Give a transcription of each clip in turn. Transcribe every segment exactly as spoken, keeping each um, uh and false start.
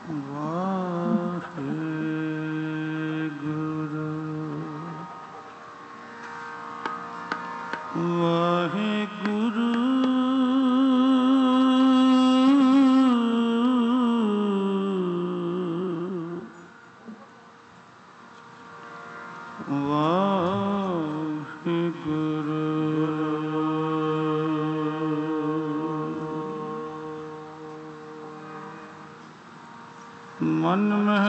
मन में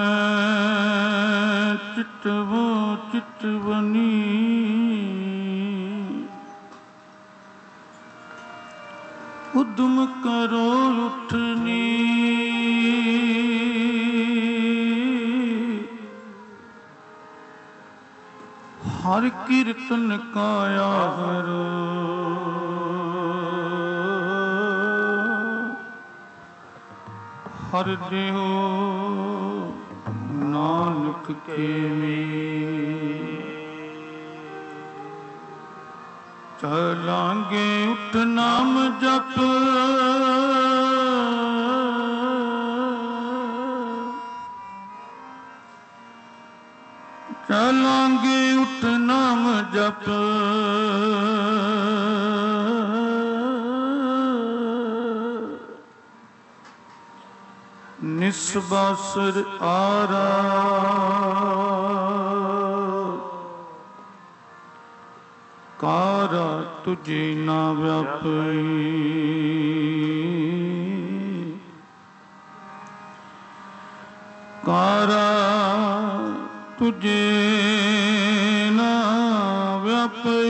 चितवो चितवनी उद्यम करो उठनी हर कीर्तन काया हरो हर देहो नानक के में चलांगे उठ नाम जप चलांगे उठ नाम जप निस्बासुर आरा कारा तुझे ना व्यापी कारा तुझे ना व्यापी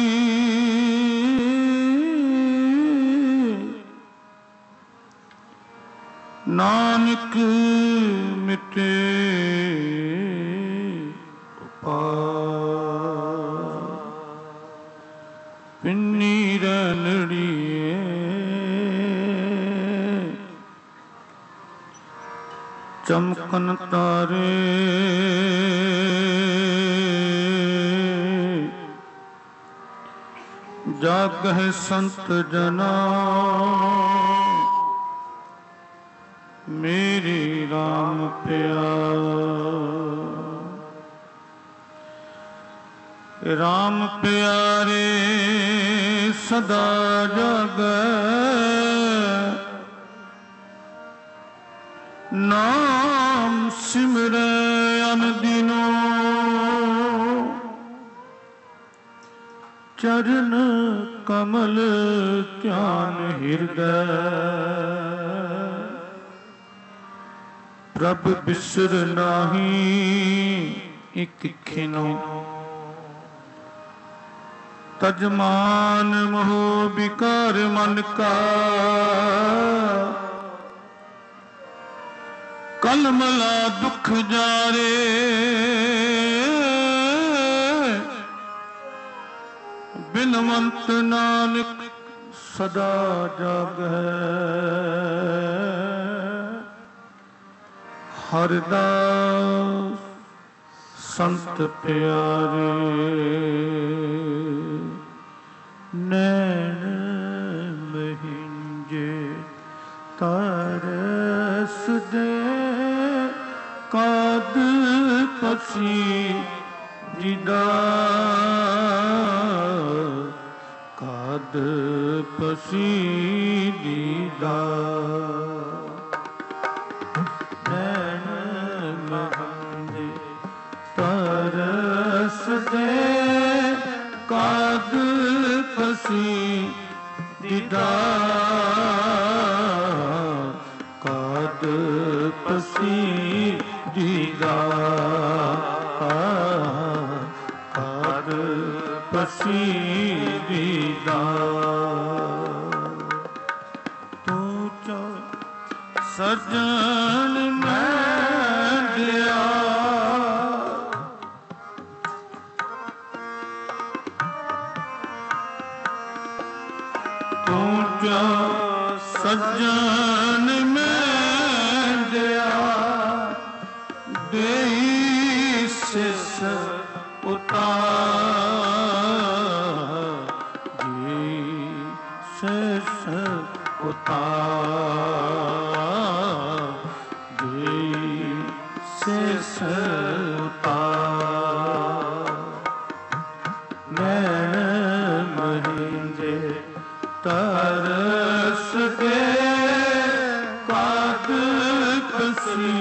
नानक मिटे पिन्नी रनड़िए चमकन तारे जागह संत जना मेरे राम प्यारे राम प्यारे सदा जागै नाम सिमरै अनदिनो चरण कमल ध्यान हृदय प्रभ बिसर नाही इक खिनो तजमान मोह विकार मन का कलमला दुख जारे बिनवंत नानक सदा जागै हरदास संत प्यारे नैन महिंजे तरस दे काद पसी दिदा काद पसी दिदा तरस दे काद पसी दिदा काद पसी दिदा काद पसी दिदा तू चो सजन मैं दिया सज्जन में दया दे सिस उतार दे सिस उतार दे ਸਿਸ ਉਤਾਰ ਨੈਣ ਮਹੀਂਜੇ ਤਰਸ ਕੇ ਕਾਦ ਕਸੀ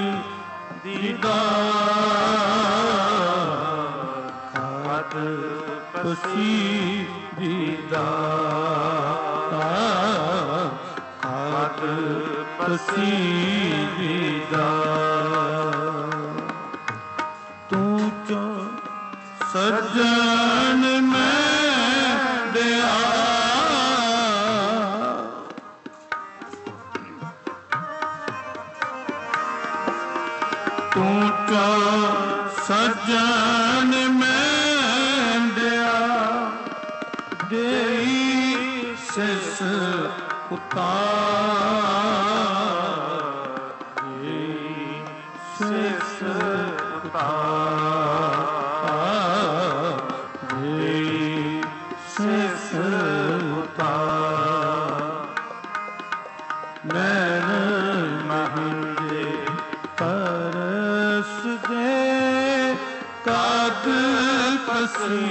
ਦੀਦਾਰ ਕਾਦ ਕਸੀ ਦੀਦਾਰ ਕਾਦ ਕਸੀ ਦੀਦਾਰ ਤੂੰ ਚੋ ਸੱਜਣ ਮੈਂ ਦਿਆ ਤੂੰ ਚੋ ਸੱਜਣ ਮੈਂ ਦਿਆ ਦੇਈ ਸਿਸ ਉਤਾਰ ਦੇਈ ਸਿਸ ਉਤਾਰ ਦੇਈ ਸਿਸ ਉਤਾਰ ਨੈਣ ਮਹੀਂਜੇ ਤਰਸ ਦੇ ਕਾਦ ਕਸੀ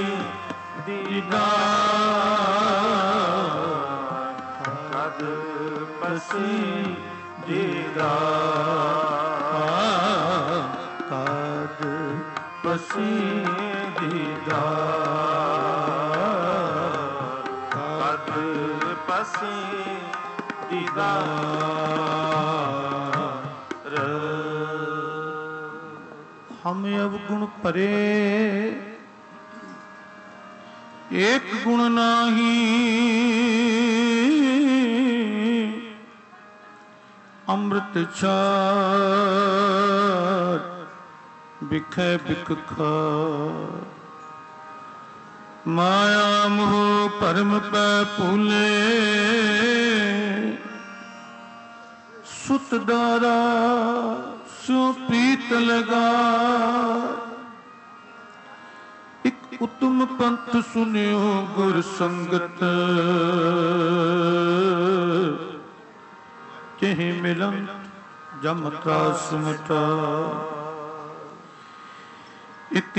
ਦੀਦਾਰ ਕਾਦ ਕਸੀ ਦੀਦਾਰ ਕਾਦ ਕਸੀ ਦੀਦਾਰ ਕਾਦ ਕਸੀ ਦੀਦਾਰ ਹਮ ਅਵਗੁਣ ਭਰੇ ਏਕ ਗੁਣ ਨਾਹੀ ਅੰਮ੍ਰਿਤ ਛਾਰ ਬਿਖੈ ਬਿਖ ਖਾਰ ਮਾਇਆ ਮੋਹ ਭਰਮ ਪੈ ਭੂਲੇ ਸੁਤ ਦਾਰਾ ਸੋ ਪ੍ਰੀਤ ਲਗਾ ਇਕ ਉਤਮ ਪੰਥ ਸੁਨਿਓ ਗੁਰ ਸੰਗਤ ਤਿਹ ਮਿਲਨ ਜਮ ਤਰਾਸ ਮਿਟਾ ਇਕ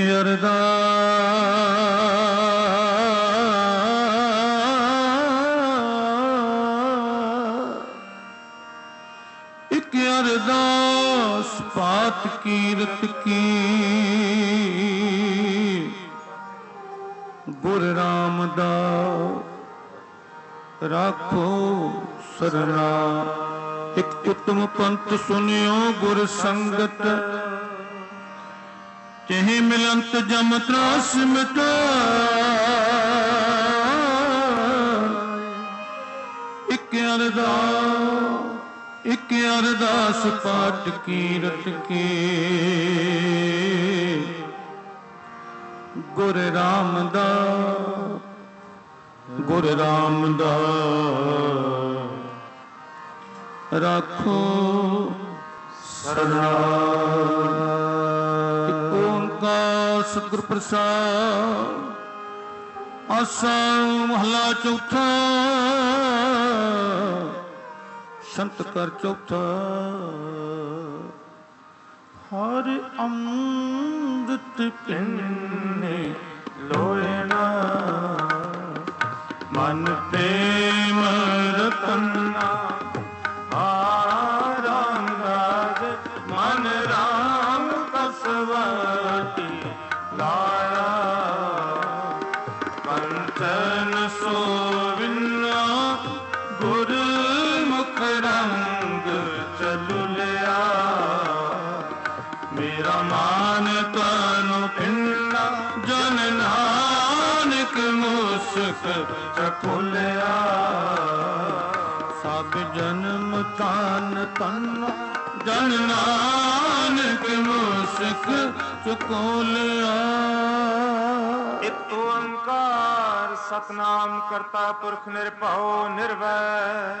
ਅਰਦਾਸ ਇਕ ਅਰਦਾਸ ਪਾਤ ਕੀਰਤ ਕੀ ਗੁਰ ਰਾਮਦਾਸ ਰਾਖੋ ਸਰਨਾ ਇਕ ਉਤਮ ਪੰਥ ਸੁਨਿਓ ਗੁਰ ਸੰਗਤ ਤਿਹ ਮਿਲੰਤ ਜਮ ਤਰਾਸ ਮਿਟਾ ਇਕ ਅਰਦਾਸ ਇਕ ਅਰਦਾਸ ਪਾਠ ਕੀਰਤ ਕੀ ਗੁਰ ਰਾਮਦਾਸ ਗੁਰ ਰਾਮਦਾਸ ਰਾਖੋ ਸਰਨਾ ਇਕ ਓੰਕਾਰ ਸਤਿਗੁਰ ਪ੍ਰਸਾਦ ਆਸਾ ਮਹਲਾ ਚੌਥਾ ਸੰਤ ਕਰ ਚੌਥਾ ਹਰ ਅੰਮ੍ਰਿਤ ਪਿੰਨੇ ਲੋਇਣਾ ਮਨ ਪ੍ਰੇਮ ਰਤਨਾ ਆਰੰਗਾਦ ਮਨ ਰਾਮ ਕਸਵਤੀ ਲਾਇਆ ਕੰਚਨ ਸੋਵਿਨਾ ਗੁਰ ਮੁਖ ਰੰਗ ਚਲੁ ਲਿਆ ਮੇਰਾ ਮਾਨ ਤਨ ਪਿੰਨਾ ਜਨ ਨਾਨਕ ਮੁਸਕ ਚਖੁਲਿਆ ਸਭ ਜਨਮ ਤਨ ਤਨ ਜਨ ਨਾਨਕ ਮੁਸਕ ਚਖੁਲਿਆ ਇਕ ਓੰਕਾਰ ਸਤਨਾਮ ਕਰਤਾ ਪੁਰਖ ਨਿਰਭਉ ਨਿਰਵੈਰ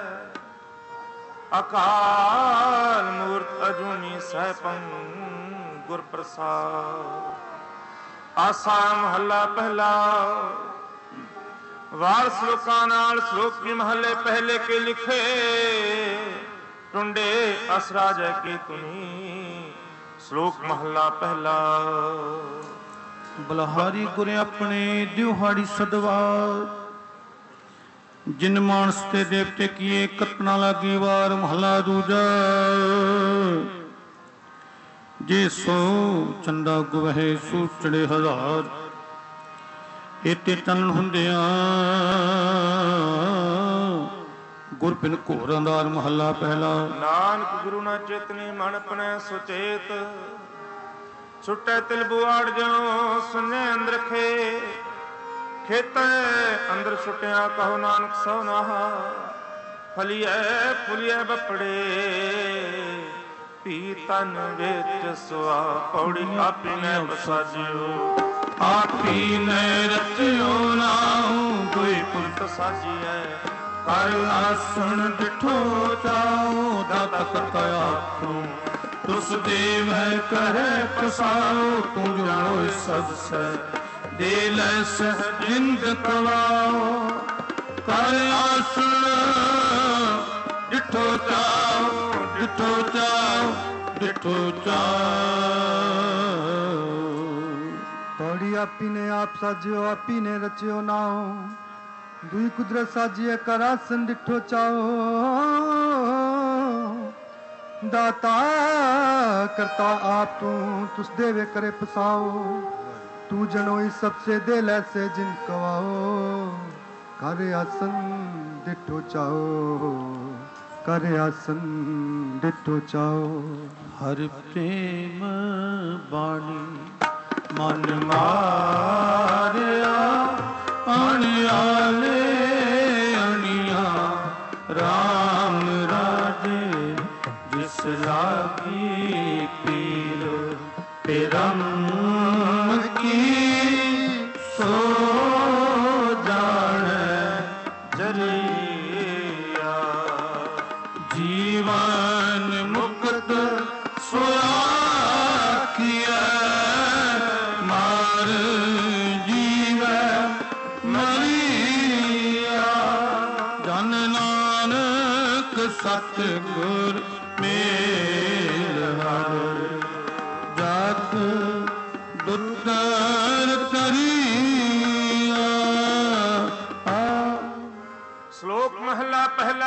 ਅਕਾਲ ਮੂਰਤ ਅਜੂਨੀ ਸੈਭੰ ਗੁਰ ਪ੍ਰਸਾਦ ਆਸਾ ਮਹੱਲਾ ਪਹਿਲਾ ਵਾਰ ਸ਼ਲੋਕਾਂ ਨਾਲ ਸ਼ਲੋਕ ਵੀ ਮਹੱਲੇ ਪਹਿਲੇ ਕੇ ਲਿਖੇ ਟੁੰਡੇ ਅਸਰਾ ਜੈ ਕੀ ਤੁਨੀ ਸ਼ਲੋਕ ਮਹੱਲਾ ਪਹਿਲਾ। ਬਲਹਾਰੀ ਗੁਰ ਆਪਣੇ ਦਿਹਾੜੀ ਸਦਵਾਰ, ਜਿਨ ਮਾਨਸ ਤੇ ਦੇਵਤੇ ਕੀਏ ਕਲਪਨਾ ਲਾਗੀ ਵਾਰ। ਮਹੱਲਾ ਦੂਜਾ। ਜੇ ਸੋ ਚੰਦਾ ਗੁਵਹਿ ਸੂ ਚੜੇ ਹਜ਼ਾਰ, ਇਤੇ ਚੰਨ ਹੁੰਦਿਆਂ ਗੁਰ ਬਿਨ ਘੋਰ ਅੰਧਾਰ। ਮਹੱਲਾ ਪਹਿਲਾ। ਨਾਨਕ ਗੁਰੂ ਨਾ ਚੇਤਨੀ ਮਨ ਪਣੈ ਸੁਚੇਤ, ਛੁਟੈ ਤਿਲ ਬੁਆੜ ਜਿਉ ਸੁਨੇ ਅੰਦਰ ਖੇ। ਖੇਤੈ ਅੰਦਰ ਛੁਟਿਆ ਕਹੋ ਨਾਨਕ ਸੋ ਨਾਹਾ, ਫਲੀਐ ਫੁਲੀਐ ਬਪੜੇ ਪੀ ਤਨ ਵਿੱਚ ਸੁਆ। ਪੌੜੀ ਆਪੀ ਨੇ ਬਸਾਜਿਓ, ਆਪੀ ਨੇ ਰਚਿਓ ਨਾਉ, ਕੋਈ ਪੁਰਖ ਸਾਜੀਐ ਕਰ ਆਸਣ ਡਿਠੋ ਚਾਉ। ਦਾਤਾ ਕਰਤਾ ਆਪੂ ਤੁਸ ਦੇਵ ਹੈ ਕਰੈ ਪਸਾਉ। ਤੂੰ ਜੋ ਹੋਇ ਸਭ ਸੈ ਦੇ ਲੈ ਸਹਿ ਜਿੰਦ ਕਵਾਉ। ਕਰ ਆਸਣ ਡਿਠੋ ਚਾਉ, ਡਿਠੋ ਚਾਉ, ਡਿਠੋ ਚਾਉ। ਪੌੜੀ ਆਪੀ ਨੇ ਆਪ ਸਾਜਿਓ, ਆਪੀ ਨੇ ਰਚਿਓ ਨਾਉ। ਦੁਈ ਕੁਦਰਤ ਸਾਜੀਏ ਕਰ ਆਸਣ ਡਿਠੋ ਚਾਉ। ਦਾਤਾ ਕਰਤਾ आप तू तुस देवे करे पसाओ। तू जनोई सबसे दे लैसे जिन कवाओ। कर आसन डिठो चाओ, कर आसन डिठो चाओ। हर प्रेम बाणी मन मारिया, अणियाले अणिया राम राजे। जिस लागी पीर पिरम की, सो जाने जरिया। जीवन मुक्त सोया किया, मार जीवै मरिया। जन नानक सतगुर मेल हर, जग दुतर करिया। ਸ਼ਲੋਕ ਮਹੱਲਾ ਪਹਿਲਾ।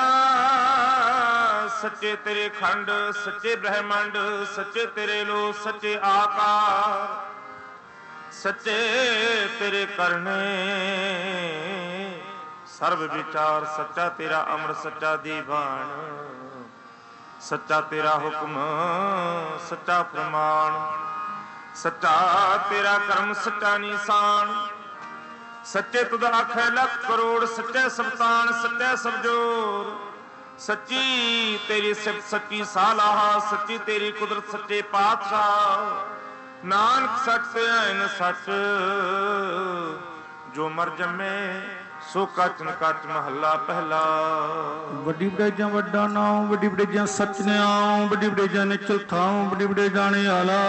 ਸੱਚੇ ਤੇਰੇ ਖੰਡ, ਸੱਚੇ ਬ੍ਰਹਮੰਡ, ਸੱਚੇ ਤੇਰੇ ਲੋ, ਸੱਚੇ ਆਕਾਰ, ਸੱਚੇ ਤੇਰੇ ਕਰਨੇ ਸਰਬ ਵਿਚਾਰ। ਸੱਚਾ ਤੇਰਾ ਅੰਮ੍ਰਿਤ, ਸੱਚਾ ਦੀਵਾਨ, ਸੱਚਾ ਤੇਰਾ ਹੁਕਮ, ਸੱਚਾ ਫਰਮਾਨ, ਸੱਚਾ ਤੇਰਾ ਕਰਮ, ਸੱਚਾ ਨਿਸ਼ਾਨ। ਸੱਚੇ ਤੁਧ ਆਖੈ ਲੱਖ ਕਰੋੜ, ਸੱਚੇ ਸਬਤਾਨ, ਸੱਚੇ ਸਬਜੋਰ। ਸੱਚੀ ਤੇਰੀ ਸਿਫਤ, ਸੱਚੀ ਸਾਲਾਹਾ, ਸੱਚੀ ਤੇਰੀ ਕੁਦਰਤ, ਸੱਚੇ ਪਾਤਸ਼ਾਹ। ਨਾਨਕ ਸੱਚ ਤੇ ਐਨ ਸੱਚ, ਜੋ ਮਰ ਜੰਮੇ ਸੋ ਕੱਚ ਨ ਕੱਚ। ਮਹੱਲਾ ਪਹਿਲਾ। ਵੱਡੀ ਵਡੇਜਾਂ ਵੱਡਾ ਨਾਉ, ਵੱਡੀ ਵਡੇਜਾਂ ਸੱਚ ਨਿਆਉ, ਵੱਡੀ ਵਡੇਜਾਂ ਨਿਚਲ ਥਾਉ, ਵੱਡੀ ਵਡੇ ਜਾਣੇ ਆਲਾ।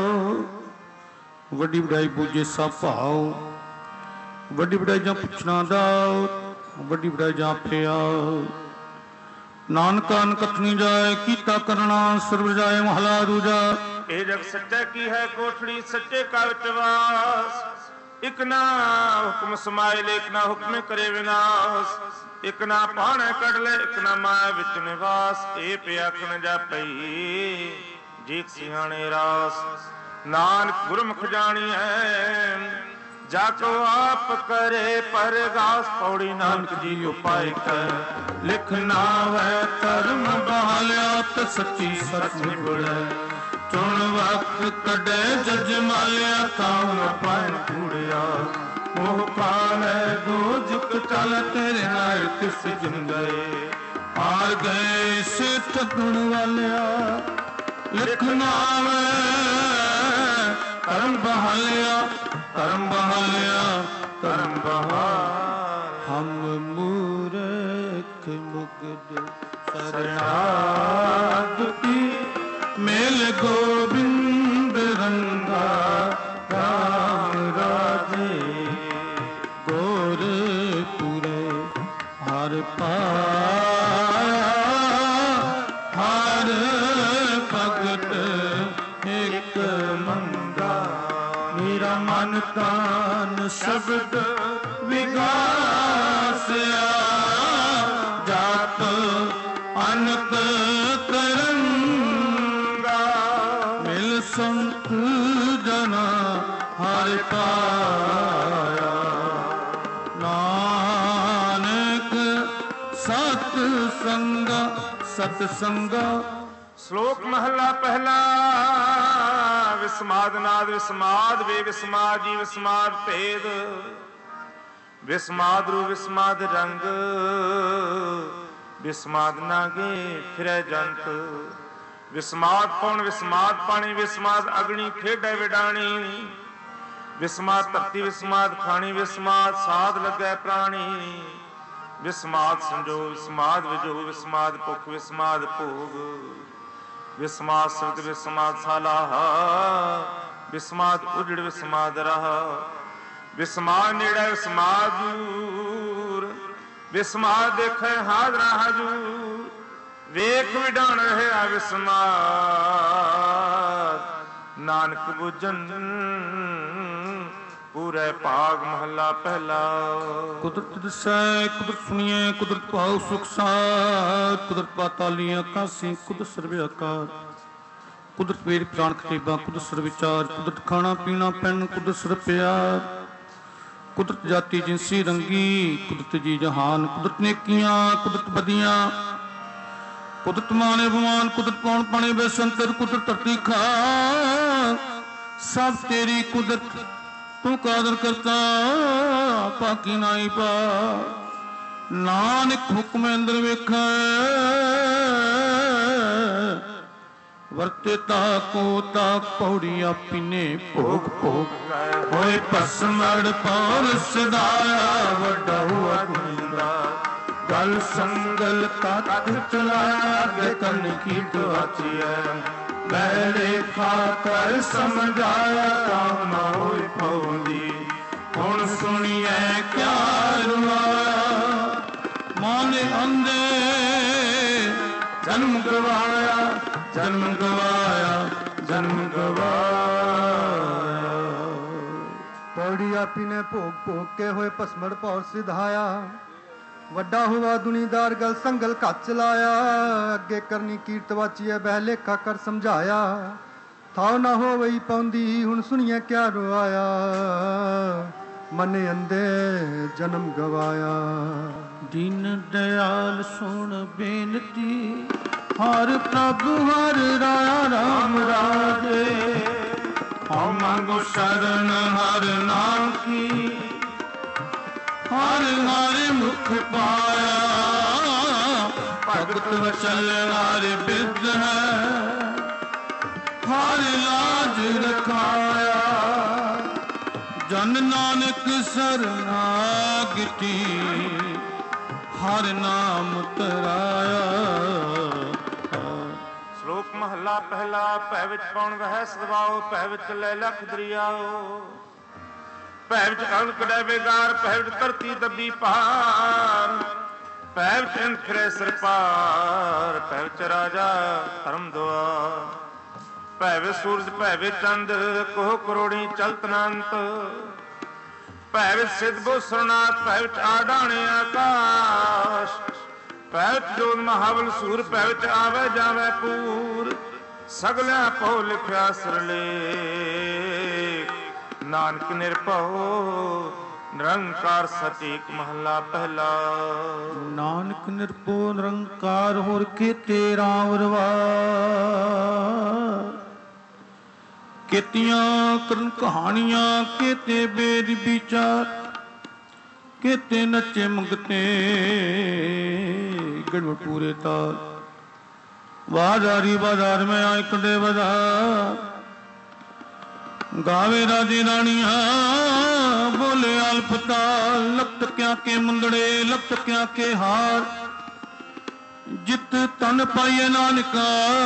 ਵੱਡੀ ਵਡਾਈ ਬੂਝੇ ਸਭ ਭਾਉ, ਵੱਡੀ ਵਡਾਈ ਜਾਂ ਪੁੱਛਣਾ ਦਾਉ, ਵੱਡੀ ਵਡਾਈ ਜਾਂ ਪਿਆ। ਨਾਨਕਾ ਅਨਕਥਨੀ ਜਾਏ, ਕੀਤਾ ਕਰਨਾ ਸਰਬ ਜਾਏ। ਮਹਲਾ ਦੂਜਾ। ਇਹ ਜਗ ਸੱਚਾ ਕੀ ਹੈ ਕੋਠੜੀ, ਸੱਚੇ ਕਾ ਵਿੱਚ ਵਾਸ। ਇਕ ਨਾ ਹੁਕਮ ਸਮਾਏ ਲੈ, ਇਕ ਨਾ ਹੁਕਮੇ ਕਰੇ ਵਿਨਾਸ਼। ਇਕ ਨਾ ਪਾਣੈ ਕੱਢ ਲੈ, ਇਕ ਨਾ ਮਾਇਆ ਵਿੱਚ ਨਿਵਾਸ। ਇਹ ਪਿਆਖਣ ਜਾ ਪਈ ਜੀਤ ਸਿਆਣੇ ਰਾਸ। ਨਾਨਕ ਗੁਰਮੁਖ ਜਾਣੀਐ, जाको आप करे परगास। पौड़ी नानक जी उपाय कर, लिखना वै धर्म बहालिया। त सच्ची सच निबड़ै, चुन वक्त कढे जज मालिया। काउन पान कूड़िया, मोह पालै दो जुक चल। तेरे नाल तिस जिन गए, हार गए सिठ गुण वालिया। लिखना वै धर्म बहालिया, धर्म बहालिया, धर्म बहाल। हम मूर्ख मुगद शरणागति, मेल गोविंद रंगा राम राजे। गोरपुरे हर पाया, हर भगत एक ਤਾਨ ਤਾਨ ਸ਼ਬਦ ਵਿਗਾਸਿਆ ਜਾਤ ਅਨਕ ਕਰੰਗਾ ਮਿਲ ਸੰਤ ਜਨਾ ਹਰਿ ਪਾਇਆ ਨਾਨਕ ਸਤ ਸੰਗਾ ਸਤ ਸੰਗਾ। ਸ਼ਲੋਕ ਮਹਲਾ ਪਹਿਲਾ। ਵਿਸਮਾਦ ਨਾਦ ਵਿਸਮਾਦ ਵੇ ਵਿਸਮਾਦ ਜੀ ਵਿਸਮਾਦ ਭੇਦ ਵਿਸਮਾਦ ਰੂ ਵਿਸਮਾਦ ਰੰਗ ਵਿਸਮਾਦ ਨਾਗੇ ਫਿਰੈ ਜੰਤ ਵਿਸਮਾਦ ਪਉਣ ਵਿਸਮਾਦ ਪਾਣੀ ਵਿਸਮਾਦ ਅਗਣੀ ਖੇਡੈ ਵਿਡਾਣੀ ਵਿਸਮਾਦ ਧਰਤੀ ਵਿਸਮਾਦ ਖਾਣੀ ਵਿਸਮਾਦ ਸਾਧ ਲੱਗੈ ਪ੍ਰਾਣੀ ਵਿਸਮਾਦ ਸੰਜੋ ਵਿਸਮਾਦ ਵਿਜੋ ਵਿਸਮਾਦ ਭੁਖ ਵਿਸਮਾਦ ਭੋਗ ਵਿਸਮਾਦ ਸਿਰਤ ਵਿਸਮਾਦ ਸਾਲਾਹਾ ਵਿਸਮਾਦ ਉਜੜ ਵਿਸਮਾਦ ਰਹਾ ਵਿਸਮਾਦ ਨੇੜੇ ਵਿਸਮਾਦ ਦੂਰ ਵਿਸਮਾਦ ਦੇਖੈ ਹਾਜ਼ਰਾ ਹਜੂਰ ਵੇਖ ਵਿਡਾਣ ਰਹਿਆ ਵਿਸਮਾਦ ਨਾਨਕ ਬੁਝਨ ਪੂਰੇ ਭਾਗ ਮਹੱਲਾ ਪਹਿਲਾ। ਕੁਦਰਤ ਦਸੈ ਕੁਦਰਤ ਸੁਣੀਐ ਕੁਦਰਤ ਭਾਉ ਸੁਖ ਸਾਰ ਕੁਦਰਤ ਪਾਤਾਲੀਆਂ ਕਾਸੀ ਕੁਦਰਤ ਸਰਵ ਆਕਾਰ ਕੁਦਰਤ ਵੇਦ ਪ੍ਰਾਣ ਖਤੀਬਾ ਕੁਦਰਤ ਸਰਵ ਵਿਚਾਰ ਕੁਦਰਤ ਖਾਣਾ ਪੀਣਾ ਪੈਣ ਕੁਦਰਤ ਸਰਵ ਪਿਆਰ ਕੁਦਰਤ ਜਾਤੀ ਜਿਨਸੀ ਰੰਗੀ ਕੁਦਰਤ ਜੀ ਜਹਾਨ ਕੁਦਰਤ ਨੇਕੀਆਂ ਕੁਦਰਤ ਬਦੀਆਂ ਕੁਦਰਤ ਮਾਣੇ ਬਮਾਨ ਕੁਦਰਤ ਪੌਣ ਪਾਣੇ ਬੈਸੰਤਰ ਕੁਦਰਤ ਧਰਤੀ ਖਾ ਸਭ ਤੇਰੀ ਕੁਦਰਤ ਤੂੰ ਕਾਦਰ ਕਰਤਾ ਪਾਕੀ ਨਾਈ ਪਾ ਨਾਨਕ ਹੁਕਮ ਅੰਦਰ ਵੇਖੈ ਵਰਤੇ ਤਾ ਕੋ ਤਾ ਪੌੜੀ ਆਪੀਨੇ ਭੋਗ ਭੋਗ ਹੋਏ ਭਸਮੜ ਪੌਰ ਸਦਾਇਆ ਵੱਡਾ ਹੁਆ ਗੁੰਦਾ ਗਲ ਸੰਗਲ ਤਤ ਚਲਾਇਆ ਅੱਗੇ ਕੰਨ ਕੀ ਦੁਆਚੀਐ ਮੈਂ ਲੇਖਾ ਕਰ ਸਮਝਾਇਆ ਤਾਂ ਨਾ ਹੋਈ ਪਉਂਦੀ ਹੁਣ ਸੁਣੀਐ ਕਿਆ ਰੁਆਇਆ ਮਨ ਅੰਦੇ ਜਨਮ ਗਵਾਇਆ ਜਨਮ ਗਵਾਇਆ ਜਨਮ ਗਵਾਇਆ। ਪੌੜੀ ਆਪੀ ਨੇ ਭੋਗ ਭੋਗ ਕੇ ਹੋਏ ਭਸਮੜ ਭੌਰ ਸਿਧਾਇਆ ਵੱਡਾ ਹੁਆ ਦੁਨੀਦਾਰ ਗਲ ਸੰਗਲ ਘੱਟ ਚਲਾਇਆ ਅੱਗੇ ਕਰਨੀ ਕੀਰਤ ਵਾਚੀਐ ਬਹਿ ਲੇਖਾ ਕਰ ਸਮਝਾਇਆ ਥਾਉ ਨਾ ਹੋਵਈ ਪਾਉਂਦੀ ਹੁਣ ਸੁਣੀਐ ਕਿਆ ਰੁਆਇਆ ਮਨ ਅੰਦੇ ਜਨਮ ਗਵਾਇਆ। ਦੀਨ ਦਇਆਲ ਸੁਣ ਬੇਨਤੀ ਹਰ ਪ੍ਰਭ ਹਰ ਰਾਇਆ ਰਾਮ ਰਾਜੇ ਹਉ ਮੰਗੋ ਸ਼ਰਨ ਹਰ ਨਾਮ ਕੀ ਹਰ ਹਰ ਮੁਖ ਪਾਇਆ ਭਗਤ ਵਚਨ ਹਰ ਬਿਰਧ ਹੈ ਹਰ ਲਾਜ ਰਖਾਇਆ ਜਨ ਨਾਨਕ ਸਰਨਾਗਤੀ ਹਰ ਨਾਮ ਤਰਾਇਆ। ਸ਼ਲੋਕ ਮਹੱਲਾ ਪਹਿਲਾ। ਭੈ ਵਿੱਚ ਪਉਣ ਵਹਿ ਸਦਵਾਓ ਭੈ ਵਿੱਚ ਲੈ ਲਖ ਦਰਿਆਓ ਭੈ ਵਿੱਚ ਅਗਨ ਕਢੈ ਬੇਗਾਰ ਭੈ ਵਿੱਚ ਧਰਤੀ ਦੱਬੀ ਪਹਾੜ ਭੈ ਵਿੱਚ ਇੰਦ ਫਿਰੇ ਸਿਰ ਪਾਰ ਭੈ ਵਿੱਚ ਰਾਜਾ ਧਰਮ ਦੁਆਰ ਭੈ ਵਿੱਚ ਸੂਰਜ ਭੈ ਵਿੱਚ ਚੰਦ ਕੋਹ ਕਰੋੜੀ ਚਲਤ ਅਨੰਤ ਭੈ ਵਿੱਚ ਸਿੱਧ ਬੋ ਸਰਨਾਥ ਭੈ ਵਿੱਚ ਆਡਾਣੇ ਆਕਾਸ਼ ਭੈ ਵਿੱਚ ਜੋਤ ਮਹਾਬਲ ਸੂਰ ਭੈ ਵਿੱਚ ਆਵੇ ਜਾਵੇ ਪੂਰ ਸਗਲਿਆਂ ਪਉ ਲਿਖਿਆ ਸਰਲੇਖ ਨਾਨਕ ਨਿਰਭਉ ਨਿਰੰਕਾਰ ਸਤਿ ਮਹੱਲਾ ਪਹਿਲਾ। ਨਾਨਕ ਨਿਰਭਉ ਨਿਰੰਕਾਰ ਹੋਰ ਕੀਤੇ ਰਾਮ ਰਵਾ ਕੀਤੀਆਂ ਕਰਨ ਕਹਾਣੀਆਂ ਕੀਤੇ ਬੇਦ ਵਿਚਾਰ ਕੀਤੇ ਨੱਚੇ ਮੰਗਤੇ ਗੜਵ ਪੂਰੇ ਤਾਲ ਬਾਜ਼ਾਰੀ ਬਾਜ਼ਾਰ ਮੈਂ ਆਇ ਕਦੇ ਬਾਜ਼ਾਰ ਗਾਵੇ ਰਾਜੇ ਰਾਣੀਆਂ ਬੋਲੇ ਅਲਪਤਾਲ ਲਪਟ ਕਿਆ ਕੇ ਮੁੰਦੜੇ ਲਪਟ ਕਿਆ ਕੇ ਹਾਰ ਜਿਤ ਤਨ ਪਾਈਏ ਨਾਨਕਾ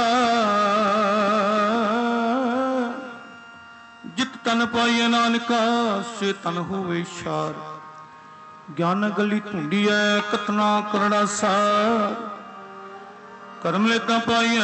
ਜਿਤ ਤਨ ਪਾਈਏ ਨਾਨਕਾ ਸੇ ਤਨ ਹੋਵੇ ਸ਼ਾਰ ਗਿਆਨ ਗਲੀ ਢੂੰਡੀ ਐ ਕਤਨਾ ਕਰੜਾ ਸਾਰ ਕਰਮ ਲੇਤਾ ਪਾਈਐ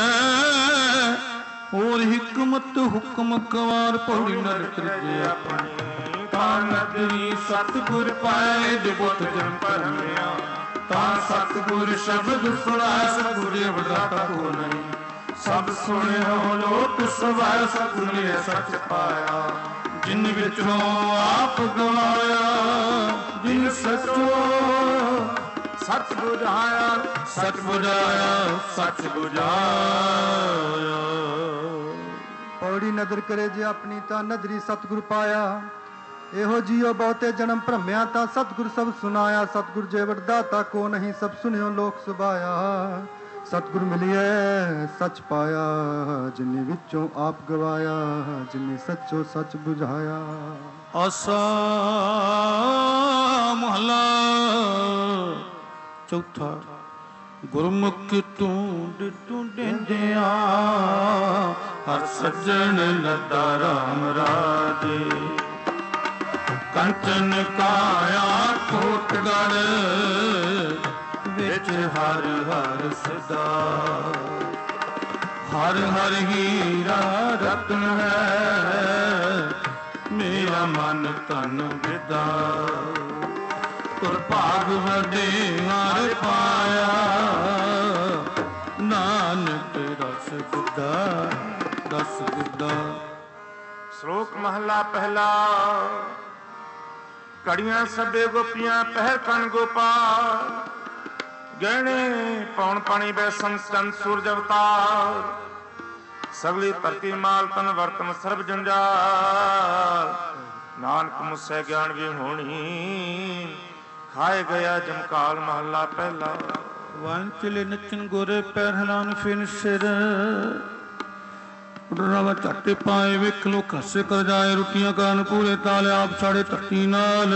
ਹੋਰ ਹਿਕਮਤ ਹੁਕਮ ਕਵਾਰ ਪੌੜੀ ਨਰ ਤ੍ਰਿਜੇ ਆਪਣੀ ਤਾਂ ਨਦਰੀ ਸਤਿਗੁਰ ਪਾਏ ਜੋ ਬੁੱਧ ਜਨ ਭਰਮਿਆ ਤਾਂ ਸਤਿਗੁਰ ਸ਼ਬਦ ਸੁਣਾਏ ਸਤਿਗੁਰ ਦੇਵ ਦਾਤਾ ਕੋ ਨਹੀਂ ਸਭ ਸੁਣਿਓ ਲੋਕ ਸਵਾਇ ਸਤਿਗੁਰ ਨੇ ਸੱਚ ਪਾਇਆ ਜਿਨ ਵਿੱਚੋਂ ਆਪ ਗਵਾਇਆ ਜਿਨ ਸੱਚੋ ਸੱਚ ਬੁਝਾਇਆ ਸੱਚ ਬੁਝਾਇਆ ਸੱਚ ਬੁਝਾਇਆ। ਪੌੜੀ ਨਦਰ ਕਰੇ ਜੇ ਆਪਣੀ ਤਾਂ ਨਦਰੀ ਸਤਿਗੁਰ ਪਾਇਆ ਇਹੋ ਜੀਓ ਬਹੁਤੇ ਜਨਮ ਭਰਮਿਆ ਤਾਂ ਸਤਿਗੁਰ ਸਭ ਸੁਨਾਇਆ ਸਤਿਗੁਰ ਜੇ ਵਡਦਾਤਾ ਕੋ ਨਹੀਂ ਸਭ ਸੁਣਿਓ ਲੋਕ ਸੁਭਾਇਆ ਸਤਿਗੁਰ ਮਿਲਿਐ ਸੱਚ ਪਾਇਆ ਜਿਨੇ ਵਿੱਚੋਂ ਆਪ ਗਵਾਇਆ ਜਿਨੇ ਸੱਚੋ ਸੱਚ ਬੁਝਾਇਆ। ਆਸਾ ਮਹਲਾ ਚੌਥਾ ਗੁਰਮੁਖ ਢੂੰਡ ਢੂੰਡਿਆ ਹਰ ਸੱਜਣ ਲੱਦਾ ਰਾਮ ਰਾਜੇ ਕੰਚਨ ਕਾਇਆ ਕੋਟਗੜ ਵਿੱਚ ਹਰ ਹਰ ਸਦਾ ਹਰ ਹਰ ਹੀਰਾ ਰਤਨ ਹੈ ਮੇਰਾ ਮਨ ਤਨ ਵਿਦਾ ਤੁਰ ਭਾਗ ਵਡੇ ਹਰ ਪਾਇਆ ਨਾਨਕ ਰਸ ਗੁਦਾ ਰਸ ਗੁਦਾ। ਸ਼ਲੋਕ ਮਹਲਾ ਪਹਿਲਾ। ਕੜੀਆਂ ਸਭੇ ਗੋਪੀਆਂ ਪਹਿਰ ਕਨ ਗੋਪਾਲ ਗਹਿਣੇ ਪੌਣ ਪਾਣੀ ਬੈ ਸੰਚੰਦ ਸੂਰਜ ਅਵਤਾਰ ਸਗਲੀ ਧਰਤੀ ਮਾਲ ਤਨ ਵਰਤਨ ਸਰਬ ਜੰਜਾਲ ਨਾਨਕ ਮੁਸੈ ਗਿਆਨ ਵੀ ਹੋਣੀ ਖਾਏ ਗਿਆ ਜਮਕਾਲ। ਮਹਲਾ ਪਹਿਲਾ। ਵਨ ਚਲੇ ਨਚਨ ਗੋਰੇ ਪੈਰ ਹਲਾਨ ਫਿਨ ਸਿਰ ਉਡਰਾਵਾ ਝੱਟ ਪਾਏ ਵੇਖ ਲੋ ਖਸੇ ਕਰ ਜਾਏ ਰੁਟੀਆਂ ਕਾਨ ਪੂਰੇ ਤਾਲ ਆਪ ਸਾੜੇ ਧਰਤੀ ਨਾਲ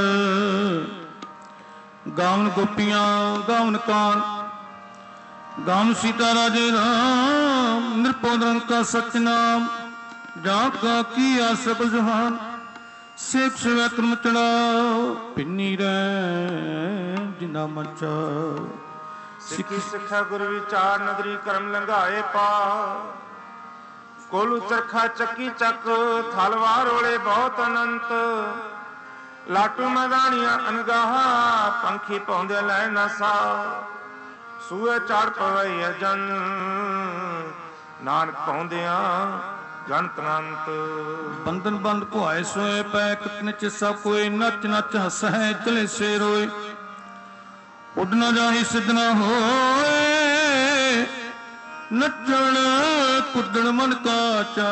ਗਾਵਨ ਗੋਪੀਆਂ ਗਾਵਨ ਕਾਨ ਗਾਵਨ ਸੀਤਾ ਰਾਜੇ ਰਾਮ ਨਿਰਪਉ ਨਿਰੰਕਾਰ ਸਚ ਨਾਮ ਜਾਂ ਕਾ ਕੀ ਆਸਬ ਜਹਾਨ ਸੇਖ ਸੇਵਾ ਕਰਮ ਚੜਾਓ ਪਿੰਨੀ ਰਹਿ ਜਿਨਾ ਮਚਾ ਸਿੱਖੀ ਸਿੱਖਿਆ ਗੁਰ ਵਿਚਾਰ ਨਦਰੀ ਕਰਮ ਲੰਘਾਏ ਪਾ ਕੋਲੂ ਚਰਖਾ ਚੱਕੀ ਚੱਕ ਥਲਵਾਰ ਰੋਲੇ ਬਹੁਤ ਅਨੰਤ ਲਾਟੂ ਮਗਾਣੀਆਂ ਅਨਗਾਹਾ ਪੰਖੀ ਪਾਉਂਦੇ ਲੈ ਨਾ ਸਾ ਸੂਏ ਚੜ ਪਵਈ ਜਨ ਨਾਨਕ ਪਾਉਂਦਿਆਂ ਜਨਤ ਅਨੰਤ ਬੰਧਨ ਬੰਦ ਭੁਆਏ ਸੋਏ ਪੈ ਕਿਤਨੇ ਚ ਸਭ ਕੋਈ ਨੱਚ ਨੱਚ ਹੱਸੈ ਚਲੇ ਸੇ ਰੋਏ ਉੱਡ ਨਾ ਜਾਹੀ ਸਿੱਧ ਨਾ ਹੋਏ ਨੱਚਣ ਕੁੱਦਣ ਮਨ ਕਾ ਚਾ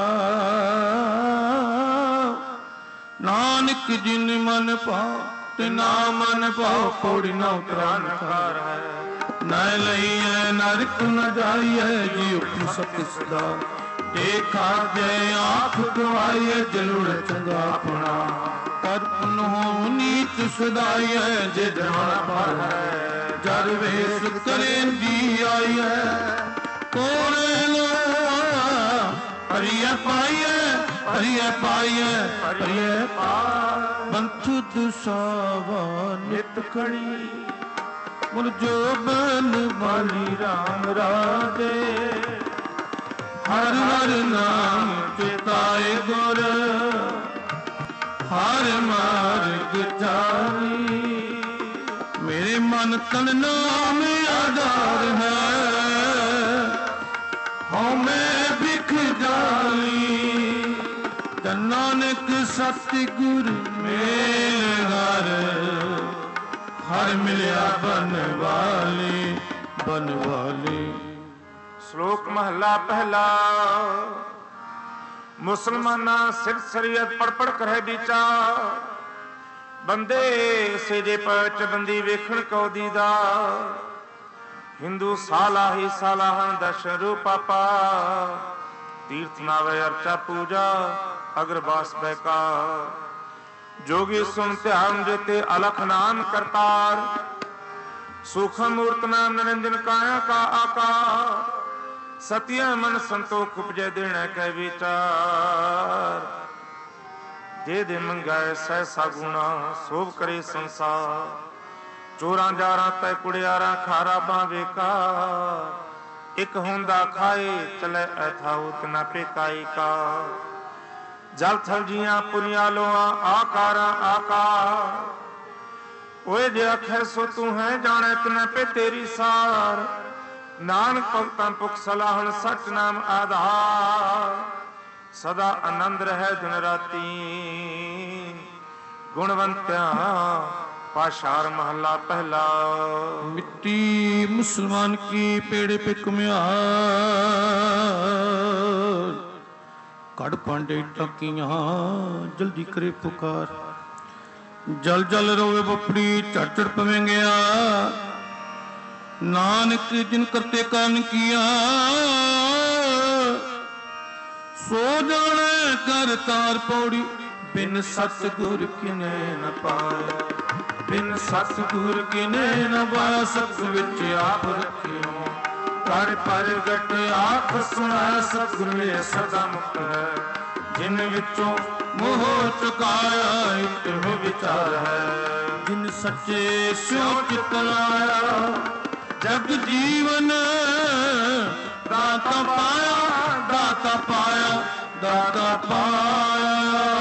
ਨਾਨਕ ਜਿਨ ਮਨ ਭਾਉ ਤੇ ਨਾ ਮਨ ਭਾਉ ਪੌੜੀ ਨਾ ਉਤਰਾ ਨਕਾਰ ਹੈ ਨਾ ਲਈਐ ਨਰਕ ਨ ਜਾਈਐ ਜੀ ਉਪਨ ਸਤ ਸਦਾ ਦੇਖਾ ਜੇ ਆਖ ਗਵਾਈਐ ਜਲੁੜ ਚੰਗਾ ਆਪਣਾ ਪਰ ਪੁਨਹੁ ਨੀਚ ਸਦਾਈਐ ਜੇ ਜਨਮ ਪਰ ਹੈ ਜਰ ਵੇਸ ਕਰੇ ਜੀ ਆਈਐ ਕੋਲੇ ਲੋ ਹਰੀਐ ਪਾਈਐ ਹਰੀਐ ਪਾਈਐ ਹਰੀਐ ਪਾ ਬੰਥੂ ਦੁਸਾਵਾ ਨਿਤ ਖੜੀ ਮੁਰ ਜੋਬਨ ਮਾਲੀ ਰਾਮ ਰਾਜੇ ਹਰ ਹਰ ਨਾਮ ਚਿਤਾਏ ਗੁਰ ਹਰ ਮਾਰਗ ਚਾਰੀ ਮੇਰੇ ਮਨ ਤਨ ਨਾਮ ਆਧਾਰ ਹੈ ਹਉ ਮੈਂ ਬਿਖ ਜਾਲੀ ਨਾਨਕ ਸਤਿਗੁਰ ਮੇਲ ਹਰ ਹਰ ਮਿਲਿਆ ਬਨਵਾਲੀ ਬਨਵਾਲੀ। ਸ਼ਲੋਕ ਮਹਲਾ ਪਹਿਲਾ। ਮੁਸਲਮਾਨਾਂ ਸਿਰ ਸਰੀਅਤ ਪੜ ਪੜ ਕਰੇ ਵਿਚਾਰ ਬੰਦੇ ਸੇਜੇ ਪਚ ਬੰਦੀ ਵੇਖਣ ਕਉ ਦੀਦਾ ਹਿੰਦੂ ਸਾਲਾਹੀ ਸਾਲਾਹਨ ਦਰਸ਼ਨ ਰੂਪਾਪਾ ਤੀਰਥ ਨਾਵੇ ਅਰਚਾ ਪੂਜਾ ਅਗਰਬਾਸ ਬੈਕਾ जोगी सुन ध्यान जेते अलख नाम करतार सूक्ष्म मूर्त नाम निरंजन काया का आकार सत्य मन संतोख उपजे देने के विचार दे दे मंगाए सहसा गुणा सोभ करे संसार चोरा जारा तय कुड़ियारा खारा बावे का एक होंदा खाए चले ऐथा उतना पेकाई का ਜਲ ਥਲ ਜੀਆਂ ਪੁਰੀਆਂ ਲੋਆਂ ਆਕਾਰਾਂ ਆਕਾਰ। ਓਏ ਜੇ ਆਖੈ ਸੋ ਤੂੰ ਹੈ ਜਾਣੈ ਤਨੈ ਪੇ ਤੇਰੀ ਸਾਰ। ਨਾਨਕ ਭਗਤਾਂ ਪੁਖ ਸਲਾਹਣ ਸਚ ਨਾਮ ਆਧਾਰ। ਸਦਾ ਆਨੰਦ ਰਹਿ ਦਿਨ ਰਾਤੀ ਗੁਣਵੰਤਿਆਂ पाशार महला पहला। मिट्टी मुसलमान की पेड़े पे कुम्यार कड़ पांडे टाकियां जल्दी करे पुकार। जल जल रोवे बपड़ी चढ़ चढ़ पवेंगया नानक जिन करते कान किया। सो जाने कर तार पौड़ी बिन सतगुर किने न पाए। बिन सतगुर किने न पाया सत विच आप रखियो। कर प्रगट आख सुना सतगुर में सदा मुक्त। जिन विचों मोह चुकाया इतने विचार है। जिन सच्चे स्यों चित लाया जग जीवन दाता पाया दाता पाया दाता पाया।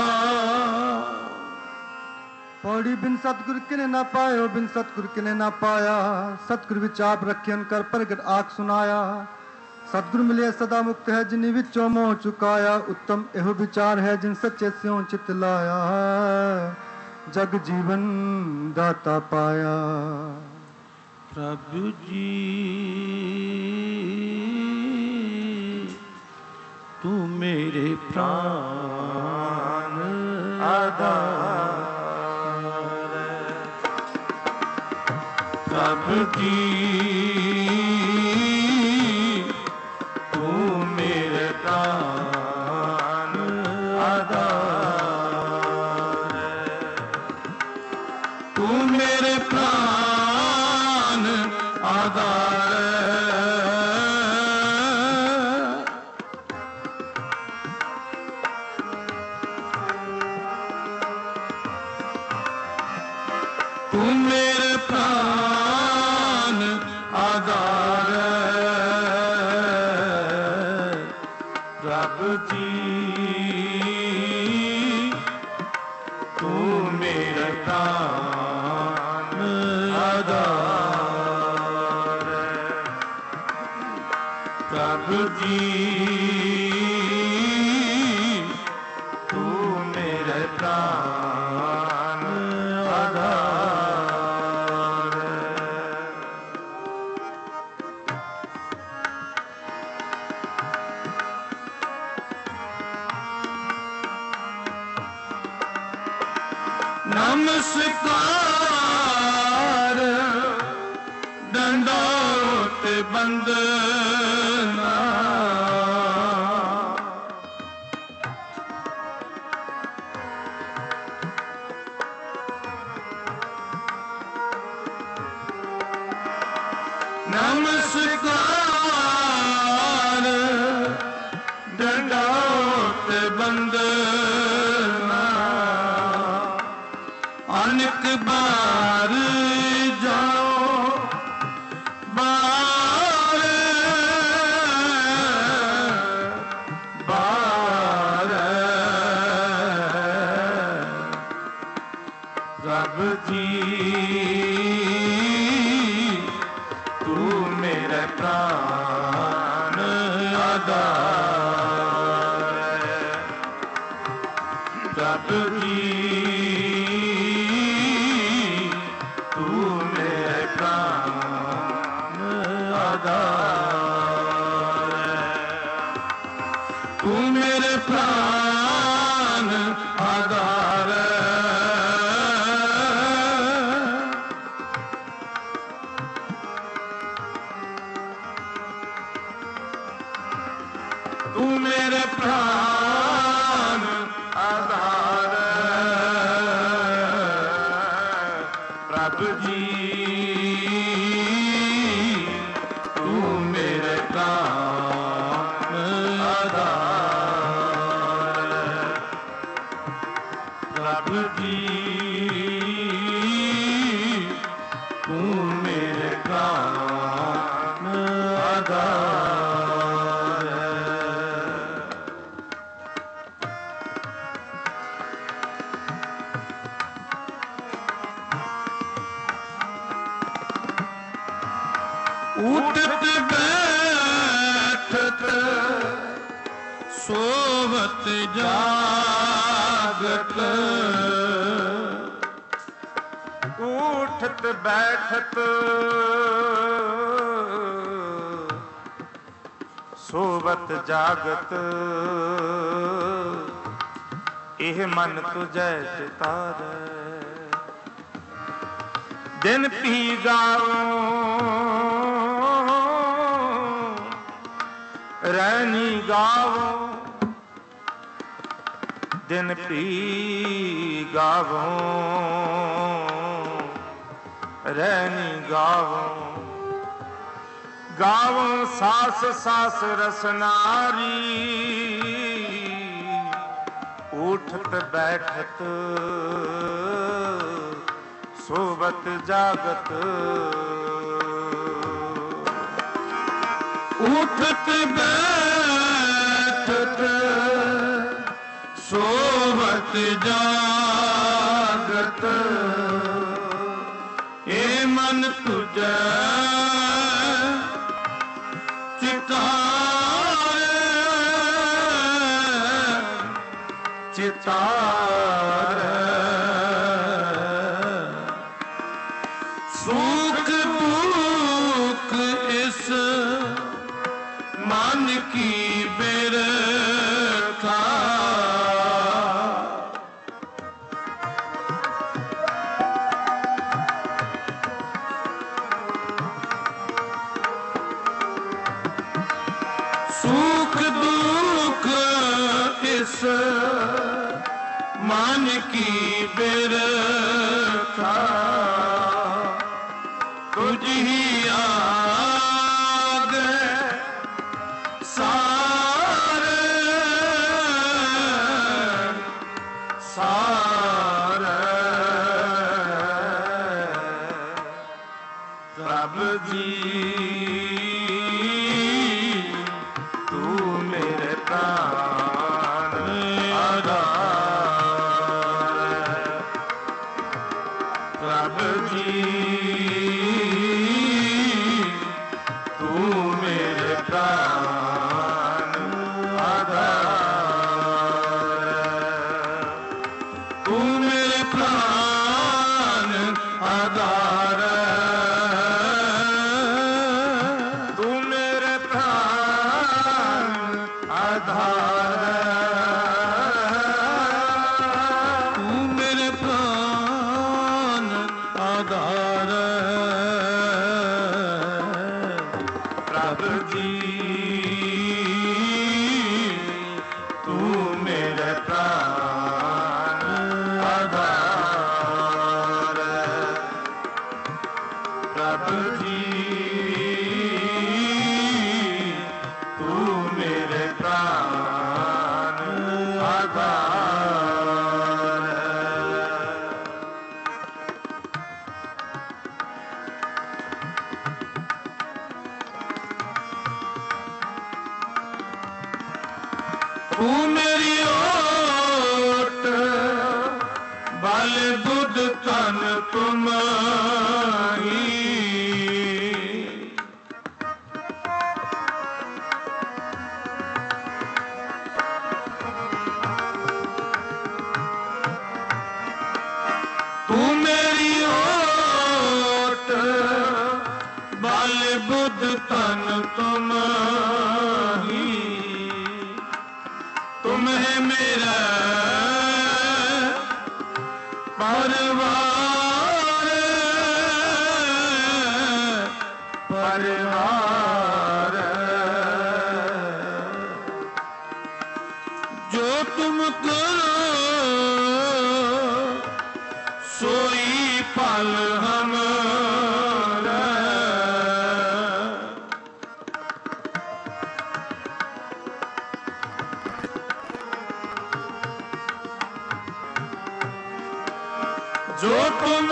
पौड़ी बिन सतगुर किने ना पायो बिन सतगुर किने ना पाया। सतगुर विच आप रखियन कर प्रगट आख सुनाया। सतगुर मिले सदा मुक्त है जिन विचों मोह चुकाया। उत्तम एहो विचार है जिन सच्चे स्यों चित लाया। जग जीवन दाता पाया। प्रभु जी तू मेरे प्राण आधार। प्रभु जी तू मेरे प्राण आधार। तू मेरे प्राण आधार। तू मेरे प्राण आधार। प्रभु जी तू मेरे प्राण आधार। प्रभु जी तू मेरे प्राण आधार। नमस्कार दंडोत बंदना। नमस्कार दंडोत बंदना। अनेक बार जाओ बार बार। प्रभु जी तू मेरे प्राण आधार। प्रभु जी तू मेरे प्राण आधार। तू मेरे प्राण आधार। तू मेरे प्राण आधार। प्रभु जी तू मेरे प्राण आधार। प्रभु जी तू मेरे प्राण आधार। ਉਠਤ ਬੈਠਤ ਸੋਵਤ ਜਾਗਤ ਉਠਤ ਬੈਠਤ ਸੋਵਤ ਜਾਗਤ ਇਹ ਮਨ ਤੁਝੈ ਚਿਤਾਰੈ ਦਿਨ ਪੀ ਗਾਵੋ ਰਹਿਣੀ ਗਾਵੋ ਦਿਨ ਪੀ ਗਾਵੋ ਰਹਿਣੀ ਗਾਵੋ ਗਾਵੋ ਸਾਸ ਸਾਸ ਰਸਨਾਰੀ ਉਠਤ ਬੈਠਤ ਸੋਵਤ ਜਾਗਤ ਉਠਤ ਬੈਠਤ ਸੋਵਤ ਜਾਗਤ ਏ ਮਨ ਤੁਝੈ ਚਿਤਾਰੈ ਚਿਤਾਰੈ ਸੁਖ ਦੁਖ ਇਸ ਮਨ ਕੀ ਬਿਰਥਾ ਸੁਖ ਦੁਖ ਇਸ ਮਨ ਕੀ ਬਿਰਥਾ ਤੁਝ ਹੀ ਆਗੇ ਸਾਰੇ ਸਾਰੇ ਪ੍ਰਭ ਜੀ ਤੂੰ ਮੇਰੇ ਪ੍ਰਾਨ ਆਧਾਰ ਪ੍ਰਭ ਜੀ ਤੂੰ ਮੇਰੇ ਪ੍ਰਾਨ ਆਧਾਰ ਤੂੰ ਮੇਰੇ ਪ੍ਰਾਨ ਆਧਾਰ ਤੂੰ ਮੇਰੇ ਪ੍ਰਾਨ ਆਧਾਰ ਤੂੰ ਮੇਰੇ ਪ੍ਰਾਨ ਆਧਾਰ ਪ੍ਰਭ ਜੀ ਤੂੰ ਮੇਰੇ ਪ੍ਰਾਨ ਆਧਾਰ ਪ੍ਰਭ ਜੀ ਤੂੰ ਮੇਰੇ ਪ੍ਰਾਨ ਆਧਾਰ ਤੂੰ ਮੇਰੀ ਓਟ ਬਲ ਬੁੱਧ ਤਨ ਤੁਮਾਹੀ ਤੂੰ ਮੇਰੀ ਓਟ ਬਲ ਬੁੱਧ ਤਨ ਤੁਮਾਹੀ तुम है मेरा परिवार परिवार जो तुम करो सोई पल हमारा जो तुम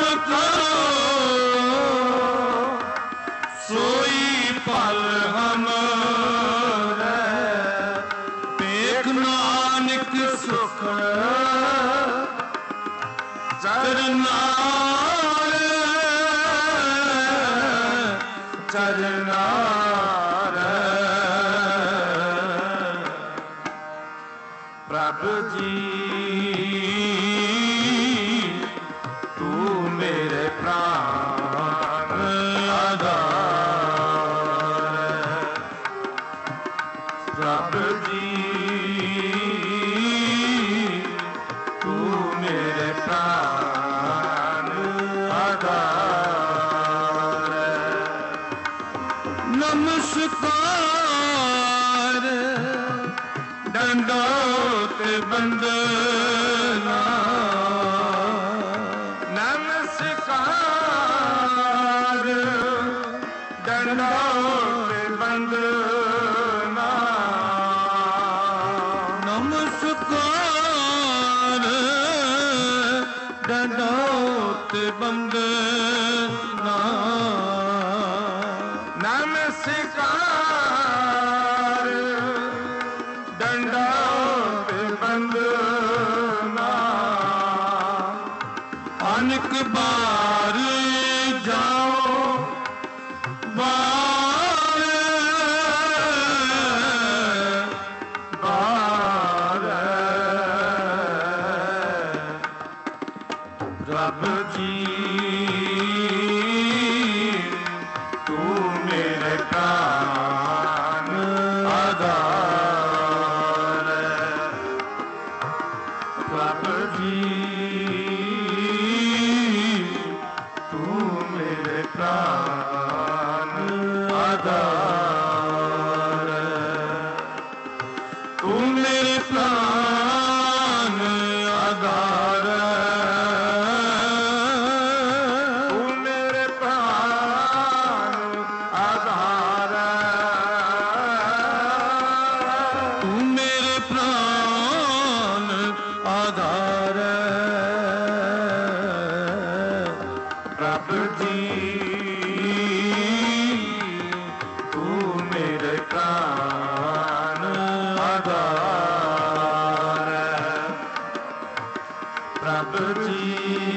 करो सोई पल हमारा देख नानक सुख चरनार ਚਰਨਾਰ ਪ੍ਰਭ ਜੀ ਤੂੰ ਮੇਰੇ ਪ੍ਰਾਣ ਆਧਾਰ ਪ੍ਰਭ ਜੀ ਤੂੰ ਮੇਰੇ ਪ੍ਰਾਣ ਆਧਾਰ ਨਮਸਕਾਰ ਡੰਡੋਤ ਬੰਦਨਾ ਨਮਸਕਾਰ ਡੰਡੋਤ ਬੰਦਨਾ ਨਮਸਕਾਰ ਡੰਡੋਤ ਬੰਦਨਾ ਨਮਸਕਾਰ ਡੰਡੋਤ ਬੰਦਨਾ ਅਨੇਕ ਬਾਰ ਜਾਓ ਬਾਰ ਬਾਰ ਰੱਬ ਜੀ ਤੂੰ ਮੇਰੇ ਪ੍ਰਾਣ ਆਧਾਰ ਰੱਬ ਜੀ ਤੂੰ ਮੇਰੇ ਪ੍ਰਾਣ ਆਧਾਰ ਤੂੰ ਮੇਰੇ ਪ੍ਰਾਣ ਆਧਾਰ ਤੂੰ ਮੇਰੇ ਪ੍ਰਾਣ ਆਧਾਰ ਤੂੰ ਮੇਰੇ ਪ੍ਰਾਣ ਆਧਾਰ ਪ੍ਰਭ ਜੀ ਤੂੰ ਮੇਰੇ ਪ੍ਰਾਣ ਆਧਾਰ ਪ੍ਰਭ ਜੀ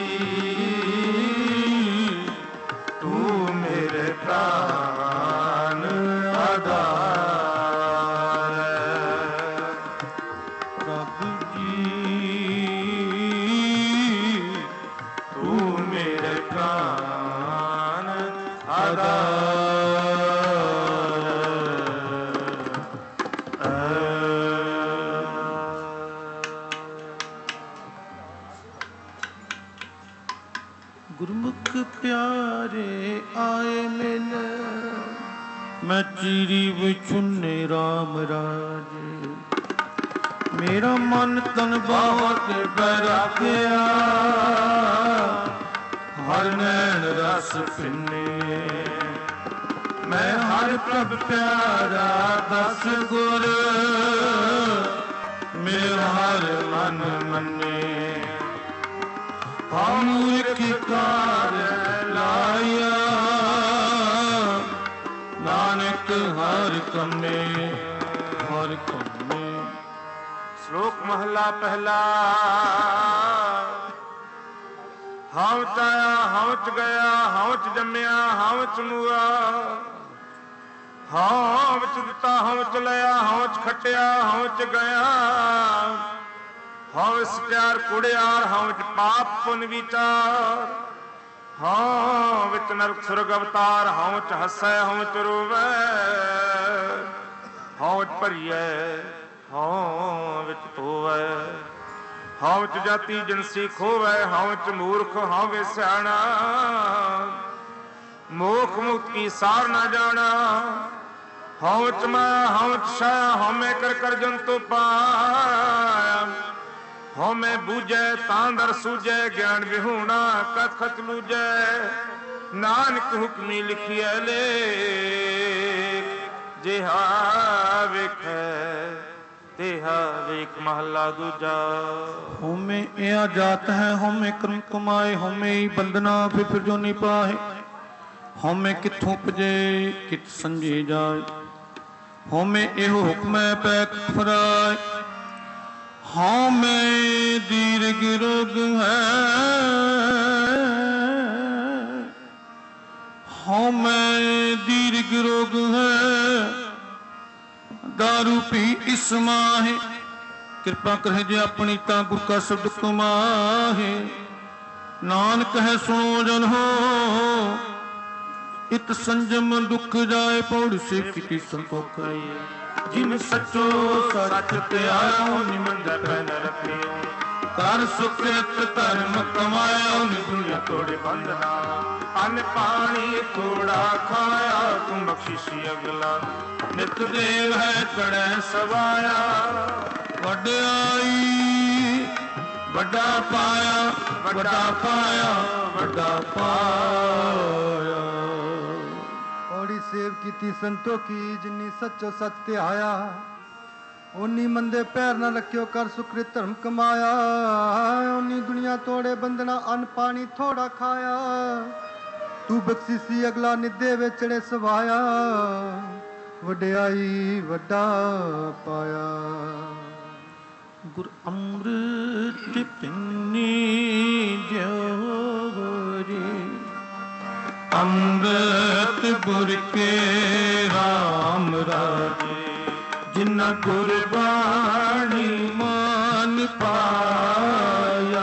ਤੂੰ ਮੇਰੇ ਪ੍ਰਾਣ ਆਧਾਰ ਪ੍ਰਭ ਜੀ ਤੂੰ ਮੇਰੇ ਪ੍ਰਾਣ ਗੁਰਮੁਖ ਪਿਆਰੇ ਆਏ ਮਿਲ ਮੈਂ ਚੀਰੀ ਵਿਛੁੰਨੇ ਰਾਮ ਰਾਜੇ ਮੇਰਾ ਮਨ ਤਨ ਬਹੁਤ ਬੈਰਾਗਿਆ ਹਰ ਨੈਣ ਰਸ ਪਿੰਨੇ ਮੈਂ ਹਰ ਪ੍ਰਭ ਪਿਆਰਾ ਦਸ ਗੁਰ ਮੇਰਾ ਹਰ ਮਨ ਮੰਨੇ ਹਮ ਇੱਕ ਕਾਰ ਲਾਇਆ ਨਾਨਕ ਹਰ ਕੰਮੇ ਹਰ ਕੰਮੇ ਸ਼ਲੋਕ ਮਹਲਾ ਪਹਿਲਾ ਹਉ ਚ ਆਇਆ ਹਉ ਚ ਗਿਆ ਹਉ ਚ ਜੰਮਿਆ ਹਉ ਚ ਮੂਆ ਹਉ ਵਿੱਚ ਦਿੱਤਾ ਹਉ ਚ ਲਿਆ ਹਉ ਚ ਖੱਟਿਆ ਹਉ ਚ ਗਿਆ ਹਉ ਇਸ ਪਿਆਰ ਕੁੜਿਆਰ ਹਉ ਚ ਪਾਪ ਪੁੰਨ ਵਿਚਾਰ ਹਉ ਵਿੱਚ ਨਰਕ ਸੁਰਗ ਅਵਤਾਰ ਹਉ ਚ ਹੱਸੈ ਹਉ ਚ ਰੋਵੈ ਹਉ ਚ ਭਰੀਐ ਹਉ ਵਿੱਚ ਧੋਵੈ ਹਉ ਚ ਜਾਤੀ ਜਿਨਸੀ ਖੋਵੈ ਹਉ ਚ ਮੂਰਖ ਹਉ ਵੇ ਸਿਆਣਾ ਮੋਖ ਮੁਕਤ ਕੀ ਸਾਰ ਨਾ ਜਾਣਾ ਹਉ ਚ ਮਾਇਆ ਹਉ ਚ ਛਾਇਆ ਹਉ ਮੈਂ ਕਰ ਕਰ ਜੰਤੂ ਪਾਇਆ ਹਉ ਮੈਂ ਬੂਝੈ ਤਾਂ ਦਰ ਸੂਝੈ ਗਿਆਨ ਵਿਹੂਣਾ ਕਥ ਖਤ ਲੂਝੈ ਨਾਨਕ ਹੁਕਮੀ ਲਿਖਿਐ ਲੇਖ ਜਿਹਾ ਵੇਖੈ तेहा एक महला दूजा होमे या जात है होमे कर्म कमाए होमे ही बंदना फिर फिर जो नहीं पाए होमे किथों पजे कित संजे जाए होमे एहो हुक्म पैक फराए होमे दीर्घ रोग है होमे दीर्घ ਕਿਰਪਾ ਕਰੇ ਜੇ ਆਪਣੀ ਤਾਂ ਗੁਰ ਕਾ ਸ਼ਬਦ ਕਮਾਹੇ। ਨਾਨਕ ਹੈ ਸੁਣੋ ਜਨ ਹੋ ਇਤ ਸੰਜਮ ਦੁਖ ਜਾਏ ਪੌੜੀ ਸੇ ਕੀਤੀ ਸੰਤੋਖ। ਜਿਨ ਸੱਚੋ ਸੱਚ ਧਿਆਇਆ ਨਿਮੰਦ ਪੈ ਨ ਰੱਖਿਓ। ਕਰ ਸੁਖਿਤ ਧਰਮ ਕਮਾਇਆ ਦੁਨੀਆ ਤੋੜੇ ਬੰਧਨਾ। ਅੰਨ ਪਾਣੀ ਥੋੜਾ ਖਾਇਆ ਤੂੰ ਬਖਸ਼ਿਸ਼ੀ ਅਗਲਾ। ਨਿਤ ਦੇਵ ਹੈ ਕੜੈ ਸਵਾਇਆ। ਵਡਿਆਈ ਵੱਡਾ ਪਾਇਆ ਵੱਡਾ ਪਾਇਆ ਵੱਡਾ ਪਾਇਆ। ਪੌੜੀ ਸੇਵ ਕੀਤੀ ਸੰਤੋਖੀ ਜਿਨੀ ਸੱਚੋ ਸੱਚ ਧਿਆਇਆ। ਓਨੀ ਮੰਦੇ ਪੈਰ ਨਾ ਰੱਖਿਓ ਕਰ ਸੁਖ੍ਰਿਤ ਧਰਮ ਕਮਾਇਆ। ਓਨੀ ਦੁਨੀਆ ਤੋੜੇ ਬੰਧਨਾ ਅੰਨ ਪਾਣੀ ਥੋੜਾ ਖਾਇਆ। ਤੂੰ ਬਖਸ਼ਿਸ਼ੀ ਅਗਲਾ ਨਿੱਦੇ ਵਿੱਚ ਚੜੇ ਸਵਾਇਆ। ਵਡਿਆਈ ਵੱਡਾ ਪਾਇਆ। ਗੁਰ ਅੰਮ੍ਰਿਤ ਪਿੰਨੀ ਜੋਰੀ। ਅੰਮ੍ਰਿਤ ਗੁਰ ਕੇ ਰਾਮ ਰਾਜੇ। ਜਿਨ੍ਹਾਂ ਗੁਰਬਾਣੀ ਮਾਨ ਪਾਇਆ।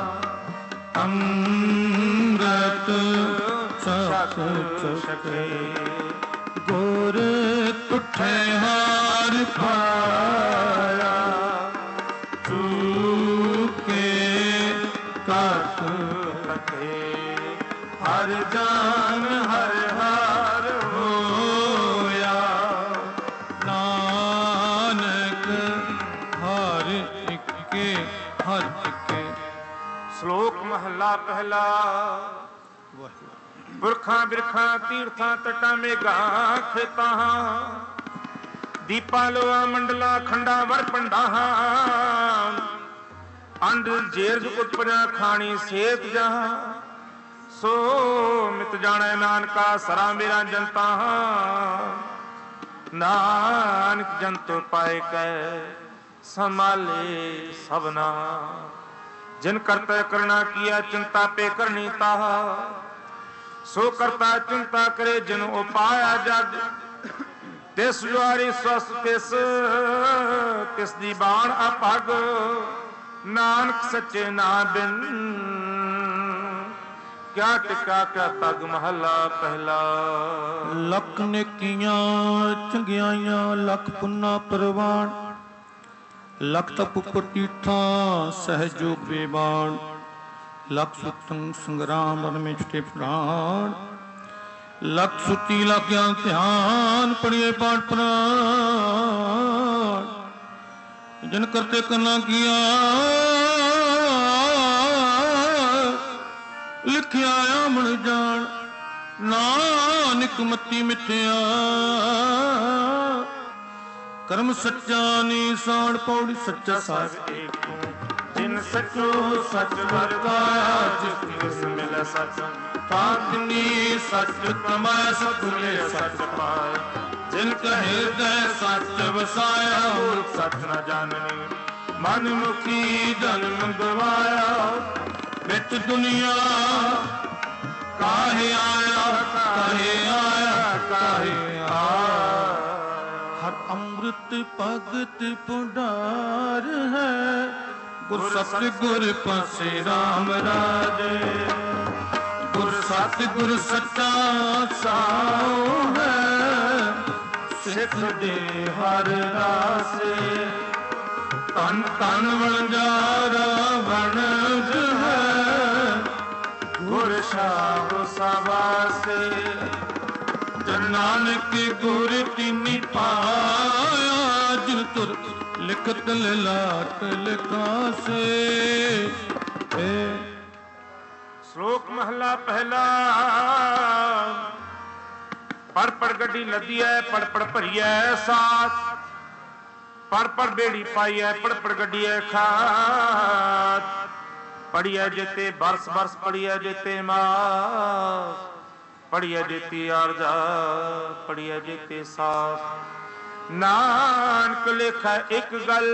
ਅੰਮ੍ਰਿਤ ਛਕ ਛਕੇ ਗੁਰ ਤੁਠੇ ਹਾਰ ਪਾਇਆ। ਚੂਕੇ ਕਾਟ ਰਖੇ ਹਰ ਜਾਨ ਹਰ ਹਾਰ ਹੋਇਆ। ਨਾਨਕ ਹਰ ਇੱਕੇ ਹਰ ਇੱਕੇ। ਸ਼ਲੋਕ ਮਹਲਾ ਪਹਿਲਾ। ਪੁਰਖਾਂ ਬਿਰਖਾਂ ਤੀਰਥਾਂ ਤਟਾਂ ਮੇਘਾਂ ਖੇਤਾਂ। ਦੀਪਾਂ ਲੋਆ ਮੰਡਲਾਂ ਖੰਡਾਂ ਵਰ ਪੰਡਾਂ। ਅੰਡ ਜੇਰਜ ਉਤਪਰਿਆ ਖਾਣੀ ਸੇਤ ਜਹਾਂ। ਸੋ ਮਿਤ ਜਾਣੈ ਨਾਨਕਾ ਸਰਾ ਮੇਰਾ ਜਨਤਾ। ਨਾਨਕ ਜੰਤੁ ਪਾਏ ਕੈ ਸੰਭਾਲੇ ਸਭਨਾ। ਜਿਨ ਕਰਤਾ ਕਰਣਾ ਕੀਆ ਚਿੰਤਾ ਪੇ ਕਰਨੀ ਤਾਹਾ। ਸੋ ਕਰਤਾ ਚਿੰਤਾ ਕਰੇ ਜਿਨ ਉਪਾਇਆ ਜਗ। ਤਿਸ ਜੁਆਰੀ ਸਵਸਤ ਤਿਸ ਤਿਸ ਦੀ ਬਾਣ ਅਪਗ। ਨਾਨਕ ਸੱਚੇ ਨਾਮ ਬਿਨ ਕਿਆ ਟਿਕਾ ਕਿਆ ਤਗ। ਮਹਲਾ ਪਹਿਲਾ। ਲੱਖ ਨੇਕੀਆਂ ਚੰਗਿਆਈਆਂ ਲੱਖ ਪੁੰਨਾ ਪ੍ਰਵਾਨ। ਲੱਖ ਤਪ ਪ੍ਰਤੀਠਾਂ ਸਹਿਜੋਗ ਬੇਬਾਨ। ਲੱਖ ਸੁਤੰ ਸੰਗਰਾਮ ਰਣ ਮੇਂ ਛੁਟੇ ਪ੍ਰਾਣ। ਲੱਖ ਸੁਤੀ ਲੱਖ ਗਿਆਨ ਧਿਆਨ ਪੜਿਏ ਪਾਠ ਪ੍ਰਾਣ। ਜਿਨ ਕਰਤੇ ਕਰਨਾ ਕੀਆ ਲਿਖਿਆ ਆਮਣ ਜਾਣ। ਨਾਨਕ ਮਤੀ ਮਿਥਿਆ ਕਰਮ ਸੱਚਾ ਨੀਸਾਨ। ਪੌੜੀ ਸੱਚਾ ਸਾਹਿਬ ਏਕੋ ਜਿਨ ਸਚੋ ਸਚ ਵਰਤਾਇਆ। ਜਿਸ ਤਿਸ ਮਿਲੈ ਸਚ ਤਾਤਨੀ ਸਚ ਕਮਾਇ। ਸਤਿ ਸਚ ਪਾਇ ਜਿਨ ਕਹੇ ਹਿਰਦੈ ਸਚ ਵਸਾਇਆ। ਮੂਰਖ ਸਚ ਨ ਜਾਣਨੀ ਮਨ ਮੁਖੀ ਜਨਮ ਗਵਾਇਆ। ਵਿੱਚ ਦੁਨੀਆ ਕਾਹੇ ਆਇਆ ਕਾਹੇ ਆਇਆ ਕਾਹੇ ਆਇਆ। ਹਰ ਅੰਮ੍ਰਿਤ ਭਗਤ ਪੁੰਡਾਰ ਹੈ। ਗੁਰ ਸਤ ਗੁਰ ਪਾਸੇ ਰਾਮ ਰਾਜੇ। ਗੁਰ ਸਤ ਗੁਰ ਸੱਚਾ ਸਾਉ ਹੈ। ਸਿੱਖ ਦੇ ਹਰ ਰਾਸੇ। ਧਨ ਧਨ ਵਣਜਾਰਾ ਵਣਜ ਹੈ। ਗੁਰ ਸ਼ਾਹ ਸਵਾਸੇ। ਜਨ ਨਾਨਕ ਗੁਰ ਤਿਨੀ ਪਾਇਆ। ਜਿਨ ਤੁਰ ਲਿਖਤ ਲਾਟ ਲਿਖਾਸੇ। ਸ਼ਲੋਕ ਮਹਲਾ ਪਹਿਲਾ। ਪੜ ਪੜ ਗੱਡੀ ਲੱਦੀ ਐ ਪੜ ਪੜ ਭਰੀਐ ਸਾਥ। ਪੜ ਪੜ ਬੇੜੀ ਪਾਈ ਐ ਪੜ ਪੜ ਗੱਡੀ ਐ ਖਾਤ। ਪੜੀਐ ਜੇਤੇ ਬਰਸ ਬਰਸ ਪੜੀਐ ਜੇਤੇ ਮਾਸ। ਪੜੀਐ ਜੇਤੀ ਆਰਜਾ ਪੜੀਐ ਜੇਤੇ ਸਾਸ। ਨਾਨਕ ਲੇਖਾ ਇੱਕ ਗੱਲ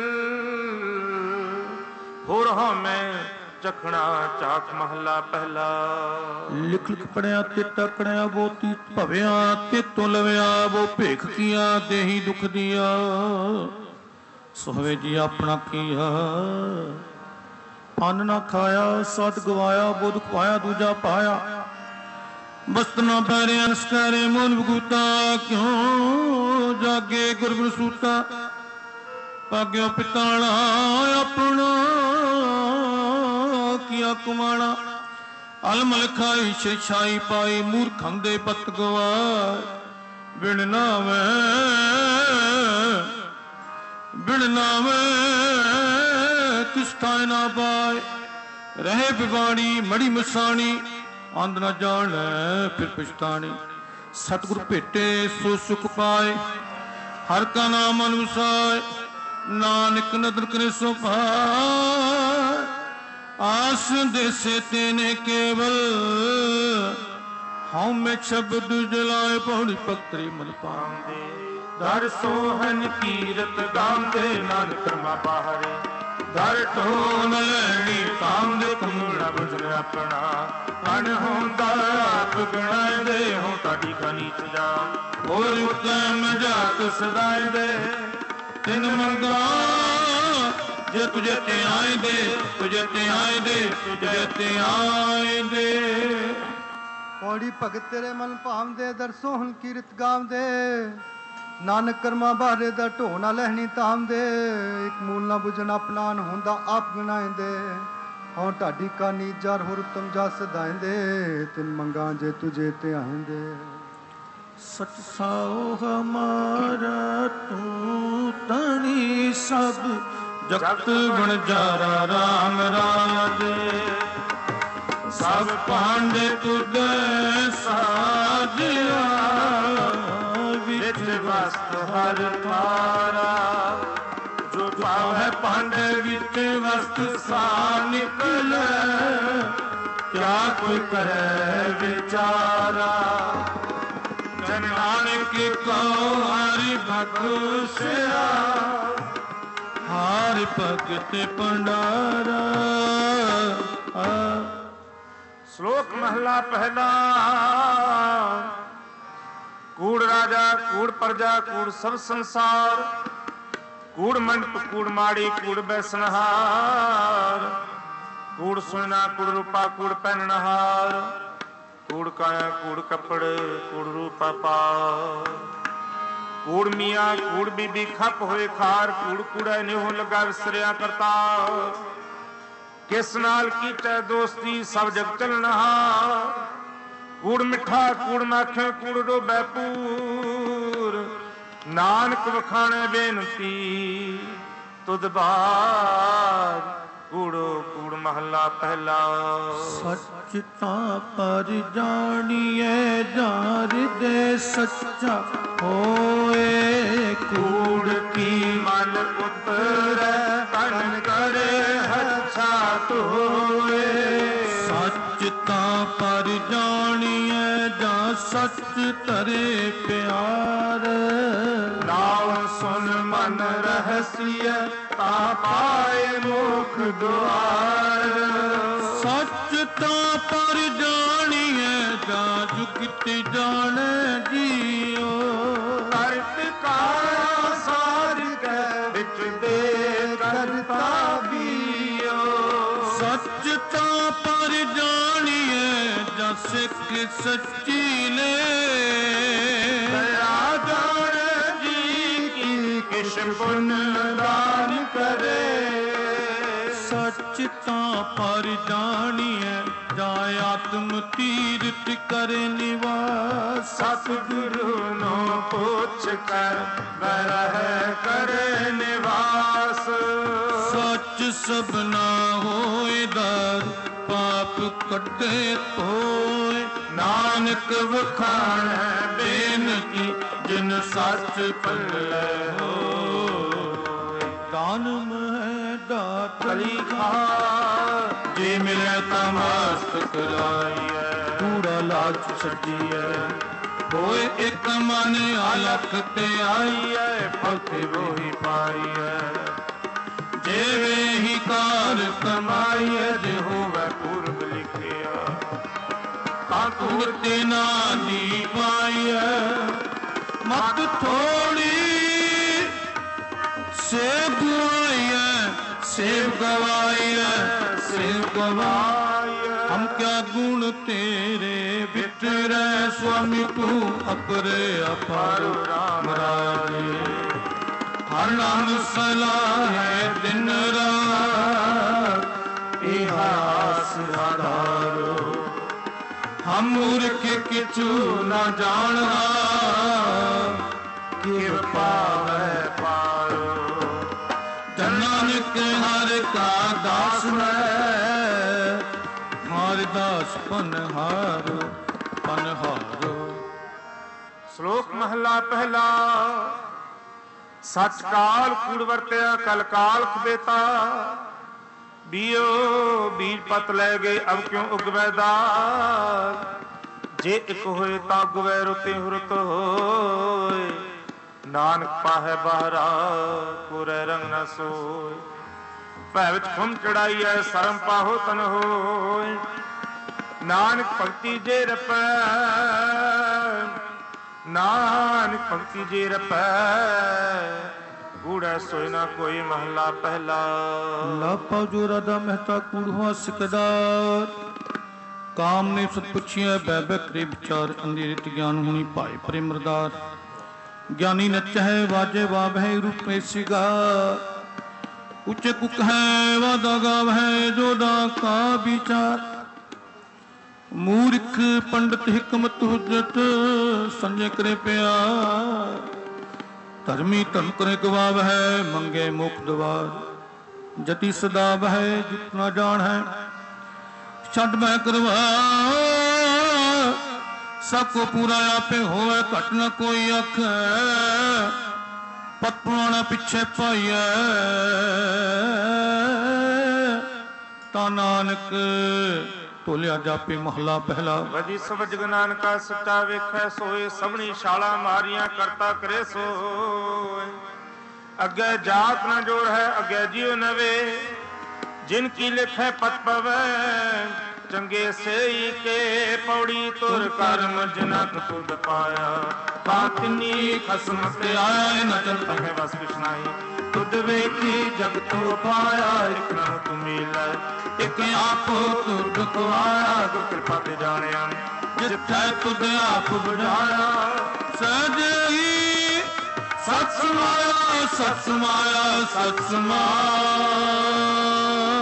ਹੋਰ ਹਾਂ ਮੈਂ ਚਖਣਾ ਚਾਖ। ਮਹਲਾ ਪਹਿਲਾ। ਲਿਖ ਲਿਖ ਪੜਿਆ ਤੇ ਟਕਣਿਆ ਵੋ ਤੀਤ ਭਵਿਆ। ਤੇ ਤੋਂ ਲਵਿਆ ਵੋ ਭੇਖ ਕੀਆ ਦੇਹੀ ਦੁਖ ਦਿਆ। ਸੋਹਵੇ ਜੀ ਆਪਣਾ ਕੀਆ ਅੰਨ ਨਾ ਖਾਇਆ, ਸਤ ਗਵਾਇਆ, ਬੁੱਧ ਖਵਾਇਆ, ਦੂਜਾ ਪਾਇਆ। ਬਸਤ ਨਾ ਪੈਰੇ ਅਨਸਕਾਰੇ ਮੂਲ ਬਗੂਤਾ, ਕਿਉਂ ਜਾਗੇ ਗੁਰਗੁਰ ਸੂਤਾ। ਭਾਗਿਓ ਪਿਤਾਲਾ ਆਪਣਾ ਕੀਆ ਕੁਮਾਣਾ। ਅਲਮਲ ਖਾਈ ਸ਼ਿਰਛਾਈ ਪਾਈ, ਮੂਰਖਾਂ ਦੇ ਪਤ ਗਵਾਏ। ਬਿਨ ਨਾਵੇਂ ਬਿਨ ਨਾਵੇਂ ਤਿਸ ਥਾਇ ਨਾ ਪਾਏ। ਰਹੇ ਬਿਵਾਣੀ ਮੜੀ ਮਸਾਣੀ, ਅੰਧ ਨਾ ਜਾਣੈ ਫਿਰ ਪਛਤਾਣੀ। ਸਤਿਗੁਰ ਭੇਟੇ ਸੋ ਸੁਖ ਪਾਏ, ਹਰ ਕਾ ਨਾਮ ਮਨ ਵਸਾਏ। ਨਾਨਕ ਨਦਰ ਕਰੇ ਸੋ ਪਾਏ, ਆਸ ਦੇਸੇ ਤੇਨੇ ਕੇਵਲ। ਹਉ ਮੈਂ ਸ਼ਬਦ ਜਲਾਏ, ਪੌੜੀ ਪਕਤਰੀ ਮਨ ਪਾਉਂਦੇ। ਦਰ ਸੋਹਨ ਕੀਰਤ ਗਾਉਂਦੇ, ਨਾਨਕ ਕਰਮਾ ਬਾਹਰੇ। ਦਰ ਢੋਲ ਲੈਣੀ ਤਾਂਦੇ, ਕੁਮੜਾ ਬੁਝਲ ਆਪਣਾ। ਅਣ ਹੁੰਦਾ ਆਪ ਗਣਾਇਦੇ, ਹੋ ਤੁਹਾਡੀ ਖਾਨੀ ਚ ਜਾ। ਹੋਰ ਉਤਮ ਜਾਤ ਸਦਾਏ ਦੇ, ਤਿਨ ਮੰਗਾ ਜੇ ਤੁਝੇ ਤੇ ਆਏ ਦੇ। ਤੁਝੇ ਤੇ ਆਏ ਦੇ, ਤੁਝੇ ਤੇ ਆਏ ਦੇ। ਪੌੜੀ ਭਗਤ ਤੇਰੇ ਮਨ ਭਾਵਦੇ, ਦਰ ਸੋਹਣ ਕੀਰਤ ਗਾਵਦੇ। ਨਾਨਕ ਕਰਮਾ ਬਾਹਰੇ ਦਾ ਢੋ ਨਾ ਲਹਿਣੀ ਤਾਮਦੇ। ਇੱਕ ਮੂਲ ਨਾ ਬੁਝਣ ਆਪਣਾ ਨ ਹੁੰਦਾ ਆਪ ਗਣਾਇਂਦੇ। ਹਉ ਢਾਡੀ ਕਾ ਨੀਜਰ ਹੋਰ ਉਤਮ ਜਾ ਸਦਾਇਂਦੇ। ਤਿਨ ਮੰਗਾ ਜੇ ਤੁਝੇ ਤੇ ਆਇਂਦੇ। ਸਚ ਸਾਉ ਹਮਾਰਾ ਤੂੰ ਤਣੀ, ਸਭ ਜਗਤ ਗੁਣ ਜਾਰਾ ਰਾਮ ਰਾਜੇ। ਸਭ ਭਾਂਡੇ ਤੁਧੇ ਸਾਜਿਆ, ਵਿੱਚ ਵਸਤ ਹਰ ਤਾਰਾ। ਜੋ ਭਾਵੈ ਭਾਂਡੇ ਵਿੱਚ ਵਸਤ ਸਾ ਨਿਕਲੈ, ਕਿਆ ਕੋਈ ਕਰੈ ਵਿਚਾਰਾ। ਜਨ ਨਾਨਕ ਕਉ ਹਰਿ ਬਖਸ਼ਿਆ, ਹਰਿ ਭਗਤ ਭੰਡਾਰਾ। ਸ਼ਲੋਕ ਮਹਲਾ ਪਹਿਲਾ। ਕੂੜ ਰਾਜਾ ਕੂੜ ਪ੍ਰਜਾ ਕੂੜ ਸਭ ਸੰਸਾਰ। ਕੂੜ ਮੰਡਪ ਕੂੜ ਮਾੜੀ ਕੂੜ ਬੈਸਨਹਾਰ। ਕੂੜ ਸੁਣਨਾ ਕੂੜ ਰੂਪਾ ਕੂੜ ਪਹਿਨਣਹਾਰ। ਕੂੜ ਕਾਇਆ ਕੂੜ ਕੱਪੜ ਕੂੜ ਰੂਪਾ ਪਾਰ। ਕੂੜ ਮੀਆਂ ਕੂੜ ਬੀਬੀ ਖੱਪ ਹੋਏ ਖਾਰ। ਕੂੜ ਕੂੜਾ ਨਿਹੋ ਲੱਗਾ ਵਿਸਰਿਆ ਕਰਤਾ। ਕਿਸ ਨਾਲ ਕੀਟੈ ਦੋਸਤੀ ਸਭ ਜਗ ਚਲਨਹਾਰ। ਕੂੜ ਮਿੱਠਾ ਕੂੜ ਮਾਖਿਓ ਕੂੜ ਡੋਬੈ ਪੂਰ। ਨਾਨਕ ਵਖਾਣੈ ਬੇਨਤੀ ਤੁਧ ਬਾਰ। ਕੂੜੋ ਕੂੜ ਮਹੱਲਾ ਪਹਿਲਾ। ਸੱਚ ਤਾਂ ਪਰ ਜਾਣੀਐ, ਜਾਰ ਦੇ ਸੱਚਾ ਹੋਏ। ਕੂੜ ਕੀ ਮਨ ਉਤਰੈ, ਤਨ ਕਰੇ ਹੱਛਾ ਧੋਏ। ਸੱਚ ਤਾਂ ਪਰ ਜਾਣੀਐ, ਜਾਂ ਸੱਚ ਧਰੇ ਪਿਆਰ। ਨਾਮ ਸੁਨ ਮਨ ਰਹਸੀਐ, ਤਾਂ ਪਾਏ ਮੁਖ ਦੁਆਰ। ਸੱਚ ਤਾਂ ਪਰ ਜਾਣੀਐ, ਜਾਂ ਜੁਗਤਿ ਜਾਣੈ ਜੀਓ। ਕਰਤ ਕਾਇਆ ਸਾਰਿਕੈ, ਵਿੱਚ ਦੇ ਕਰਤਾ ਬੀਓ। ਸੱਚ ਤਾਂ ਪਰ ਜਾਣੀਐ, ਜਾਂ ਸਿੱਖ ਸੱਚੀ ਲੈ। ਦਇਆ ਜਾਣੈ ਜੀ ਕੀ, ਕਿਛ ਪੁੰਨ ਦਾਨ ਕਰੇ। ਸੱਚ ਤਾਂ ਪਰ ਜਾਣੀਐ, ਜਾਂ ਆਤਮ ਤੀਰਥ ਕਰੇ ਨਿਵਾਸ। ਸਤਿਗੁਰੂ ਨੂੰ ਪੁੱਛ ਕਰ, ਬਰਹਿ ਕਰੇ ਨਿਵਾਸ। ਸੱਚ ਸਭਨਾ ਹੋਏ ਦਰ, ਪਾਪ ਕੱਢੇ ਧੋਏ। ਨਾਨਕ ਵਖਾਣੈ ਬੇਨਤੀ, ਜਿਨ ਸੱਚ ਪੱਲੇ ਹੋਏ। ਦਾਨਮ ਹੈ ਦਾਤ ਕਲੀ ਖਾ, ਜੇ ਮਿਲੈ ਤਾਂ ਮਸਤਕ ਲਾਈਐ। ਕੂੜਾ ਲਾਜ ਛੱਡੀਐ, ਹੋਏ ਇੱਕ ਮਨ ਅਲਖ ਤੇ ਆਈਐ। ਫਲ ਤੇ ਵੋਹੀ ਪਾਈਐ। ਜਿਵੇਂ ਹੀ ਕਾਰ ਕਮਾਈਐ, ਜੇ ਹੋਵੇ ਪੂਰਬ ਲਿਖਿਆ। ਤਾਂ ਤੂੰ ਤੇ ਨਾ ਦੀ ਪਾਈਐ। ਮਤ ਥੋੜੀ सेब गवाइए सेब गवाइए सेब गवाइए हम क्या गुण तेरे बिटरे स्वामी तू अपरे अपार राम राजे हर नाम सलाह दिन रात इहास आधारो हम मूर्ख किचू न जानना कृपा वह पारो नानक हर का दास है हर दास पनहारो पनहारो। ਸ਼ਲੋਕ ਮਹਲਾ ਪਹਿਲਾ। ਸੱਚ ਕਾਲ ਕੂੜ ਵਰਤਿਆ ਕਲ ਕਾਲ ਖਬੇਤਾ ਬੀਓ ਬੀਜ ਪਤ ਲੈ ਗਏ ਅਬ ਕਿਉਂ ਉਗਵੈ ਦਾਗ ਜੇ ਇੱਕ ਹੋਏ ਤਾਂ ਉਗਵੈ ਰੁਤੇ ਹੁਰਤ ਹੋਏ ਨਾਨਕ ਪਾਹੈ ਬਾਹਰਾ ਕੋਰੇ ਰੰਗ ਨਾ ਸੋਏ ਭੈ ਵਿੱਚ ਖੁੰਮ ਚੜਾਈ ਐ ਸਰਮ ਪਾਹੋ ਤਨ ਹੋਏ ਨਾਨਕ ਭਗਤੀ ਜੇ ਰਪੈ ਨਾਨਕ ਭਗਤੀ ਜੇ ਰਪੈ ਕੂੜੈ ਸੋਇ ਨਾ ਕੋਈ ਮਹਲਾ ਪਹਿਲਾ। ਲਾਪਾ ਜੋ ਰਾਧਾ ਮਹਿਤਾ ਕੂੜ ਹੁਆ ਸਿਕਦਾਰ ਕਾਮ ਨੇ ਸਤ ਪੁੱਛਿਆ ਬੈ ਬੈ ਕਰੇ ਵਿਚਾਰ ਅੰਧੇਰਿਤ ਗਿਆਨ ਹੁਣੀ ਭਾਏ ਪ੍ਰੇਮਰਦਾਰ ਗਿਆਨੀ ਨਚਹਿ ਵਾਜੇ ਵਾਵਹਿ ਰੂਪੇ ਸਿਗਾ ਉੱਚੇ ਕੁਕ ਹੈ ਵਾਦਾ ਗਾਵਹਿ ਜੋਦਾ ਕਾ ਵਿਚਾਰ ਮੂਰਖ ਪੰਡਤ ਹਿਕਮਤ ਹੁਜਤ ਸੰਜੇ ਕਰੇ ਪਿਆਰ ਧਰਮੀ ਧਰਮ ਕਰੇ ਗਵਾਵਹਿ ਮੰਗੇ ਮੁਖ ਦਵਾਰ ਜਤੀ ਸਦਾ ਵਹਿ ਜਿਤਨਾ ਜਾਣ ਹੈ ਛੱਡ ਮੈਂ ਕਰਵਾ ਸਭ ਕੋ ਪੂਰਾ ਆਪੇ ਹੋਵੇ ਘਟ ਨ ਕੋਈ ਆਖੈ ਪਤ ਪੁਰਾਣਾ ਪਿੱਛੇ ਪਾਈਐ ਤਾਂ ਨਾਨਕ ਤੋਲਿਆ ਜਾਪੇ ਮਹਲਾ ਪਹਿਲਾ। ਵਜੀ ਸਭ ਜਗ ਨਾਨਕਾ ਸੱਚਾ ਵੇਖੈ ਸੋਏ ਸਭਨੀ ਛਾਲਾ ਮਾਰੀਆਂ ਕਰਤਾ ਕਰੇ ਸੋਏ ਅੱਗੇ ਜਾਤ ਨ ਜੋੜ ਹੈ ਅੱਗੇ ਜੀਉ ਨਵੇ ਜਿਨ ਕੀ ਲਿਖੈ ਪਤ ਪਵੈ ਚੰਗੇ ਸੇਈ ਕੇ ਪੌੜੀ ਤੁਰ ਕਰਮ ਜਨਕ ਤੁਧ ਪਾਇਆ ਬਾਤਨੀ ਖਸਮ ਤੇ ਆਇਆ ਨ ਚਲਤਾ ਹੈ ਵਸ ਕਿਸ਼ਨਾਈ ਤੁਧ ਵੇਖੀ ਜਗ ਤੋ ਪਾਇਆ ਇਕ ਨਾ ਤੂੰ ਮਿਲੈ ਇਕ ਆਪ ਤੁਧ ਕੋ ਆਇਆ ਗੁਰ ਕਿਰਪਾ ਤੇ ਜਾਣਿਆ ਜਿੱਥੈ ਤੁਧ ਆਪ ਬੁਝਾਇਆ ਸਜਈ ਸਤ ਸਮਾਇਆ ਸਤ ਸਮਾਇਆ ਸਤ ਸਮਾਇਆ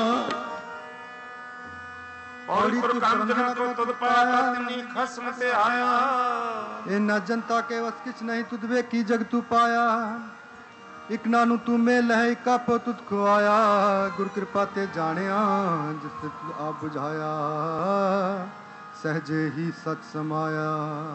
ਔੜੀ ਤੁ ਕਰਮ ਜਨਾ ਕੋ ਤੁਧ ਪਾਇਆ ਤਿਨੀ ਖਸਮ ਤੇ ਆਇਆ ਇਨਾ ਜਨਤਾ ਕੇ ਵਸ ਕਿਛ ਨਹੀਂ ਤੁਧ ਵੇਖੀ ਜਗ ਤੂ ਪਾਇਆ ਇਕ ਨਾਨੂ ਤੂੰ ਮੇਲ ਹੈ ਇਕ ਆਪੋ ਤੁਧ ਕੋ ਆਇਆ ਗੁਰ ਕਿਰਪਾ ਤੇ ਜਾਣਿਆ ਜਿਸ ਤੇ ਤੂੰ ਆਪ ਬੁਝਾਇਆ ਸਹਜੇ ਹੀ ਸਤ ਸਮਾਇਆ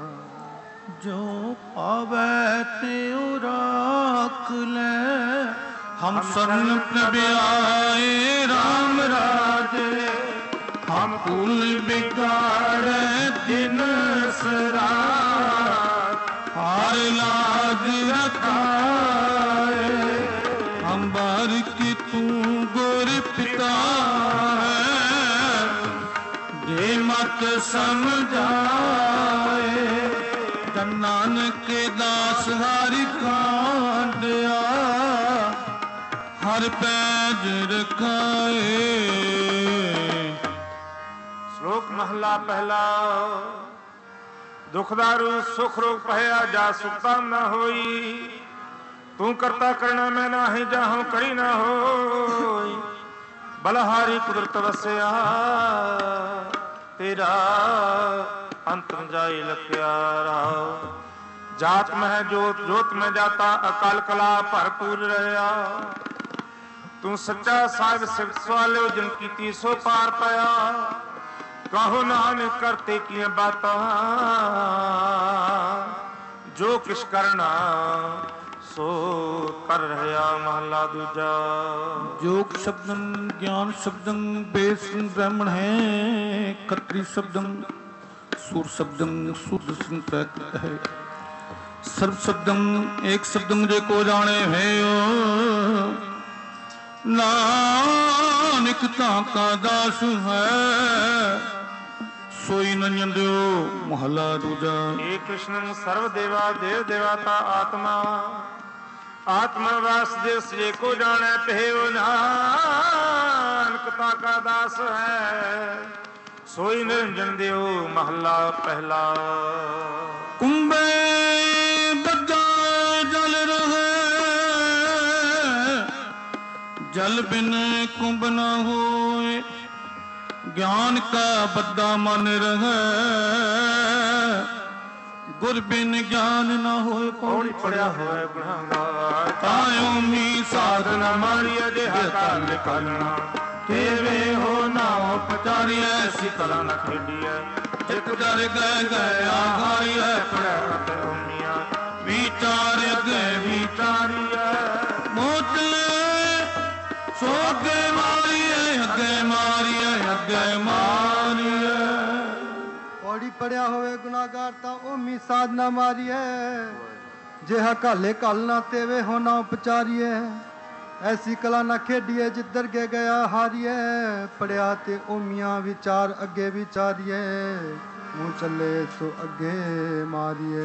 ਜੋ ਪਾਵੈ ਤਿਉ ਰਾਖ ਲੈ ਹਮ ਸਰਨ ਪ੍ਰਭ ਆਏ ਰਾਮ ਰਾਜੇ ਹਮ ਕੁਲ ਬਿਗਾੜੈ ਦਿਨ ਸਰਾਤ ਹਾਰ ਲਾਜ ਰਖਾਏ ਹਮ ਬਾਰ ਕੀ ਤੂੰ ਗੁਰ ਪਿਤਾ ਹੈ ਜੇ ਮਤ ਸਮਝਾਏ ਜਨ ਨਾਨਕ ਦਾਸ ਹਰਿ ਕਾਂਡਿਆ ਹਰ ਪੈਜ ਰਖਾਏ। ਸ਼ਲੋਕ ਮਹਲਾ ਪਹਿਲਾ। ਦੁਖ ਦਾਰੂ ਸੁਖ ਰੋਗ ਪਹਿਆ ਜਾ ਸੁਖਤਾ ਨਾ ਹੋਈ ਤੂੰ ਕਰਤਾ ਕਰਣਾ ਮੈਂ ਨਾਹੀ ਜਾਹਉ ਕਰੀ ਨਾ ਹੋਈ ਬਲਹਾਰੀ ਕੁਦਰਤ ਵਸਿਆ ਤੇਰਾ ਅੰਤਰ ਜਾਈ ਲਖਿਆ ਰਾਹ ਜਾਤ ਮਹਿ ਜੋਤ ਜੋਤ ਮੈਂ ਜਾਤਾ ਅਕਾਲ ਕਲਾ ਭਰਪੂਰ ਰਹਿਆ ਤੂੰ ਸੱਚਾ ਸਾਹਿਬ ਸਿਫਤ ਸਵਾਲਿਓ ਜਿਨ ਕੀਤੀ ਸੋ ਪਾਰ ਪਿਆ ਕਹੋ ਨਾਨਕ ਕਰਤੇ ਕੀਆਂ ਬਾਤਾਂ ਜੋ ਕਿਛ ਕਰਨਾ ਸੋ ਕਰ ਰਹਿਆ ਮਹਲਾ ਦੂਜਾ। ਜੋਗ ਸ਼ਬਦੰ ਗਿਆਨ ਸ਼ਬਦੰ ਬੇਸਨ ਬ੍ਰਾਹਮਣ ਹੈ ਖੱਤਰੀ ਸ਼ਬਦੰ ਸੁਰ ਸ਼ਬਦੰ ਸੁਧ ਸਿੰਘ ਪ੍ਰਕਟ ਹੈ ਸਰਬ ਸ਼ਬਦੰ ਏਕ ਸ਼ਬਦੰ ਜੇ ਕੋ ਜਾਣੇ ਹੈ ਨਾਨਕ ਤਾਂ ਕਾ ਦਾਸ ਹੈ ਸੋਈ ਨ ਜੰਦਿਓ ਮਹਲਾ ਦੂਜਾ। ਏ ਕ੍ਰਿਸ਼ਨ ਸਰਵ ਦੇਵਾ ਦੇਵ ਦੇਵਾਤਾ ਆਤਮਾ ਆਤਮਾ ਵਾਸੁਦੇਵ ਜੇ ਕੋ ਜਾਣੈ ਪਹਿਓ ਨਾਨਕ ਪਾਕਾ ਦਾਸ ਹੈ। ਸੋਈ ਨਿਰੰਜਨ ਦਿਓ ਮਹੱਲਾ ਪਹਿਲਾ। ਕੁੰਭੇ ਬੱਧਾ ਜਲ ਰਹੇ, ਜਲ ਬਿਨ ਕੁੰਭ ਨ ਹੋਏ। ਗਿਆਨ ਕਾ ਬੱਧਾ ਮਨ ਰਹੇ, ਗੁਰ ਬਿਨ ਗਿਆਨ ਨ ਹੋਏ। ਪੌੜੀ ਪੜਿਆ ਹੋਇਆ ਗੁਨਾਹਗਾਰ ਤਾਇਓ ਮੀ ਸਾਧਨ ਮਾਰੀ ਅਜਿਹਾ ਕਾਲ ਕਰਨਾ। ਤੇਵੇ ਹੋ ਨਾ ਉਪਚਾਰੀ ਐਸੀ ਕਲਾ ਨ ਖੇਡੀਐ। ਇੱਕ ਦਰ ਗਏ ਗਿਆ ਹਾਰੀਐ ਪੜਿਆ ਤੇ ਉਮੀਆਂ ਵਿਚਾਰ ਗਏ ਵਿਚਾਰੀਐ। ਮੋਟਲੇ ਸੋ ਅੱਗੇ ਮਾਰੀਏ ਅੱਗੇ ਮਾਰੀਏ ਅੱਗੇ ਮਾਰੀਏ। ਪੌੜੀ ਪੜਿਆ ਹੋਵੇ ਗੁਨਾਹਗਾਰ ਤਾਂ ਓਮੀ ਸਾਧਨਾ ਮਾਰੀਏ। ਜਿਹਾ ਕਾਲੇ ਕਲ ਨਾ ਤੇਵੇ ਹੋ ਨਾ ਉਪਚਾਰੀਏ। ਐਸੀ ਕਲਾ ਨਾ ਖੇਡੀਏ ਜਿੱਧਰ ਗੇ ਗਿਆ ਹਾਰੀਏ। ਪੜਿਆ ਤੇ ਓਮੀਆਂ ਵਿਚਾਰ ਅੱਗੇ ਵਿਚਾਰੀਏ। ਮੂੰਹ ਚੱਲੇ ਸੋ ਅੱਗੇ ਮਾਰੀਏ।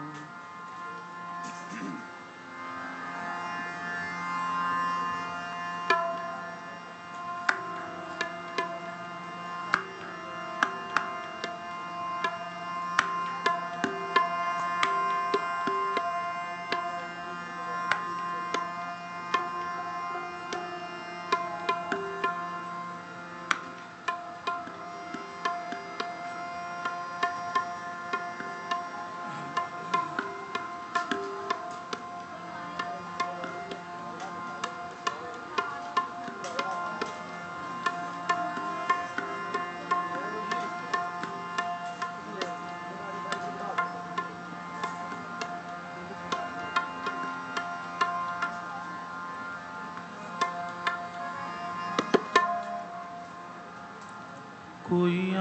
ਕੋਈ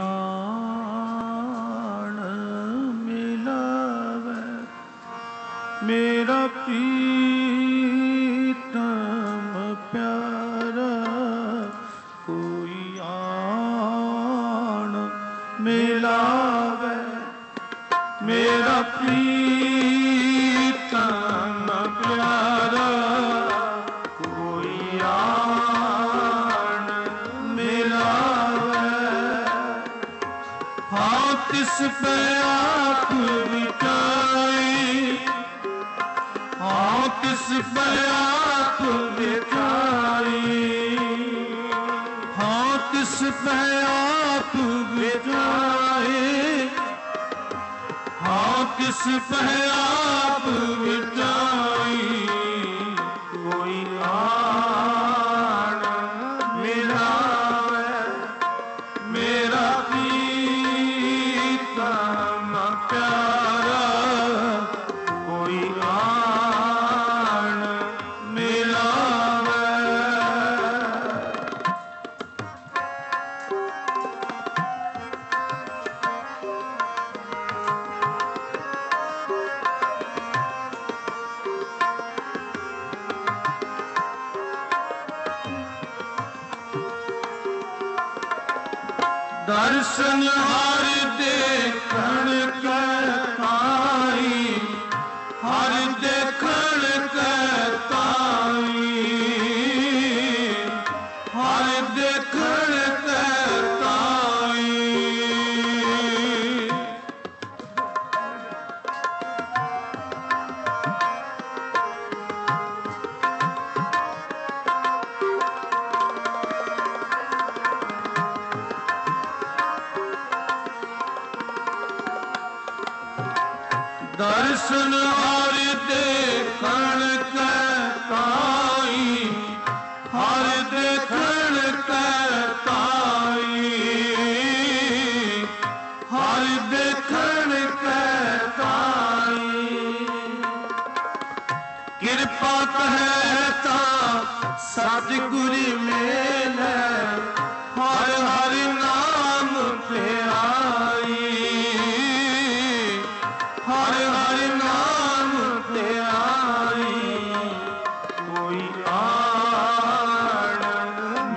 ਆਣ ਮਿਲਾਵੇ ਮੇਰਾ ਪ੍ਰੀਤਮ ਪਿਆਰਾ। ਕੋਈ ਆਣ ਮਿਲਾਵੇ ਮੇਰਾ ਪ੍ਰੀਤਮ ਪਿਆਰਾ। ਕੋਈ ਆਣ ਮਿਲਾਵੇ ਹਾਂ ਤਿਸ ਪੈ ਆਪ ਵਿਚਾਈ। ਹਾਂ ਤਿਸ ਪੈ ਆਪ ਵਿਚਾਈ। ਹਾਂ ਤਿਸ ਪੈ ਆਪ ਵਿਚਾਈ। ਹਾਂ ਤਿਸ ਪੈ ਆਪ ਵਿਚਾਈ। ਕੋਈ ਆਣ ਮਿਲਾਵੇ ਮੇਰਾ ਪ੍ਰੀਤਮ ਪਿਆਰਾ। ਕੋਈ ਆਣ ਮਿਲਾਵੇ ਦਰਸ਼ਨ ਹਰ ਦੇਖਣ ਕੈ ਤਾਈ। ਹਰ ਦੇਖਣ ਕੈ ਤਾਈ। ਹਰ ਦੇਖਣ ਕੈ ਤਾਈ। ਦਰਸ਼ਨ ਹਰ ਦੇਖਣ ਕੈ ਤਾਈ। ਹਰ ਦੇਖਣ ਕੈ ਤਾਈ। ਹਰ ਦੇਖਣ ਕੈ ਤਾਈ। ਕਿਰਪਾ ਕਹੈ ਤਾਂ ਸਤਿਗੁਰ ਮੇਲੈ। ਹਰ ਹਰ ਨਾਮ ਧਿਆਈ। ਹਰ ਹਰ ਨਾਮ ਧਿਆਈ। ਕੋਈ ਆਣ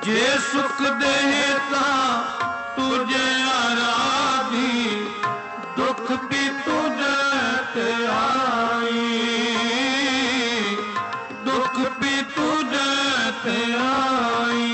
ਜੇ ਸੁਖ ਦੇਹ ਤਾਂ ਤੁਝੇ ਆਰਾਧੀ, ਦੁੱਖ ਵੀ ਤੁਝੇ ਤੇ ਆਈ, ਦੁੱਖ ਵੀ ਤੁਝੇ ਤੇ ਆਈ।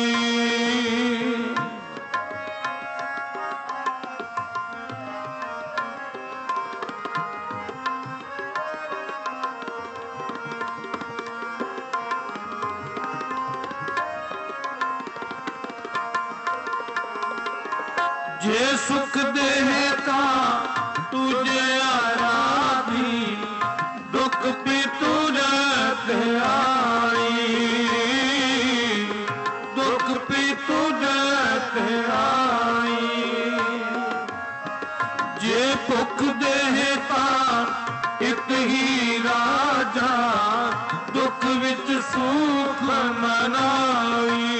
ਜੇ ਸੁਖ ਦੇਹ ਤਾਂ ਤੁਝੇ ਆਰਾਧੀ, ਦੁੱਖ ਵੀ ਤੁਝੇ ਤੇ ਆਈ, ਦੁੱਖ ਵੀ ਤੁਝੇ ਤੇ ਆਈ। ਜੇ ਭੁੱਖ ਦੇਹ ਤਾਂ ਇੱਕ ਹੀ ਰਾਜਾ, ਦੁੱਖ ਵਿੱਚ ਸੁਖ ਮਨਾਈ,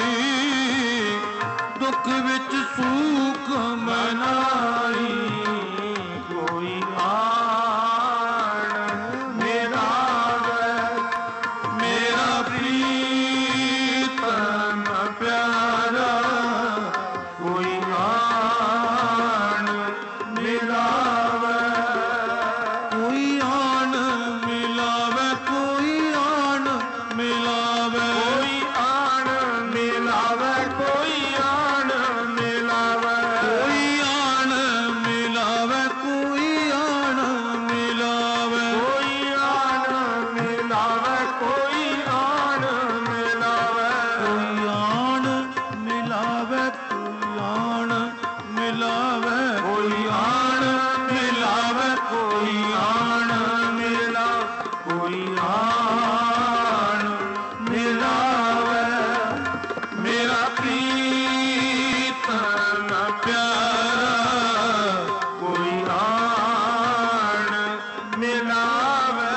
ਦੁੱਖ ਵਿੱਚ ਸੁਖ ਮਨਾਈ। ਕੋਈ ਆਣ ਮਿਲਾਵੇ ਮੇਰਾ ਪ੍ਰੀਤਮ ਪਿਆਰਾ, ਕੋਈ ਆਣ ਮਿਲਾਵੇ, ਕੋਈ ਆਣ ਮਿਲਾਵੇ, ਕੋਈ ਆਣ ਮਿਲਾਵੇ, ਕੋਈ ਆਣ ਮਿਲਾਵੇ, ਕੋਈ ਆਣ ਮਿਲਾਵੇ, ਕੋਈ ਆਣ ਮਿਲਾਵੇ, ਕੋਈ ਆਣ ਮਿਲਾਵੇ, ਕੋਈ ਆਣ ਮਿਲਾਵੇ, ਕੋਈ ਆਣ ਮਿਲਾਵੇ, ਕੋਈ ਆਣ ਮਿਲਾਵੇ, ਕੋਈ ਆਣ ਮਿਲਾਵੇ, ਕੋਈ ਆਣ ਮਿਲਾਵੇ, ਕੋਈ ਆਣ ਮਿਲਾ, ਕੋਈ ਆਣ ਮਿਲਾਵੇ ਮੇਰਾ ਪ੍ਰੀਤਮ ਪਿਆਰਾ, ਕੋਈ ਆਣ ਮਿਲਾਵੇ।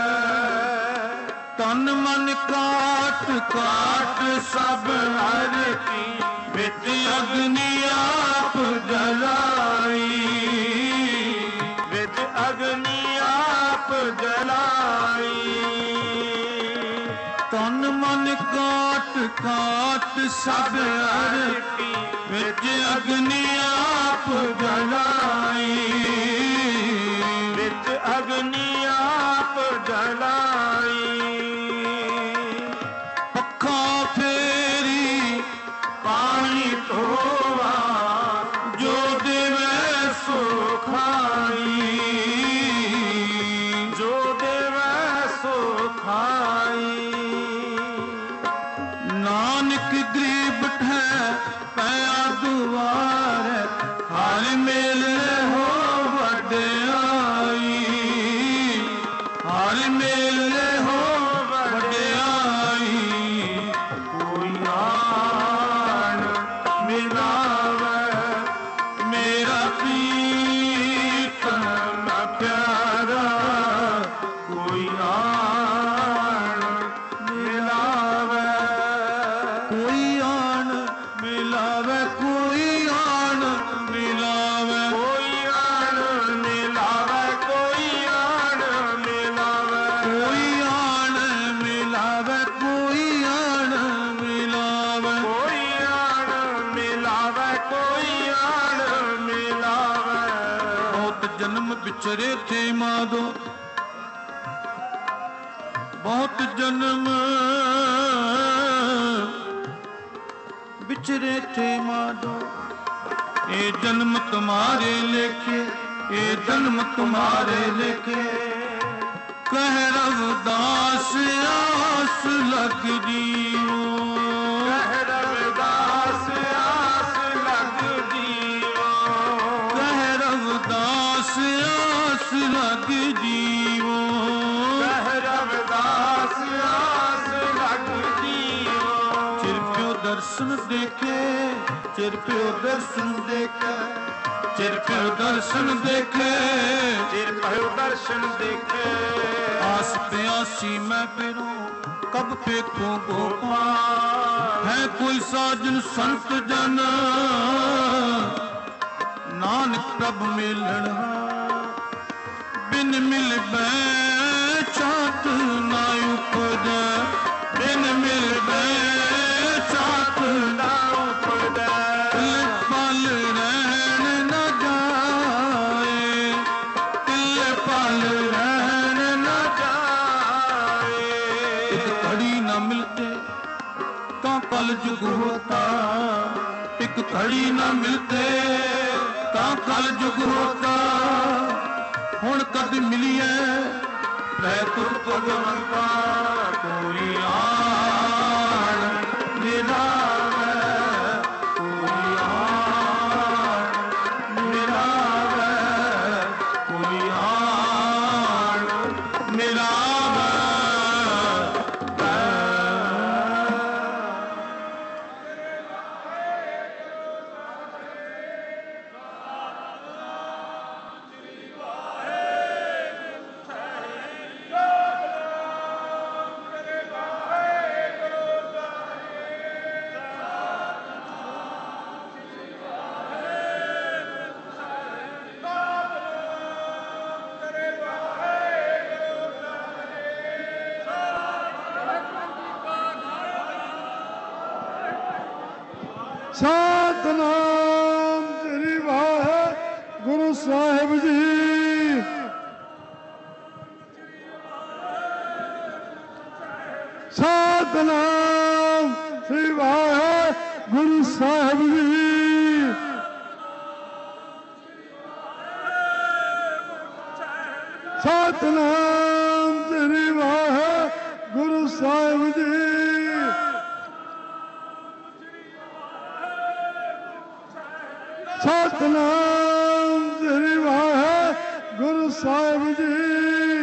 ਤਨ ਮਨ ਕਾਟ ਕਾਟ ਸਭ ਹਰਿ ਕੀ, ਵਿੱਚ ਅਗਨੀ ਆਪ ਜਲਾਈ, ਵਿੱਚ ਅਗਨੀ ਆਪ ਜਲਾਈ। ਤਨ ਮਨ ਕਾਟ ਕਾਟ ਸਭ ਹਰਿ ਕੀ, ਵਿੱਚ ਅਗਨੀ ਆਪ ਜਲਾਈ, ਵਿੱਚ ਅਗਨੀ ਆਪ ਜਲਾਈ। ਪੱਖਾ ਫੇਰੀ ਪਾਣੀ ਧੋਵਾ, ਜੋ ਦੇਵੇ ਸੋ ਖਾਈ, ਜੋ ਦੇਵੇ ਸੋ ਖਾਈ। ਨਾਨਕ ਗਰੀਬ ਠਹਿ ਪਿਆ ਦੁਆਰੇ, ਹਰ ਮੇਲੇ ਹੋ ਵਡਿਆਈ, ਹਰ ਮੇਲੇ ਹੋ ਵਡਿਆਈ। ਕੋਈ ਆਣ ਮਿਲਾਵੇ ਮੇਰਾ ਪ੍ਰੀਤਮ ਪਿਆਰਾ, ਕੋਈ ਆਣ ਮਿਲਾਵੇ, ਕੋਈ ਆਣ ਮਿਲਾਵੇ, ਕੋਈ ਆਣ ਮਿਲਾਵੇ, ਕੋਈ ਆਣ ਮਿਲਾਵੇ, ਕੋਈ ਆਣ ਮਿਲਾਵੇ, ਕੋਈ ਆਣ ਮਿਲਾਵੇ, ਕੋਈ ਆਣ ਮਿਲਾਵੇ, ਕੋਈ ਆਣ ਮਿਲਾਵੇ, ਕੋਈ ਆਣ ਮਿਲਾਵੇ। ਬਹੁਤ ਜਨਮ ਵਿਚਰੇ ਥੇ ਮਾਧੋ, ਬਹੁਤ ਜਨਮ ਵਿਚਰੇ ਥੇ माधो। ये जन्म तुम्हारे लेखे, ये जन्म तुम्हारे लेखे। कह रविदास आस लग जियो, कह रविदास आस लग जियो, कह रविदास आस लग जियो, कह रविदास आस लग जियो। चिर प्यो दर्शन देखे, चिर प्यो दर्शन देखे, चिर प्यो दर्शन देखे, चिर प्यो दर्शन देखे। आस प्यासी मैं फिरूं कब फेंकूं गोपाल, है कोई साजन संत जन नानक प्रभ मिलन, बिन मिल बैचात ना उपजै, बिन मिल बैचात कल जुग होता, एक घड़ी न मिलते ता कल जुग होता। हुण कद मिलिए बैतुर भगवंता, कोई आन मेरा कोई आन मेरा कोई आन मेरा। ਸਤਿਨਾਮ ਸ੍ਰੀ ਵਾਹਿਗੁਰੂ ਸਾਹਿਬ ਜੀ। ਸਤਿਨਾਮ ਸ੍ਰੀ ਵਾਹਿਗੁਰੂ ਸਾਹਿਬ ਜੀ। ਸਤਿਨਾਮ ਸ੍ਰੀ ਵਾਹਿਗੁਰੂ ਸਾਹਿਬ ਜੀ। ਸਤਿਨਾਮ ਸ੍ਰੀ ਵਾਹਿਗੁਰੂ ਸਾਹਿਬ ਜੀ।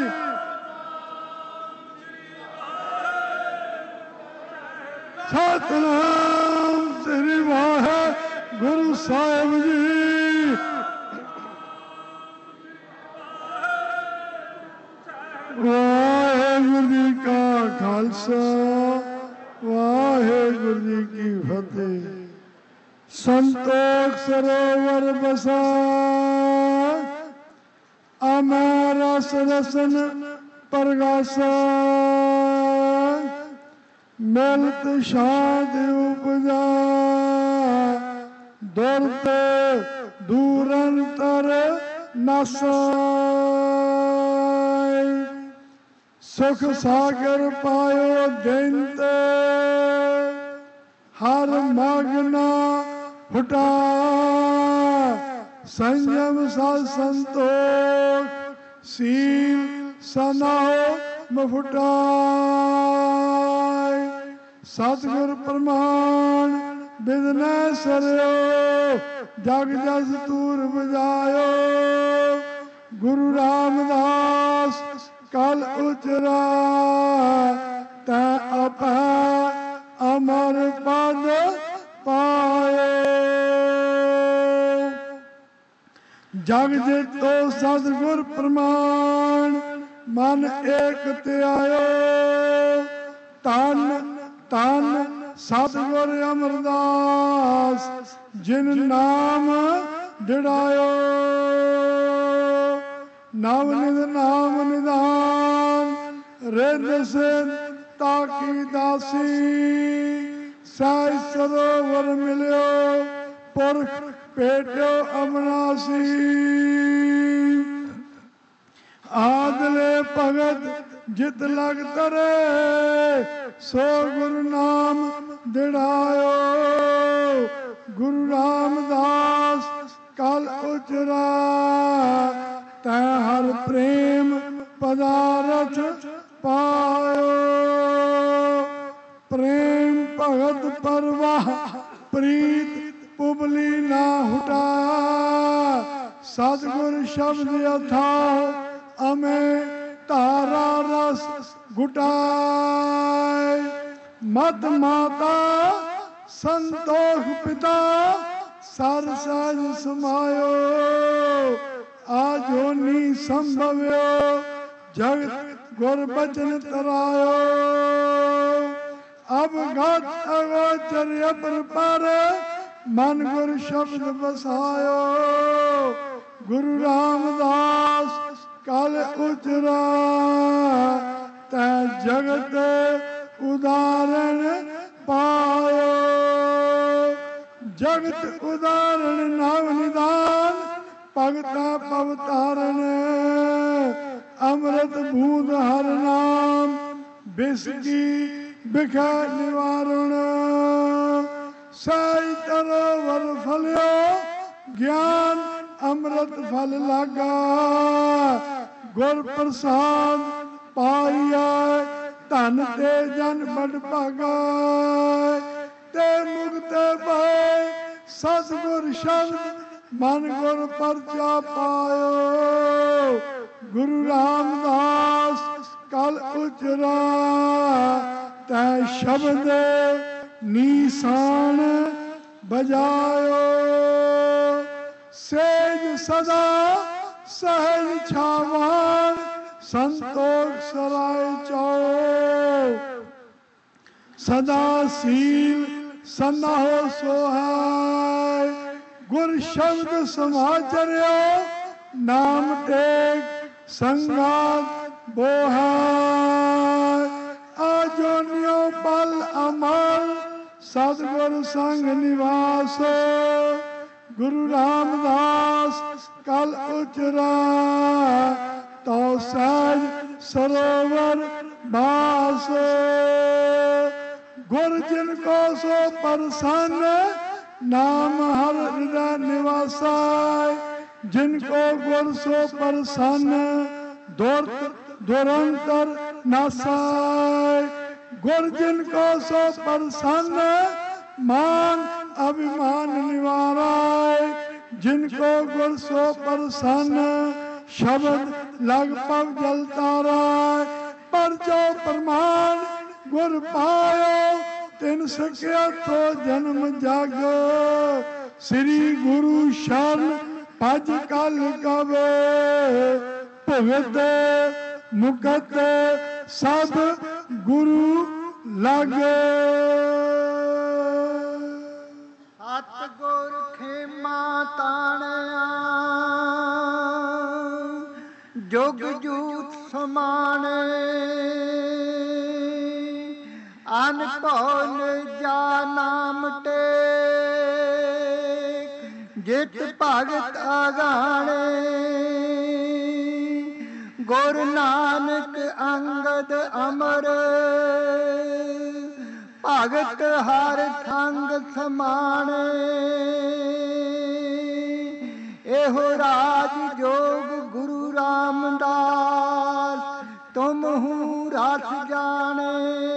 ਸਤਿਨਾਮ ਸ੍ਰੀ ਵਾਹਿਗੁਰੂ ਸਾਹਿਬ ਜੀ। ਵਾਹਿਗੁਰੂ ਜੀ ਕਾ ਖਾਲਸਾ, ਵਾਹਿਗੁਰੂ ਜੀ ਕੀ ਫਤਿਹ। संतोख सरोवर बसा, अमर रस रसन परगासा। मिलत शांति उपजा, दुर्त दूरंतर नासा। सुख सागर पायो देंत, हर मागना फुटा। संयम सा संतोष, सील सनाओ मफुटा। सतगुर प्रमाण बिदना सरयो, जग जस तूर बजायो। गुरु रामदास कल उचरा, तै अपा अमर पद पायो। जग जितो सतगुर प्रमाण, मन एक त्यायो। तन तन सतगुर अमरदास, जिन नाम दिड़ायो। नव निध नाम निधान, रिद सिद्ध ताकी दासी। साई सरोवर मिलियो, पुरख पेटो अमनासी। आदले भगत जित लग तरे, सो गुरु नाम दिड़ायो। गुरु रामदास कल उचरा, तै हर प्रेम पदारथ पायो। प्रेम भगत परवाह प्रीत पुबली ना हुटा। सतगुर शब्द अथाह, अमे तारा रस घुटाए। मत माता संतोष पिता, सर सहज समायो। आजोनी संभव्यो, जगत गुर बचन तरायो। अब गत अगोचर अपर पर, मन गुर शब्द बसायो। गुरु रामदास कल उचरा, तै जगत उदाहरण पायो। जगत उदाहरण नाम निदान, भगता पवतारण। अमृत बूंद हर नाम, बिसकी बिखा निवारण। ਸਹਿ ਤਰਵਰ ਫਲਿਓ ਗਿਆਨ ਅੰਮ੍ਰਿਤ ਫਲ ਲਾਗਾ ਗੁਰ ਪ੍ਰਸਾਦ ਪਾਈਐ ਧਨ ਤੇ ਜਨ ਬੜ ਭਾਗਾ ਤੇ ਮੁਕਤ ਭਏ ਸਤਿਗੁਰ ਸ਼ਬਦ ਮਨ ਗੁਰ ਪਰਚਾ ਪਾਇਓ ਗੁਰੂ ਰਾਮਦਾਸ ਕਲ ਉਚਰਾ ਤੈ ਸ਼ਬਦ ਨੀਸਾਨ ਬਜਾਇਓ ਸੇਜ ਸਦਾ ਸਹਿਜ ਛਾਵਾਨ ਸੰਤੋਖ ਸਰਾਏ ਚਾਓ ਸਦਾ ਸੀਲ ਸਨਾਹੋ ਸੋਹਾਇ ਗੁਰ ਸ਼ਬਦ ਸਮਾਚਰਿਓ ਨਾਮ ਟੇਕ ਸੰਗਾਤ ਬੋਹਾਇ ਆਜੋਨਿਓ ਬਲ ਅਮਲ ਸਤਿਗੁਰ ਸੰਗ ਨਿਵਾਸ ਗੁਰੂ ਰਾਮਦਾਸ ਕਲ ਉਚਰਾ ਤਉ ਸਹਿਜ ਸਰੋਵਰ ਬਾਸ ਗੁਰ ਜਿਨ ਕੋ ਸੋ ਪ੍ਰਸੰਨ ਨਾਮ ਹਰ ਹਿਰਦੈ ਨਿਵਾਸਾ ਜਿਨ ਕੋ ਗੁਰ ਸੋ ਪ੍ਰਸੰਨ ਦੁਰ ਦੁਰੰਤਰ ਨਾਸਾ ਗੁਰ ਜਿਨ ਕੋ ਸੋ ਪ੍ਰਸੰਨ ਮਾਨ ਅਭਿਮਾਨ ਨਿਵਾਰਾਇ ਜਿਨ ਕੋ ਗੁਰ ਸੋ ਪ੍ਰਸੰਨ ਸ਼ਬਦ ਲਗ ਪਵ ਜਲ ਤਾਰਾਇ ਪਰ ਜੋ ਪ੍ਰਮਾਨ ਗੁਰ ਪਾਇਓ ਤਿਨ ਸਕਿਆ ਥੋ ਜਨਮ ਜਗ ਸ੍ਰੀ ਗੁਰੂ ਸ਼ਰਨ ਭਜ ਕਲ ਕਵੇ ਭਗਤ ਮੁਕਤ ਸਭ ਗੁਰੂ ਲਾਗੇ ਸਤਿਗੁਰ ਖੇਮਾ ਤਾਣਿਆ ਜੁਗ ਜੂਤ ਸਮਾਣੇ ਅਨਭਉ ਜਾ ਨਾਮ ਟੇਕ ਜਿਤ ਭਗਤ ਅਗਾਣੇ ਗੁਰ ਨਾਨਕ ਅੰਗਦ ਅਮਰ ਭਗਤ ਹਰ ਸੰਗ ਸਮਾਣੇ ਇਹੋ ਰਾਜ ਜੋਗ ਗੁਰੂ ਰਾਮਦਾਸ ਤੁਮਹੂ ਰਸ ਜਾਣੇ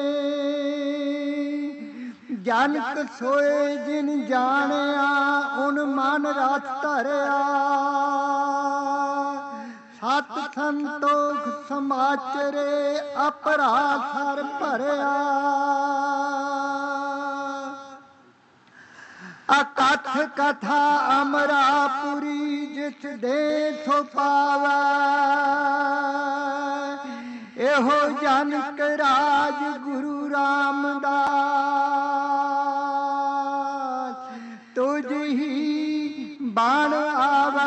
ਜਨਕ ਸੋਏ ਜਿਨ ਜਾਣਿਆ ਉਨ ਮਨ ਰਸ ਧਰਿਆ ਸਤ ਸੰਤੋਖ ਸਮਾਚਰੇ ਅਪਰਾਧ ਹਰ ਭਰਿਆ ਅਕਥ ਕਥਾ ਅਮਰਾਪੁਰੀ ਜਿਸ ਦੇ ਸੋ ਪਾਵੈ ਇਹੋ ਜਨਕ ਰਾਜ ਗੁਰੂ ਰਾਮਦਾਸ ਤੁਝ ਹੀ ਬਾਣ ਆਵੈ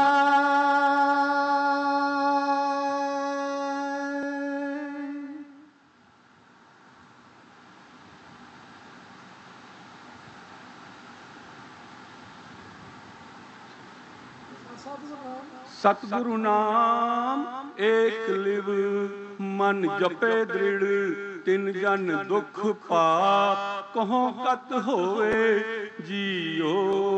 ਸਤਿਗੁਰੂ ਨਾਮ ਏਕ ਲਿਵ ਮਨ ਜਪੇ ਦ੍ਰਿੜ ਤਿਨ ਜਨ ਦੁਖ ਪਾਪ ਕਹੋ ਕਤ ਹੋਵੇ ਜੀਓ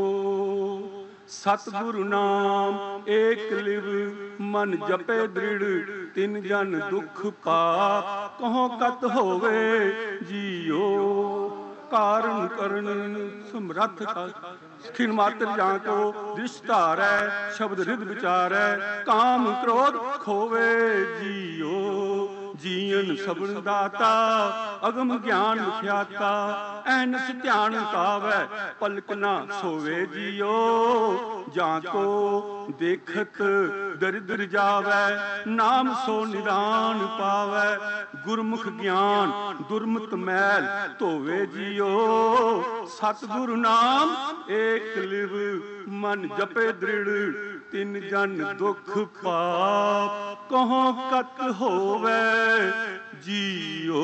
ਸਤਿਗੁਰੂ ਨਾਮ ਏਕ ਲਿਵ ਮਨ ਜਪੇ ਦ੍ਰਿੜ ਤਿਨ ਜਨ ਦੁਖ ਪਾਪ ਕਹੋ ਕਤ ਹੋਵੇ ਜੀਓ ਕਾਰਨ ਕਰਨ ਸਮਰੱਥ ਖਿਨ ਮਾਤਰ ਜਾਂ ਕੋ ਦ੍ਰਿਸ਼ ਧਾਰੈ ਸ਼ਬਦ ਰਿਦ ਵਿਚਾਰੈ ਕਾਮ ਕ੍ਰੋਧ ਖੋਵੇ ਜੀਓ ਜੀਵਨ ਸਬਨ ਦਾਤਾ ਅਗਮ ਗਿਆਨ ਮੁਖਿਆਤਾ ਐਨਸ ਧਿਆਨ ਪਾਵੈ ਪਲਕ ਨਾ ਸੋਵੇ ਜੀਓ ਜਾਂ ਕੋ ਦੇਖਤ ਦਰਿਦਰ ਜਾਵੈ ਨਾਮ ਸੋ ਨਿਦਾਨ ਪਾਵੈ ਗੁਰਮੁਖ ਗਿਆਨ ਦੁਰਮਤ ਮੈਲ ਧੋਵੇ ਜੀਓ ਸਤਿਗੁਰੂ ਨਾਮ ਏਕ ਲਿਵ ਮਨ ਜਪੇ ਦ੍ਰਿੜ ਤਿਨ ਜਨ ਦੁਖ ਪਾਪ ਕਹੋ ਕਤ ਹੋਵੇ ਜੀਓ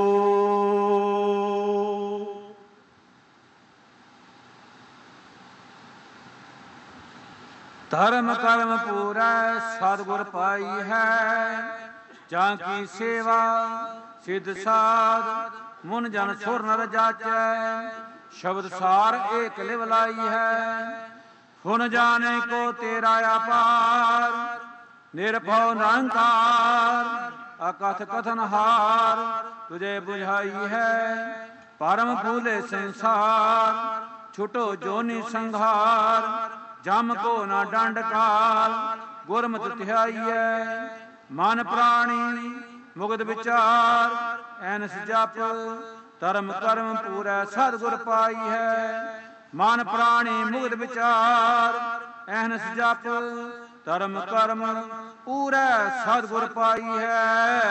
ਧਰਮ ਕਰਮ ਪੂਰੈ ਸਤਿਗੁਰ ਪਾਈ ਹੈ ਜਾਂ ਕੀ ਸੇਵਾ ਸਿਧ ਸਾਧ ਮੁਨ ਜਨ ਸੁਰ ਨਰ ਜਾਚੈ शब्द सार एक लिव लाई है। फुन जाने को तेरा अपार, निरभव निरंकार, अकथ कथन हार, तुझे बुझाई है। परम फूले संसार, छुटो जोनि संघार, जम को न दंड काल, गुरमत ध्याई है। मन प्राणी मुग्ध विचार, ऐनस जप धर्म कर्म पूरा सतगुर पाई है। मन प्राणी मुग्ध विचार, ऐनस जप धर्म कर्म पूरा सतगुर पाई है।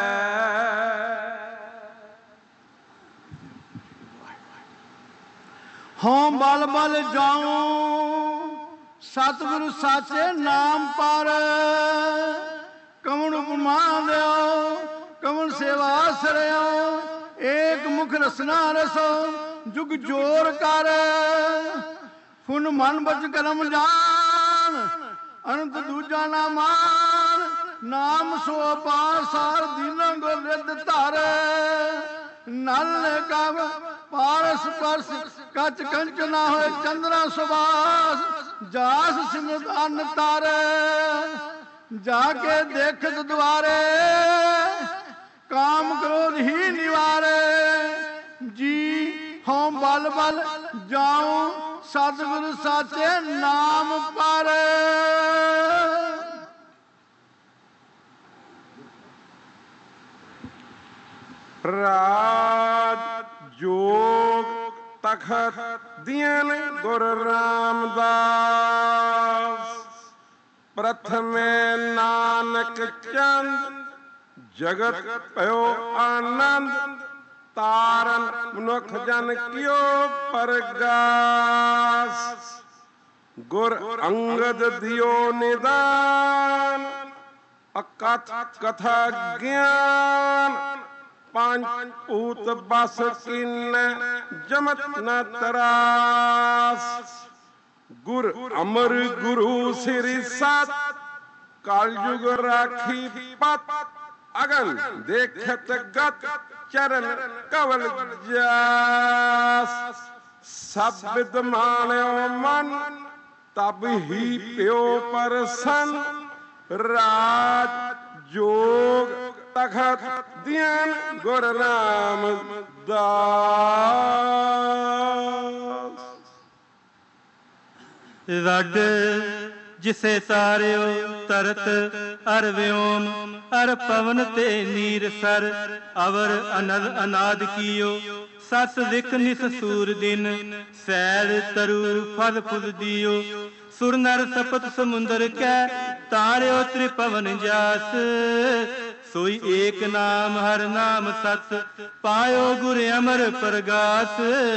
हों बल बल जाऊं सतगुरु साचे नाम पर, कमन उपमा दो कमन सेवा सरयो, एक मुख रसना रसो जुग जोर कर। फुन मन बच करम जान, अनंत दूजा ना मान, नाम सो पार सार दीना गो रिद धर। नल कव पारस परस कच कंच ना होए चंद्रा सुबास, जास सिमरत अन तारे। जाके देखत द्वारे, काम क्रोध ही निवारे। जी हों बल बल जाऊं सतगुरु साचे नाम पर। राज जोग तखत दियन गुर रामदास, प्रथमे नानक चंद जगत पयो आनंद। तारन मनुख जन कियो परगास, गुर अंगद दियो निदान। अकथ कथा ज्ञान, पांच पूत बस किन जमत न तरास। गुर अमर गुरु सिरि सत, कलयुग राखी पत। अगन देखत गत, चरण कवल जास। सब विद मान्यो मन, तब ही प्यो परसन। राज जोग तखत दियन गुर रामदास। रड जिसे तारियो तरत अर व्योम, अर पवन ते नीर सर। अवर अनद अनाद कियो, सस विख निस सूर दिन। सैर तरूर फल फुल दियो, सुर नर सपत समुंदर कै। तारियो त्रिपवन जास, सोई एक नाम हर नाम सत। पायो गुर अमर परगास।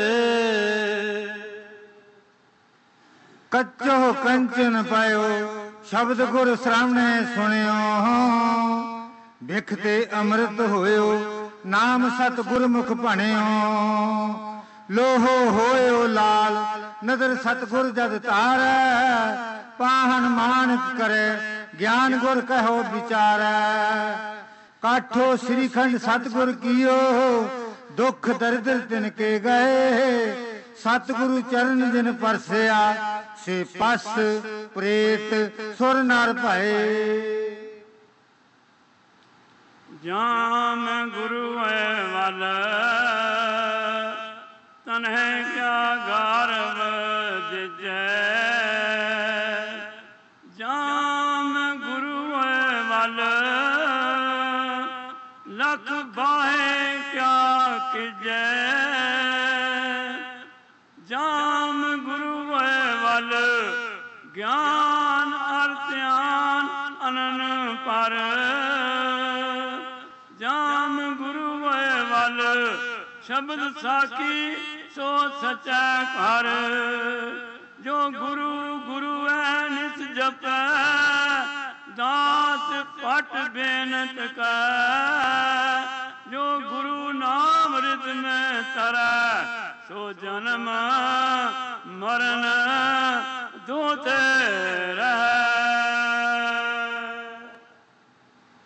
कच्चो कंचन पायो, शब्द गुर श्रावणे सुनियो। बिखते अमृत होयो, नाम सत गुरमुख भणियो। लोहो होयो लाल, नदर सतगुर जद तारै। पाहन मानक करे, ज्ञान गुर कहो विचारै। काठो श्रीखंड सतगुर कियो, दुख दरिद्र तिनके गए। सतगुरु चरण जिन परसिया, से पस प्रेत सुर नर भये। जाम गुरु वल, तन्हे क्या गारव दिजै। जाम गुरु वल, लख बाहे क्या किजै। जाम गुरु वल, ज्ञान अर ध्यान अनन पर। जाम गुरु वल, शब्द साखी सो सचा घर। जो गुरु गुरु है निस जपै, दास पट बेनत कर। जो गुरु नाम रित में तरै, सो जन्म मरण दोते रहे।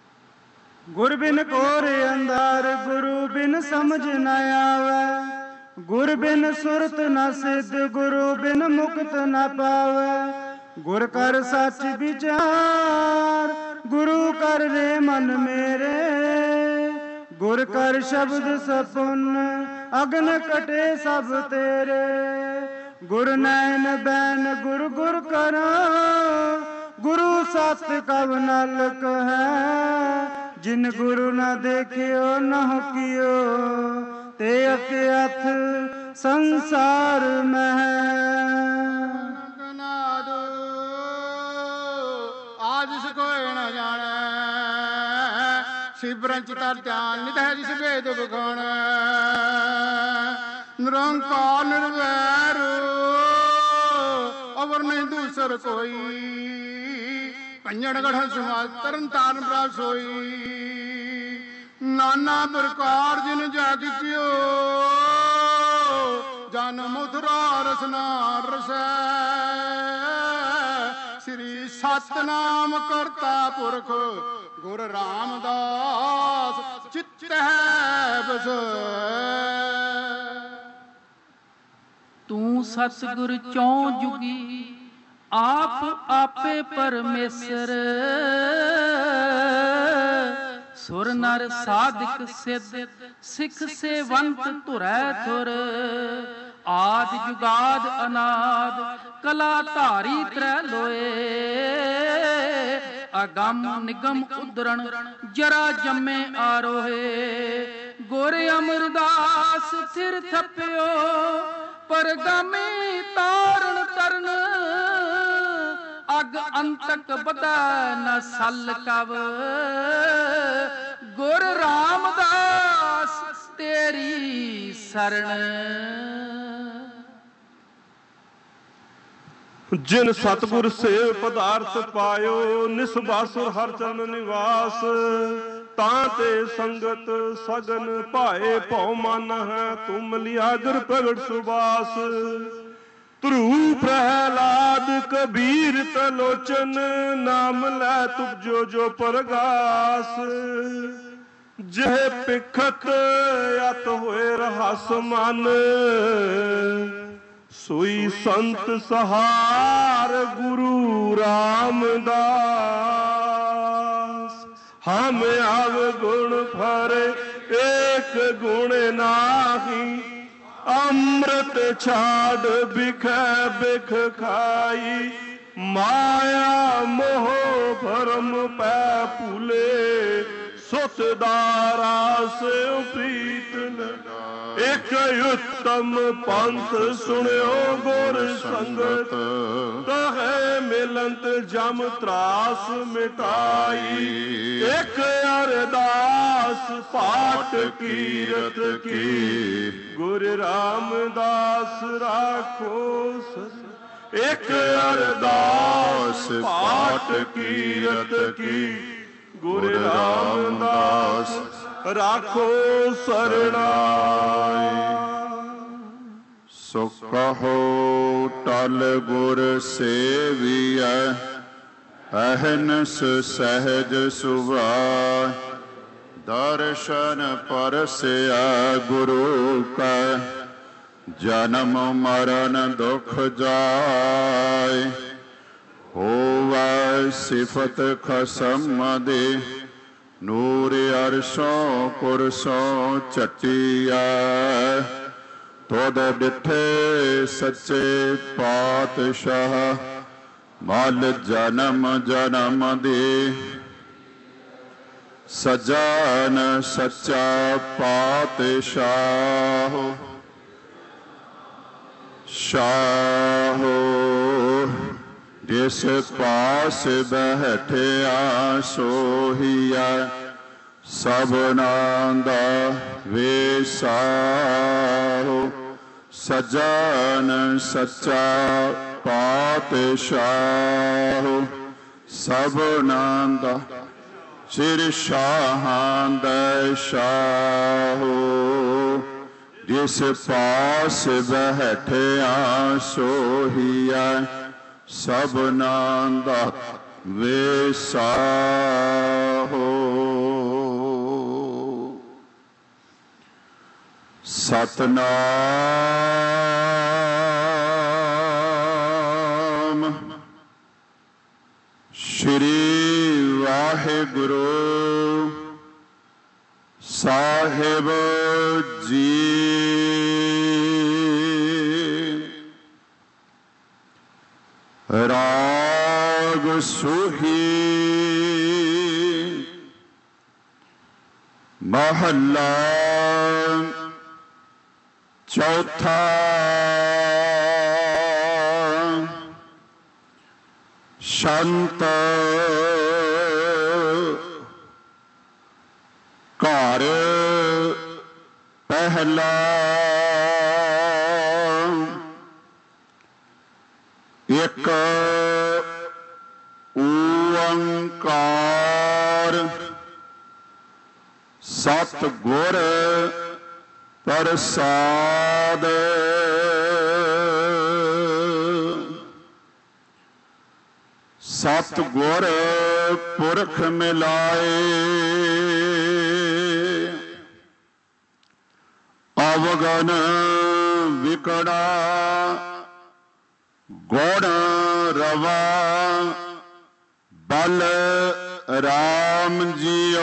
गुर बिन कोर अंधार, गुरु बिन समझ न आवे। गुर बिन सुरत न सिद्ध गुरु बिन मुक्त न पावे। गुर कर सच विचार गुरु कर रे मन मेरे। गुर कर शब्द सपुन अग्न कटे सब तेरे। गुर नैन बैन गुर गुर करा गुरु सत कब नालक है। जिन गुरु न देखियो न कियो ते अत्यथ संसार में है। आज जिस कोई न जाने शिवरंच तर ध्यान नित है जिस वेद बखान। निरंकार निर्वैर अवर नहीं दूसर कोई। कंजन गढ़ समाज तरन तारण प्राप्त सोई। नाना प्रकार जिन जग कियो जन मथुरा रसना रस। श्री सतनाम करता पुरख गुर रामदास चित्त है बस। तू सतगुर चौं जुगी आप आपे परमेश्वर। सुर नर साधिक सिद्ध सिख सेवंत धुरै थुर। आद जुगाद अनाद कला धारी त्रै लोए। अगम निगम उदरण जरा जमे आरोहे। गोरे अमरदास थिर थप्यो परगामी तारण तरन। अग अंतक बदा न सल कव। गुर रामदास तेरी शरण। जिन सतगुर सेव पदार्थ पायो निसबासुर हर चरण निवास। तां ते संगत सगन भाए भौ मन है तुम लिया गुर प्रगट सुबास। ध्रुव प्रहलाद कबीर तलोचन नाम लै तुझो जो परगास। जह पिखत अत होए रहस मन सोई संत सहार गुरु रामदास। हम अवगुण फरे एक गुण नाही। अमृत छाड़ बिख बिख खाई। माया मोह भरम पै भूले। सुत दारा से प्रीत एक उत्तम पंथ सुनियो गुर संगत। तहे मिलंत जम त्रास मिटाई। एक अरदास पाठ कीरत की गुर रामदास राखो सस। एक अरदास पाठ कीरत की गुर रामदास राखो सरणाई। सो कहो टल गुर सेविया अहनस सहज सुभाय। दर्शन परसया गुरु का जन्म मरण दुख जाय। होवा सिफत खसम दे नूर अरसों कुरसों चटिया। तुद डिठे सच्चे पातशाह मल जन्म जन्म दे। सजान सच्चा पातशाह शाहो। जिस पास बैठिया सोहिया सबना दा वेसाहो। सजान सच्चा पातशाह सबना दा सिर शाहां दा शाहो। जिस पास बैठिया सोहिया सबना दा वेसाहो। ਸਤਨਾਮ ਸ਼੍ਰੀ ਵਾਹਿਗੁਰੂ ਸਾਹਿਬ ਜੀ। ਰਾਗ ਸੂਹੀ ਮਹੱਲਾ ਚੌਥਾ। ਸੰਤ ਘਰ ਪਹਿਲਾ ਇੱਕ ਓੰਕਾਰ ਸਤਿਗੁਰ ਪ੍ਰਸਾਦ। ਸਤਿਗੁਰ ਪੁਰਖ ਮਿਲਾਏ ਅਵਗਨ ਵਿਕੜਾ ਗੁਣ ਰਵਾ ਬਲ ਰਾਮ ਜੀਓ।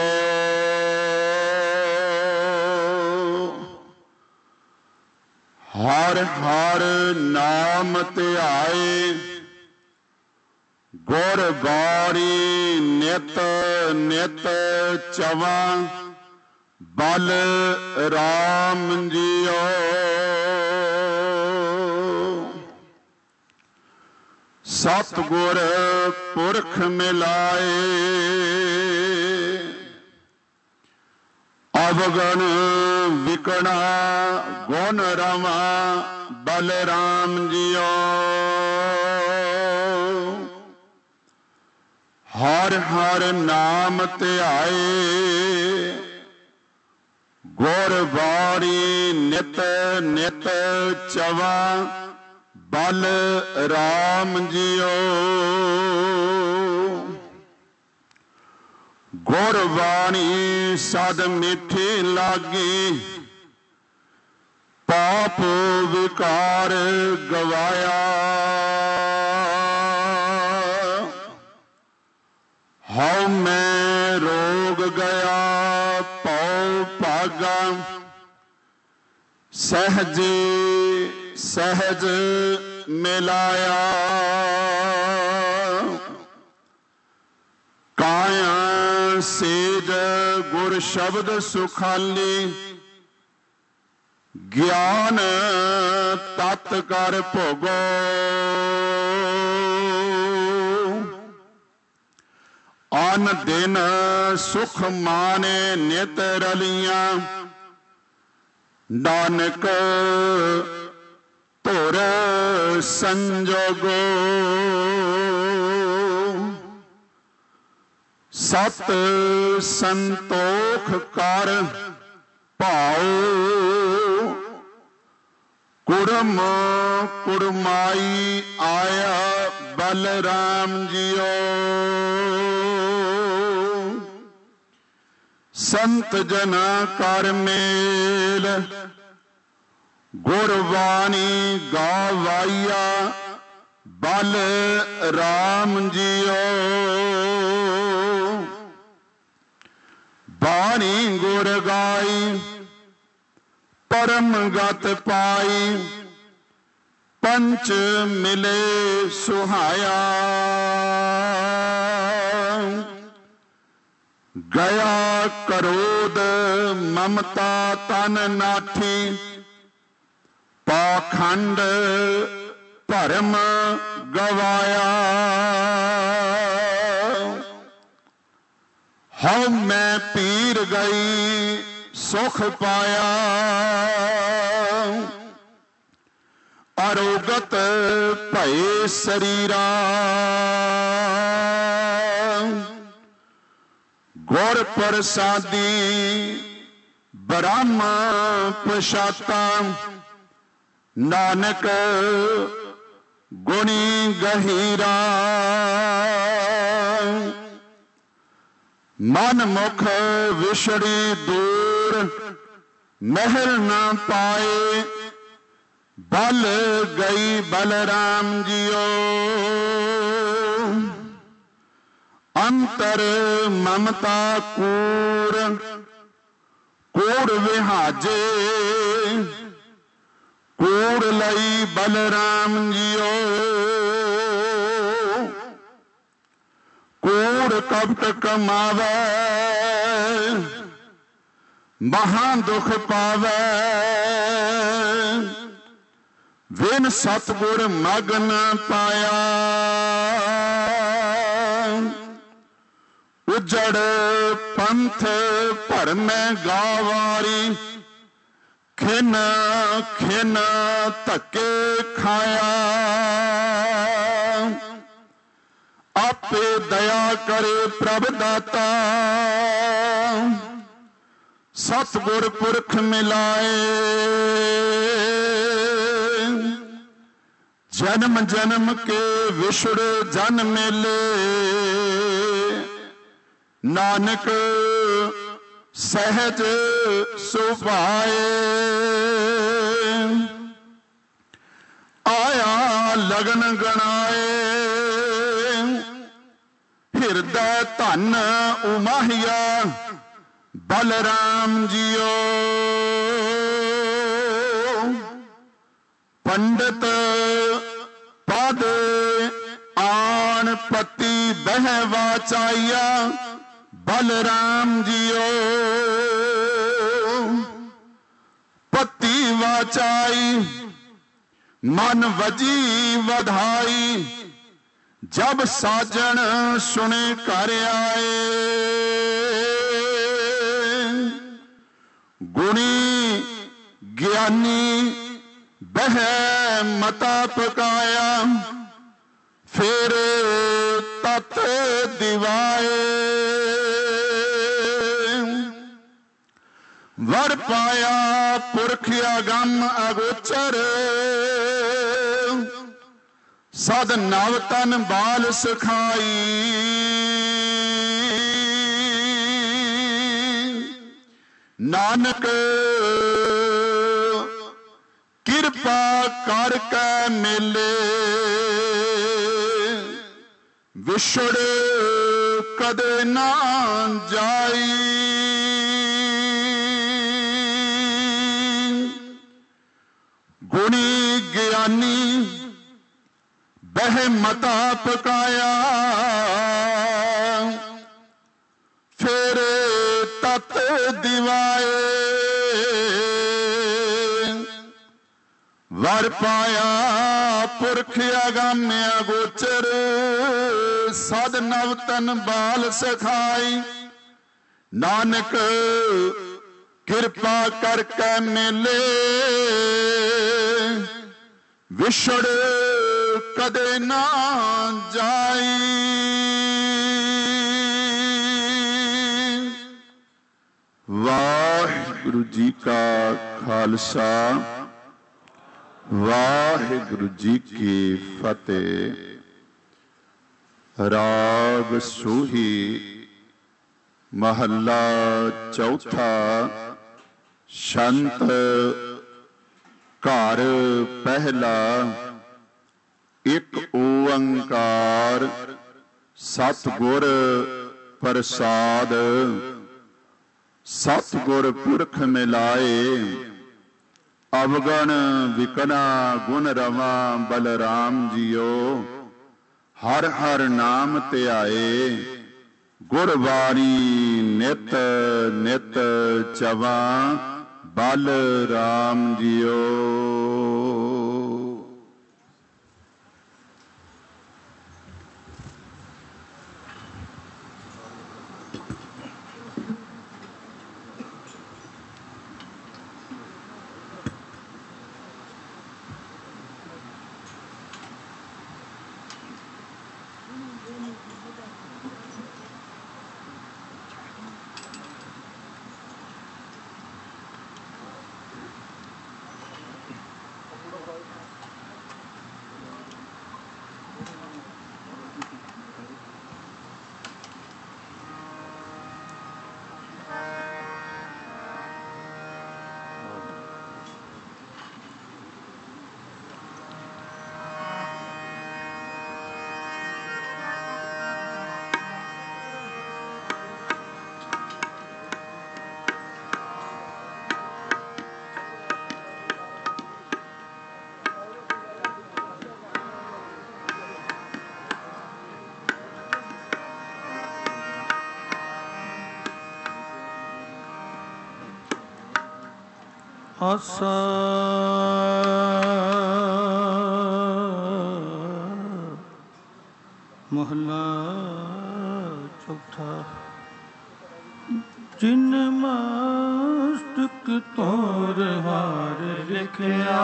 ਹਰ ਹਰ ਨਾਮ ਧਿਆਏ ਗੁਰ ਬਾਣੀ ਨਿਤ ਨਿਤ ਚਵਾਂ ਬਲ ਰਾਮ ਜੀਓ। ਸਤਿਗੁਰ ਪੁਰਖ ਮਿਲਾਏ ਅਵਗਣ ਵਿਕਣਾ ਗੁਣ ਰਵਾ ਬਲ ਰਾਮ ਜੀਓ। ਹਰ ਹਰ ਨਾਮ ਧਿਆਏ ਗੁਰ ਬਾਣੀ ਨਿਤ ਨਿਤ ਚਵਾਂ ਬਲ ਰਾਮ ਜੀਓ। ਗੁਰਬਾਣੀ ਸਦ ਮਿੱਠੀ ਲਾਗੀ ਪਾਪ ਵਿਕਾਰ ਗਵਾਇਆ। ਹਉ ਮੈਂ ਰੋਗ ਗਿਆ ਪਉ ਭਾਗਾ ਸਹਿਜੇ ਸਹਿਜ ਮਿਲਾਇਆ। ਕਾਇਆ ਸੇਜ ਗੁਰ ਸ਼ਬਦ ਸੁਖਾਲੀ ਗਿਆਨ ਤਤ ਕਰ ਭੋਗੋ। ਅਨ ਦਿਨ ਸੁਖ ਮਾਨੇ ਨਿਤ ਰਲੀਆਂ ਨਾਨਕ ਧੁਰ ਸੰਜੋਗੋ। ਸਤ ਸੰਤੋਖ ਕਰ ਭਾਉ ਕੁੜਮ ਕੁੜਮਾਈ ਆਇਆ ਬਲ ਰਾਮ ਜੀਓ। ਸੰਤ ਜਨਾ ਕਰ ਮੇਲ ਗੁਰਬਾਣੀ ਗਾਵਾਈਆ ਬਲ ਰਾਮ ਜੀਓ। ਬਾਣੀ ਗੁਰ ਗਾਈ ਪਰਮ ਗਤ ਪਾਈ ਪੰਚ ਮਿਲੇ ਸੁਹਾਇਆ। ਗਿਆ ਕਰੋਧ ਮਮਤਾ ਤਨ ਨਾਠੀ ਪਾਖੰਡ ਭਰਮ ਗਵਾਇਆ। ਹਉ ਮੈਂ ਪੀਰ ਗਈ ਸੁਖ ਪਾਇਆ ਅਰੋਗਤ ਭਏ ਸਰੀਰਾ। ਗੁਰ ਪ੍ਰਸਾਦੀ ਬ੍ਰਹਮ ਪ੍ਰਸ਼ਾਤਾ ਨਾਨਕ ਗੁਣੀ ਗਹੀਰਾ। ਮਨ ਮੁਖ ਵਿਛੜੀ ਦੂਰ महल ना पाए बल गई बलराम जियो। अंतर ममता कूर कूड़ विहाजे कूड़ लई बलराम जियो। कूड़ कपट कमावे महा दुख पावे। विन सतगुर मगन पाया उजड़ पंथ भरम गावारी। खिन खिन धक्के खाया आपे दया करे प्रभ दाता। सतगुर पुरख मिलाए जन्म जन्म के विछुड़ जन मेले। नानक सहज सुभाए आया लगन गणाए। हिरदय धन उमाहिया बलराम जियो। पंडित पद आन पति बह वाचाइया बलराम जियो। पति वाचाई मन वजी वधाई। जब साजन सुने कर आए गुणी ज्ञानी बह मता पकाया। फिर तत दिवाए वर पाया पुरख अगम अगोचर। सद नव तन बाल सखाई। नानक कृपा कर कै मेले। विछड़ कदे ना जाई। गुणी ज्ञानी बह मता पकाया। फिर तत दिवाए वर पाया पुरख अगम्य गोचर। सद नव तन बाल सखाई। नानक कृपा करके मेले। विछड़ कदे ना जाई। वाहिगुरु जी का खालसा वाहिगुरु जी की फतेह। राग सूही महला चौथा। शंत घर पहला। एक ओंकार सतगुर प्रसाद। सतगुर पुरख मिलाए अवगण विकना गुण रवा बलराम जियो। हर हर नाम ध्याए गुरबाणी नित नित चवा बलराम जियो। ਆਸਾ ਮਹਲਾ ਚੌਥਾ। ਜਿਨ ਮਸਤਕ ਤੋਰ ਹਾਰ ਲਿਖਿਆ,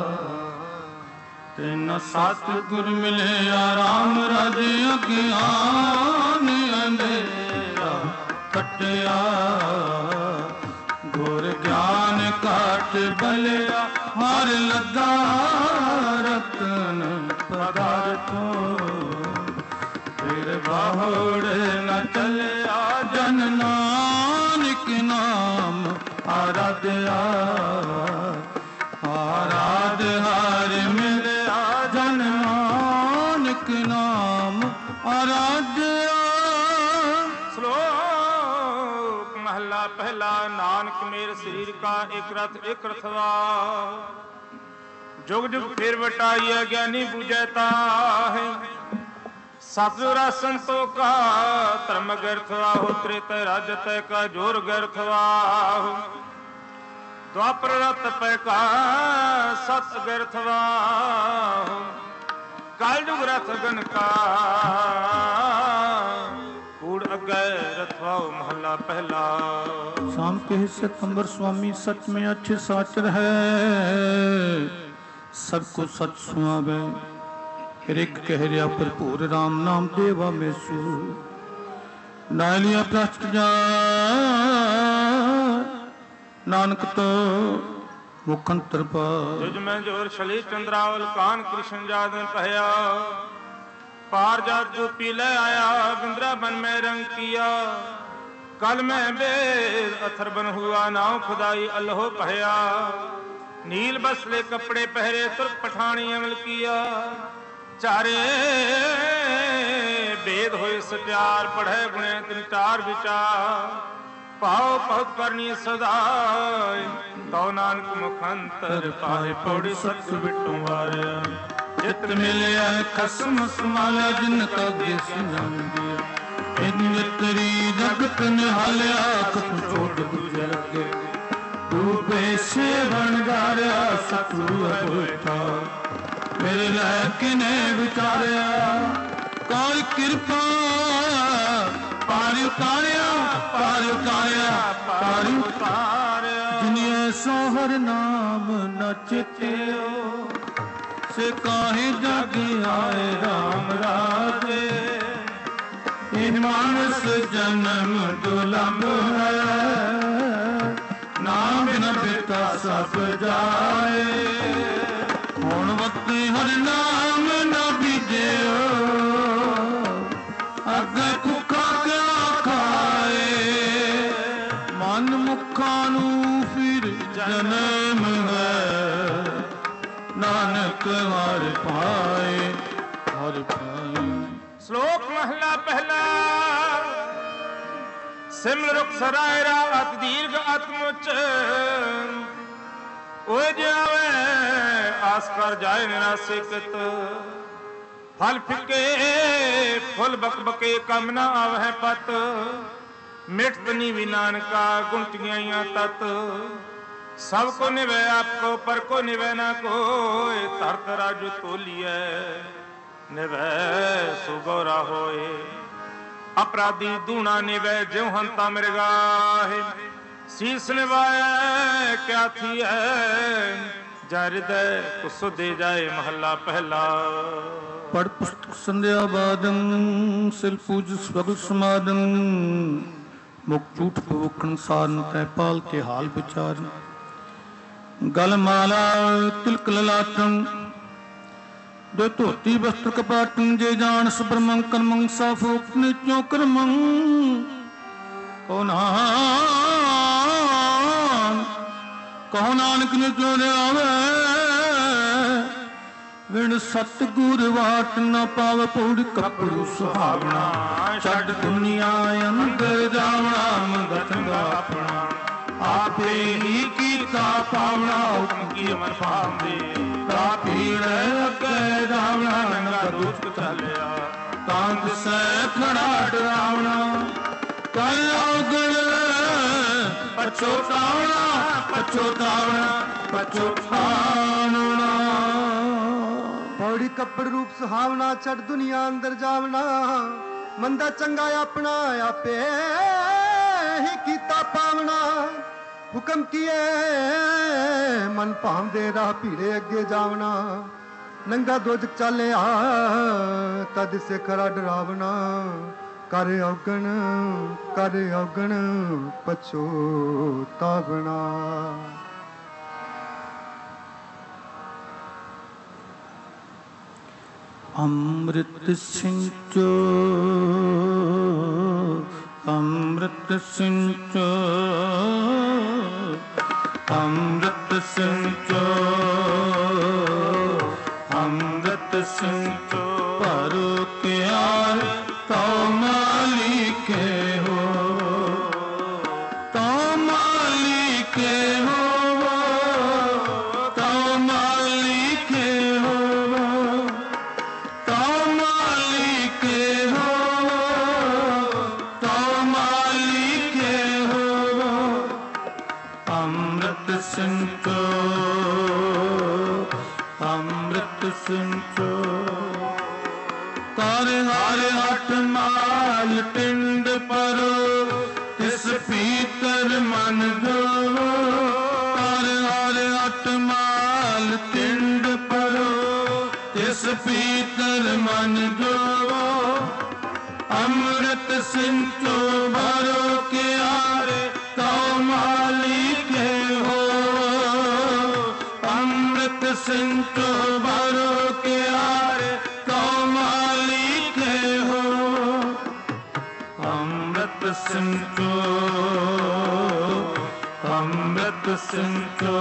ਤੈਨ ਸਤਿਗੁਰ ਮਿਲਿਆ ਰਾਮ ਰਾਜ ਅਗਿਆਨ ਅੰਧੇਰਾ ਕੱਟਿਆ। ਗੁਰ ਗਿਆਨ ਕਾਟ ਬਲਿਆ ਹਰ ਲੱਗਾ ਰਤਨ ਪਦਾਰਥੋ। ਫਿਰ ਬਾਹੜ ਨ ਚਲਿਆ ਜਨ ਨਾਨਕ ਨਾਮ ਆਰਾਧਿਆ। ਆਰਾਧ ਹਰ ਮਿਲਿਆ ਜਨ ਨਾਨਕ ਨਾਮ ਆਰਾਧਿਆ। ਸ਼ਲੋਕ ਮਹਲਾ ਪਹਿਲਾ। ਨਾਨਕ ਮੇਰ ਸਰੀਰ ਕਾ ਇਕ ਰਥ ਇਕ ਰਥਵਾ। ਜੁਗ ਜੁਗ ਫਿਰ ਵਟਾਈਐ ਗਿਆਨੀ ਬੂਝੈ ਤਾਹਿ। ਸਤਿਗੁਰ ਸੰਤੋ ਕਾ ਧਰਮ ਗਰਥਵਾ। ਹੋਤਰੇ ਤੈ ਰਾਜ ਤੈ ਕਾ ਜੋਰ ਗਰਥਵਾ। ਦੁਆਪਰ ਰਤ ਪੈ ਕਾ ਸਤ ਗਰਥਵਾ। ਕਲ ਜੁਗ ਰਥ ਗਨ ਕਾ ਕੂੜ ਅਗੈ ਰਥਵਾ। ਮਹਲਾ ਪਹਿਲਾ। शाम के हिस्से कंबर स्वामी सच में अच्छे साचर है। सबको सच सुनावे रिग कह रहा भरपूर राम नाम देवा मेसू। नालिया भ्रष्ट जा नानक तो मुखंतर पा। जुज में जोर छली चंद्रावल कान कृष्ण जादन पहया। पार जात जो पी ले आया बिंद्रा बन में रंग किया। कल में बेद अथर बन हुआ नाव खुदाई अल्लाह पहया। नील बसले कपड़े पहरे तुर पठानी अमल किया। चारे वेद होए सत्यार पढ़े गुणे तिन चार विचार। पाओ बहुत करनी सदाय तो नानक मुखंतर पाए पौड़ी सत बिटू मारिया। जित मिलिया खसम संभाला जिन का देश जान दिया। तरी जगत निहालिया कछु छोट गुजर के। डूबे से बनगारिया सतगुरु बैठा। मेरे लैकिने विचारिया कर कृपा। पार उतारिया पार उतारिया पार उतारिया। जिन्हें सोहर नाम न चित्यो। से काहे जग आए राम राजे। मानस जन्म दुलभ है। नाम बिन पिता सब जाए। हुण वक्ति हर नाम न बीजेओ। अगे भुखा क्या खाए। मन मुखा नू फिर जन्म है। नानक हर पाए हर पाए। श्लोक महला पहला। सिमर रुख सरायरा अत दीर्घ आत्मोच। ओ जावे आस कर जाए निराशिकत। फल फिके फुल बकबके कम न आवह पत। मिट नी भी नानका गुंट गया तत। सबको निवे आपको पर को निवे ना कोय। तरत राजू तोलिए निवै सुगौरा होए। अपराधी दूना निवै ज्यों हंता मृगाहे। शीस निवाए क्या थी है। जा हृदय को सुधे जाए। महला पहला। पढ़ पुस्तक संध्या बादम सिल पूज स्वगल समादम। मुख झूठ भुखन सारन तै पाल के हाल विचार। गल माला तिलक ललाटन। दो धोती वस्त्र कपाटन। जे जान सुब्रमं कर्मं साफोक नित्यों कर्मं। कहो नान कहो नानक नित्यों आवे। विण सतगुर वाट न पाव पौड़ कपड़ू सुहावना। छड़ दुनिया अंदर जावना मंगत अपना। आपे ही कीता पावना हुक्म की अमर पावे। तापीड़ अगे जावना नंगा दुष्ट चलिया। तांग से खड़ा डरावना। कर अवगण ਪਛੋਤਾਵਣਾ ਪਛੋਤਾਵਣਾ ਪਛੋਤਾਵਣਾ। ਪੌੜੀ ਕੱਪੜ ਰੂਪ ਸੁਹਾਵਣਾ ਛੱਡ ਦੁਨੀਆ ਅੰਦਰ ਜਾਵਣਾ। ਮੰਦਾ ਚੰਗਾ ਆਪਣਾ ਆਪੇ ਹੀ ਕੀਤਾ ਪਾਵਣਾ। ਹੁਕਮ ਕੀਏ ਮਨ ਭਾਵਦੇ ਰਾਹ ਭੀੜੇ ਅੱਗੇ ਜਾਵਣਾ। ਨੰਗਾ ਦੋਜਕ ਚਾਲਿਆ ਤਦ ਸੇ ਖਰਾ ਡਰਾਵਣਾ। ਕਰ ਔਗਣ ਕਰ ਔਗਣ ਪਛੋਤਾਵਣਾ। ਅੰਮ੍ਰਿਤ ਸਿੰਚੋ ਅੰਮ੍ਰਿਤ ਸਿੰਚੋ ਅੰਮ੍ਰਿਤ ਸਿੰਚੋ ਅੰਮ੍ਰਿਤ ਸਿੰਚੋ ਭਰੋ ਕਿਆਰ ਤਉ ਮਾਲੀਕੇ ਹੋ ਤਉ ਮਾਲੀਕੇ ਹੋ ਤਉ ਮਾਲੀਕੇ ਹੋ ਤਉ ਮਾਲੀਕੇ ਹੋ ਤਉ ਮਾਲੀਕੇ ਹੋ। ਅੰਮ੍ਰਿਤ ਸਿੰਚੋ ਅੰਮ੍ਰਿਤ ਸਿੰਚੋ ਕਰ ਹਰ ਹਠ ਮਾਲ ਟਿੰਡ ਪਰੋ ਤਿਸ ਪੀਤਰ ਮਨ ਜੋਵੋ। ਕਰ ਹਰ ਹਠ ਮਾਲ ਟਿੰਡ ਪਰੋ ਤਿਸ ਪੀਤਰ ਮਨ ਜੋਵੋ। ਅੰਮ੍ਰਿਤ ਸਿੰਚੋ ਭਰੋ ਕਿਆਰੇ ਤਉ ਮਾਲੀਕੇ ਹੋ। ਅੰਮ੍ਰਿਤ ਸਿੰਚੋ ਭਰੋ ਕਿਆਰੇ ਤਉ ਮਾਲੀਕੇ ਹੋ। ਅੰਮ੍ਰਿਤ ਸਿੰਚੋ ਅੰਮ੍ਰਿਤ ਸਿੰਚੋ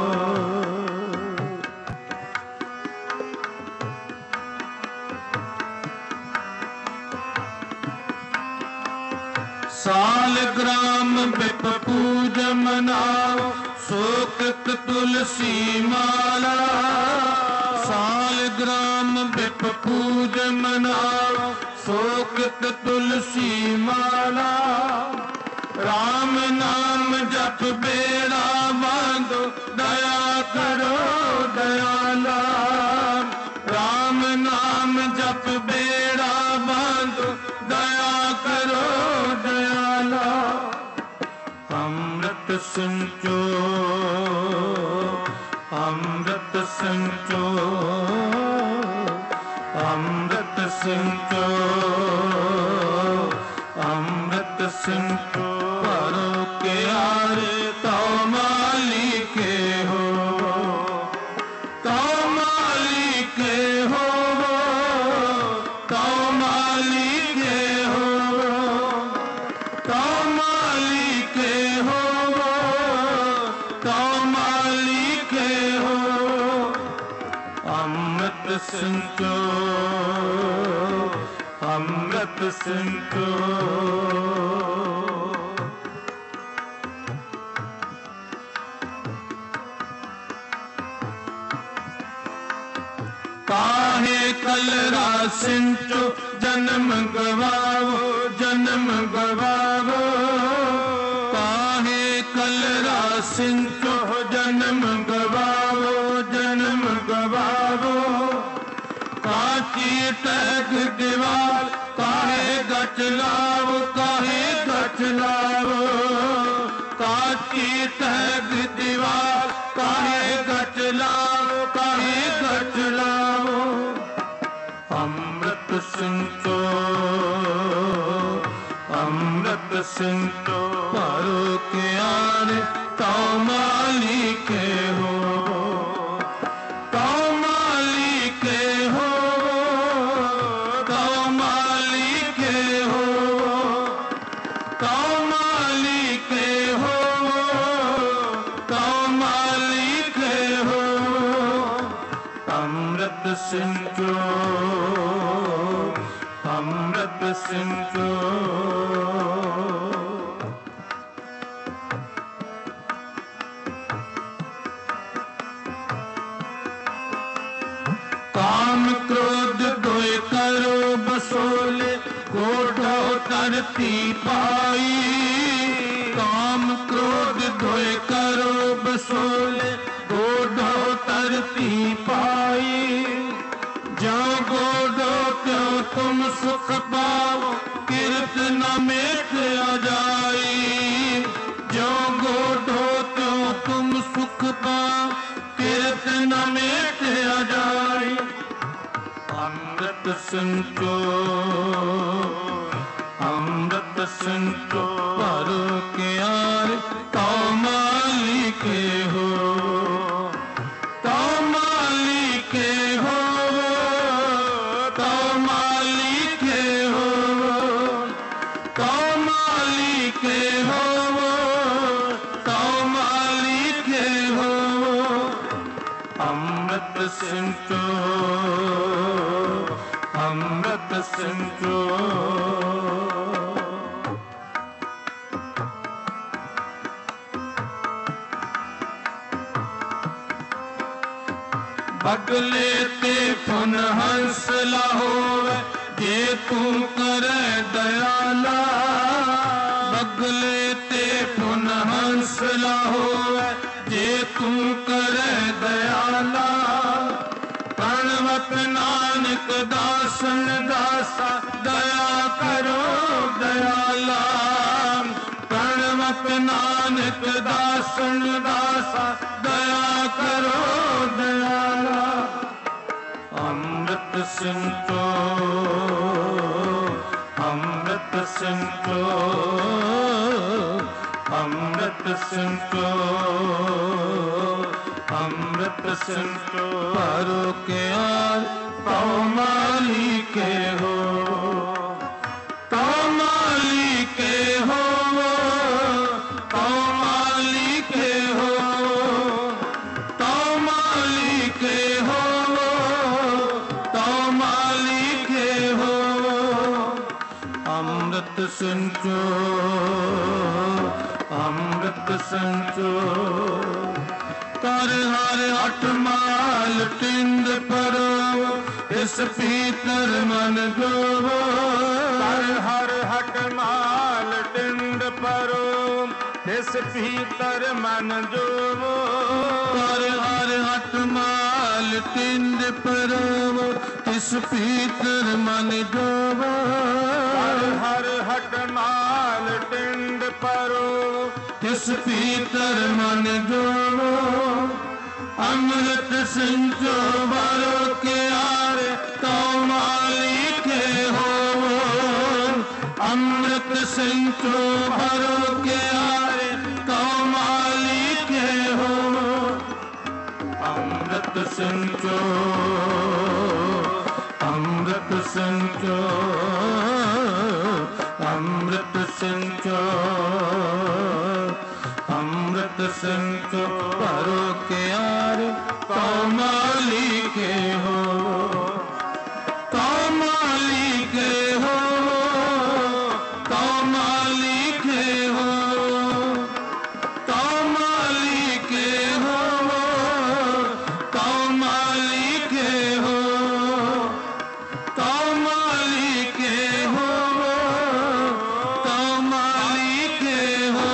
ਸਾਲ ਗ੍ਰਾਮ ਬਿਪ ਪੂਜ ਮਨਾਓ ਸੋਕਤ ਤੁਲਸੀ ਮਾਲਾ। ਸਾਲ ਗ੍ਰਾਮ ਬਿਪ ਪੂਜ ਮਨਾਓ ਸੋਕਤ ਤੁਲਸੀ ਮਾਲਾ। ਰਾਮ ਨਾਮ ਜਪ ਬੇੜਾ ਬਾਂਧੋ ਦਇਆ ਕਰੋ ਦਇਆਲਾ। ਰਾਮ ਨਾਮ ਜਪ ਬੇੜਾ ਬਾਂਧੋ ਦਇਆ ਕਰੋ ਦਇਆਲਾ। ਅੰਮ੍ਰਿਤ ਸਿੰਚੋ ਅੰਮ੍ਰਿਤ ਸਿੰਚੋ ਅੰਮ੍ਰਿਤ ਸਿੰਚੋ ਅੰਮ੍ਰਿਤ ਸਿੰਚੋ ਭਰੋ ਕਿਆਰੇ ਤਉ ਮਾਲੀਕੇ ਹੋ ਤਉ ਮਾਲੀਕੇ ਹੋ ਤਉ ਮਾਲੀਕੇ ਹੋ ਤਉ ਮਾਲੀਕੇ ਹੋ ਤਉ ਮਾਲੀਕੇ ਹੋ। ਅੰਮ੍ਰਿਤ ਸਿੰਚੋ ਅੰਮ੍ਰਿਤ ਸਿੰਚੋ ਕਾਹੇ ਕਲਰਾ ਸਿੰਚੋ ਜਨਮ ਗਵਾਵੋ ਜਨਮ ਗਵਾਵੋ। ਕਾਹੇ ਕਲਰਾ ਸਿੰਚੋ ਜਨਮ ਗਵਾਵੋ ਜਨਮ ਗਵਾਵੋ। ਕਾਚੀ ਟਹਿਕ ਦੀਵਾਰ ਕਾਹੇ ਗਚ ਲਾਵੋ ਕਾਹੇ ਗਚ ਲਾਵੋ। ਕਾਚੀ ਟਹਿਕ ਦੀਵਾਰ ਕਾਹੇ ਗਚ ਲਾਵੋ ਕਾਹੇ ਗਚ ਲਾਵੋ। ਅੰਮ੍ਰਿਤ ਸਿੰਚੋ ਅੰਮ੍ਰਿਤ ਸਿੰਚੋ ਭਰੋ ਕਿਆਰੇ ਤਉ ਮਾਲੀਕੇ ਹੋ ਤਉ ਮਾਲੀਕੇ ਹੋ ਤਉ ਮਾਲੀਕੇ ਹੋ ਤਉ ਮਾਲੀਕੇ ਹੋ ਤਉ ਮਾਲੀਕੇ ਹੋ। ਅੰਮ੍ਰਿਤ ਸਿੰਚੋ ਅੰਮ੍ਰਿਤ ਸਿੰਚੋ ਕਾਮ ਕ੍ਰੋਧ ਦੋਇ ਕਰੋ ਬਸੋਲੇ ਕੋਠੋ ਧਰਤੀ ਪਾਈ। ਕਾਮ ਕ੍ਰੋਧ ਅੰਮ੍ਰਿਤ ਸਿੰਚੋ ਅੰਮ੍ਰਿਤ ਸਿੰਚੋ ਭਰ ਕਿਆਰ ਤਉ ਮਾਲਿਕੇ ਹੋ ਤਉ ਮਾਲਿਕੇ ਹੋ ਤਉ ਮਾਲਿਕੇ ਹੋ ਤਉ ਮਾਲਿਕੇ ਹੋ ਤਉ ਮਾਲਿਕੇ ਹੋ ਅੰਮ੍ਰਿਤ ਸਿੰਚੋ ਅੰਮ੍ਰਿਤ ਸਿੰਚੋ ਬਗਲੇ ਤੇ ਫੁਨ ਹੰਸਲਾ ਹੋਵੇ ਜੇ ਤੂੰ ਕਰੇ ਦਇਆਲਾ ਬਗਲੇ ਤੇ ਫੁਨ ਹੰਸਲਾ ਹੋਵੇ ਜੇ ਤੂੰ ਕਰੇ ਦਇਆਲਾ ਪ੍ਰਣਵਤ ਨਾਨਕ ਦਾਸਨ ਦਾਸਾ ਦਇਆ ਕਰੋ ਦਇਆਲਾ ਪ੍ਰਣਵਤ ਨਾਨਕ ਦਾਸਨ ਦਾਸਾ ਦਇਆ ਕਰੋ ਦਇਆਲਾ ਅੰਮ੍ਰਿਤ ਸਿੰਚੋ ਅੰਮ੍ਰਿਤ ਸਿੰਚੋ ਅੰਮ੍ਰਿਤ ਸਿੰਚੋ ਅੰਮ੍ਰਿਤ ਸਿੰਚੋ ਭਰ ਕਿਆਰ ਤਉ ਮਾਲਿਕੇ ਹੋ ਤਉ ਮਾਲਿਕੇ ਹੋ ਤਉ ਮਾਲਿਕੇ ਹੋ ਤਉ ਮਾਲਿਕੇ ਹੋ ਤਉ ਮਾਲਿਕੇ ਹੋ ਅੰਮ੍ਰਿਤ ਸਿੰਚੋ ਅੰਮ੍ਰਿਤ ਸਿੰਚੋ ਕਰ ਹਰ ਅਠ ਮਾਲ ਟਿੰਡ ਪਰੋ ਇਸ ਪੀਤਰ ਮਨ ਜੋਵੋ ਕਰ ਹਰ ਹਟ ਮਾਲ ਟਿੰਡ ਪਰੋ ਇਸ ਪੀਤਰ ਮਨ ਜੋਵੋ ਕਰ ਹਰ ਹਟ ਮਾਲ ਟਿੰਡ ਪਰੋ ਇਸ ਪੀਤਰ ਮਨ ਜੋਵੋ ਕਰ ਹਰ ਹਟ ਮਾਲ ਟਿੰਡ ਪਰੋ ਇਸ ਪੀਤਰ ਮਨ ਜੋਵੋ ਅੰਮ੍ਰਿਤ ਸਿੰਚੋ ਭਰ ਕਿਆਰ ਤਉ ਮਾਲਿਕੇ ਹੋ ਅੰਮ੍ਰਿਤ ਸਿੰਚੋ ਭਰ ਕਿਆਰ ਤਉ ਮਾਲਿਕੇ ਹੋ ਅੰਮ੍ਰਿਤ ਸਿੰਚੋ ਅੰਮ੍ਰਿਤ ਸਿੰਚੋ ਅੰਮ੍ਰਿਤ ਸਿੰਚੋ ਅੰਮ੍ਰਿਤ ਸਿੰਚੋ ਭਰ ਕਿਆਰ ਤਉ ਮਾਲਿਕੇ ਹੋ ਤਉ ਮਾਲਿਕੇ ਹੋ ਤਉ ਮਾਲਿਕੇ ਹੋ ਤਉ ਮਾਲਿਕੇ ਹੋ ਤਉ ਮਾਲਿਕੇ ਹੋ ਤਉ ਮਾਲਿਕੇ ਹੋ ਤਉ ਮਾਲਿਕੇ ਹੋ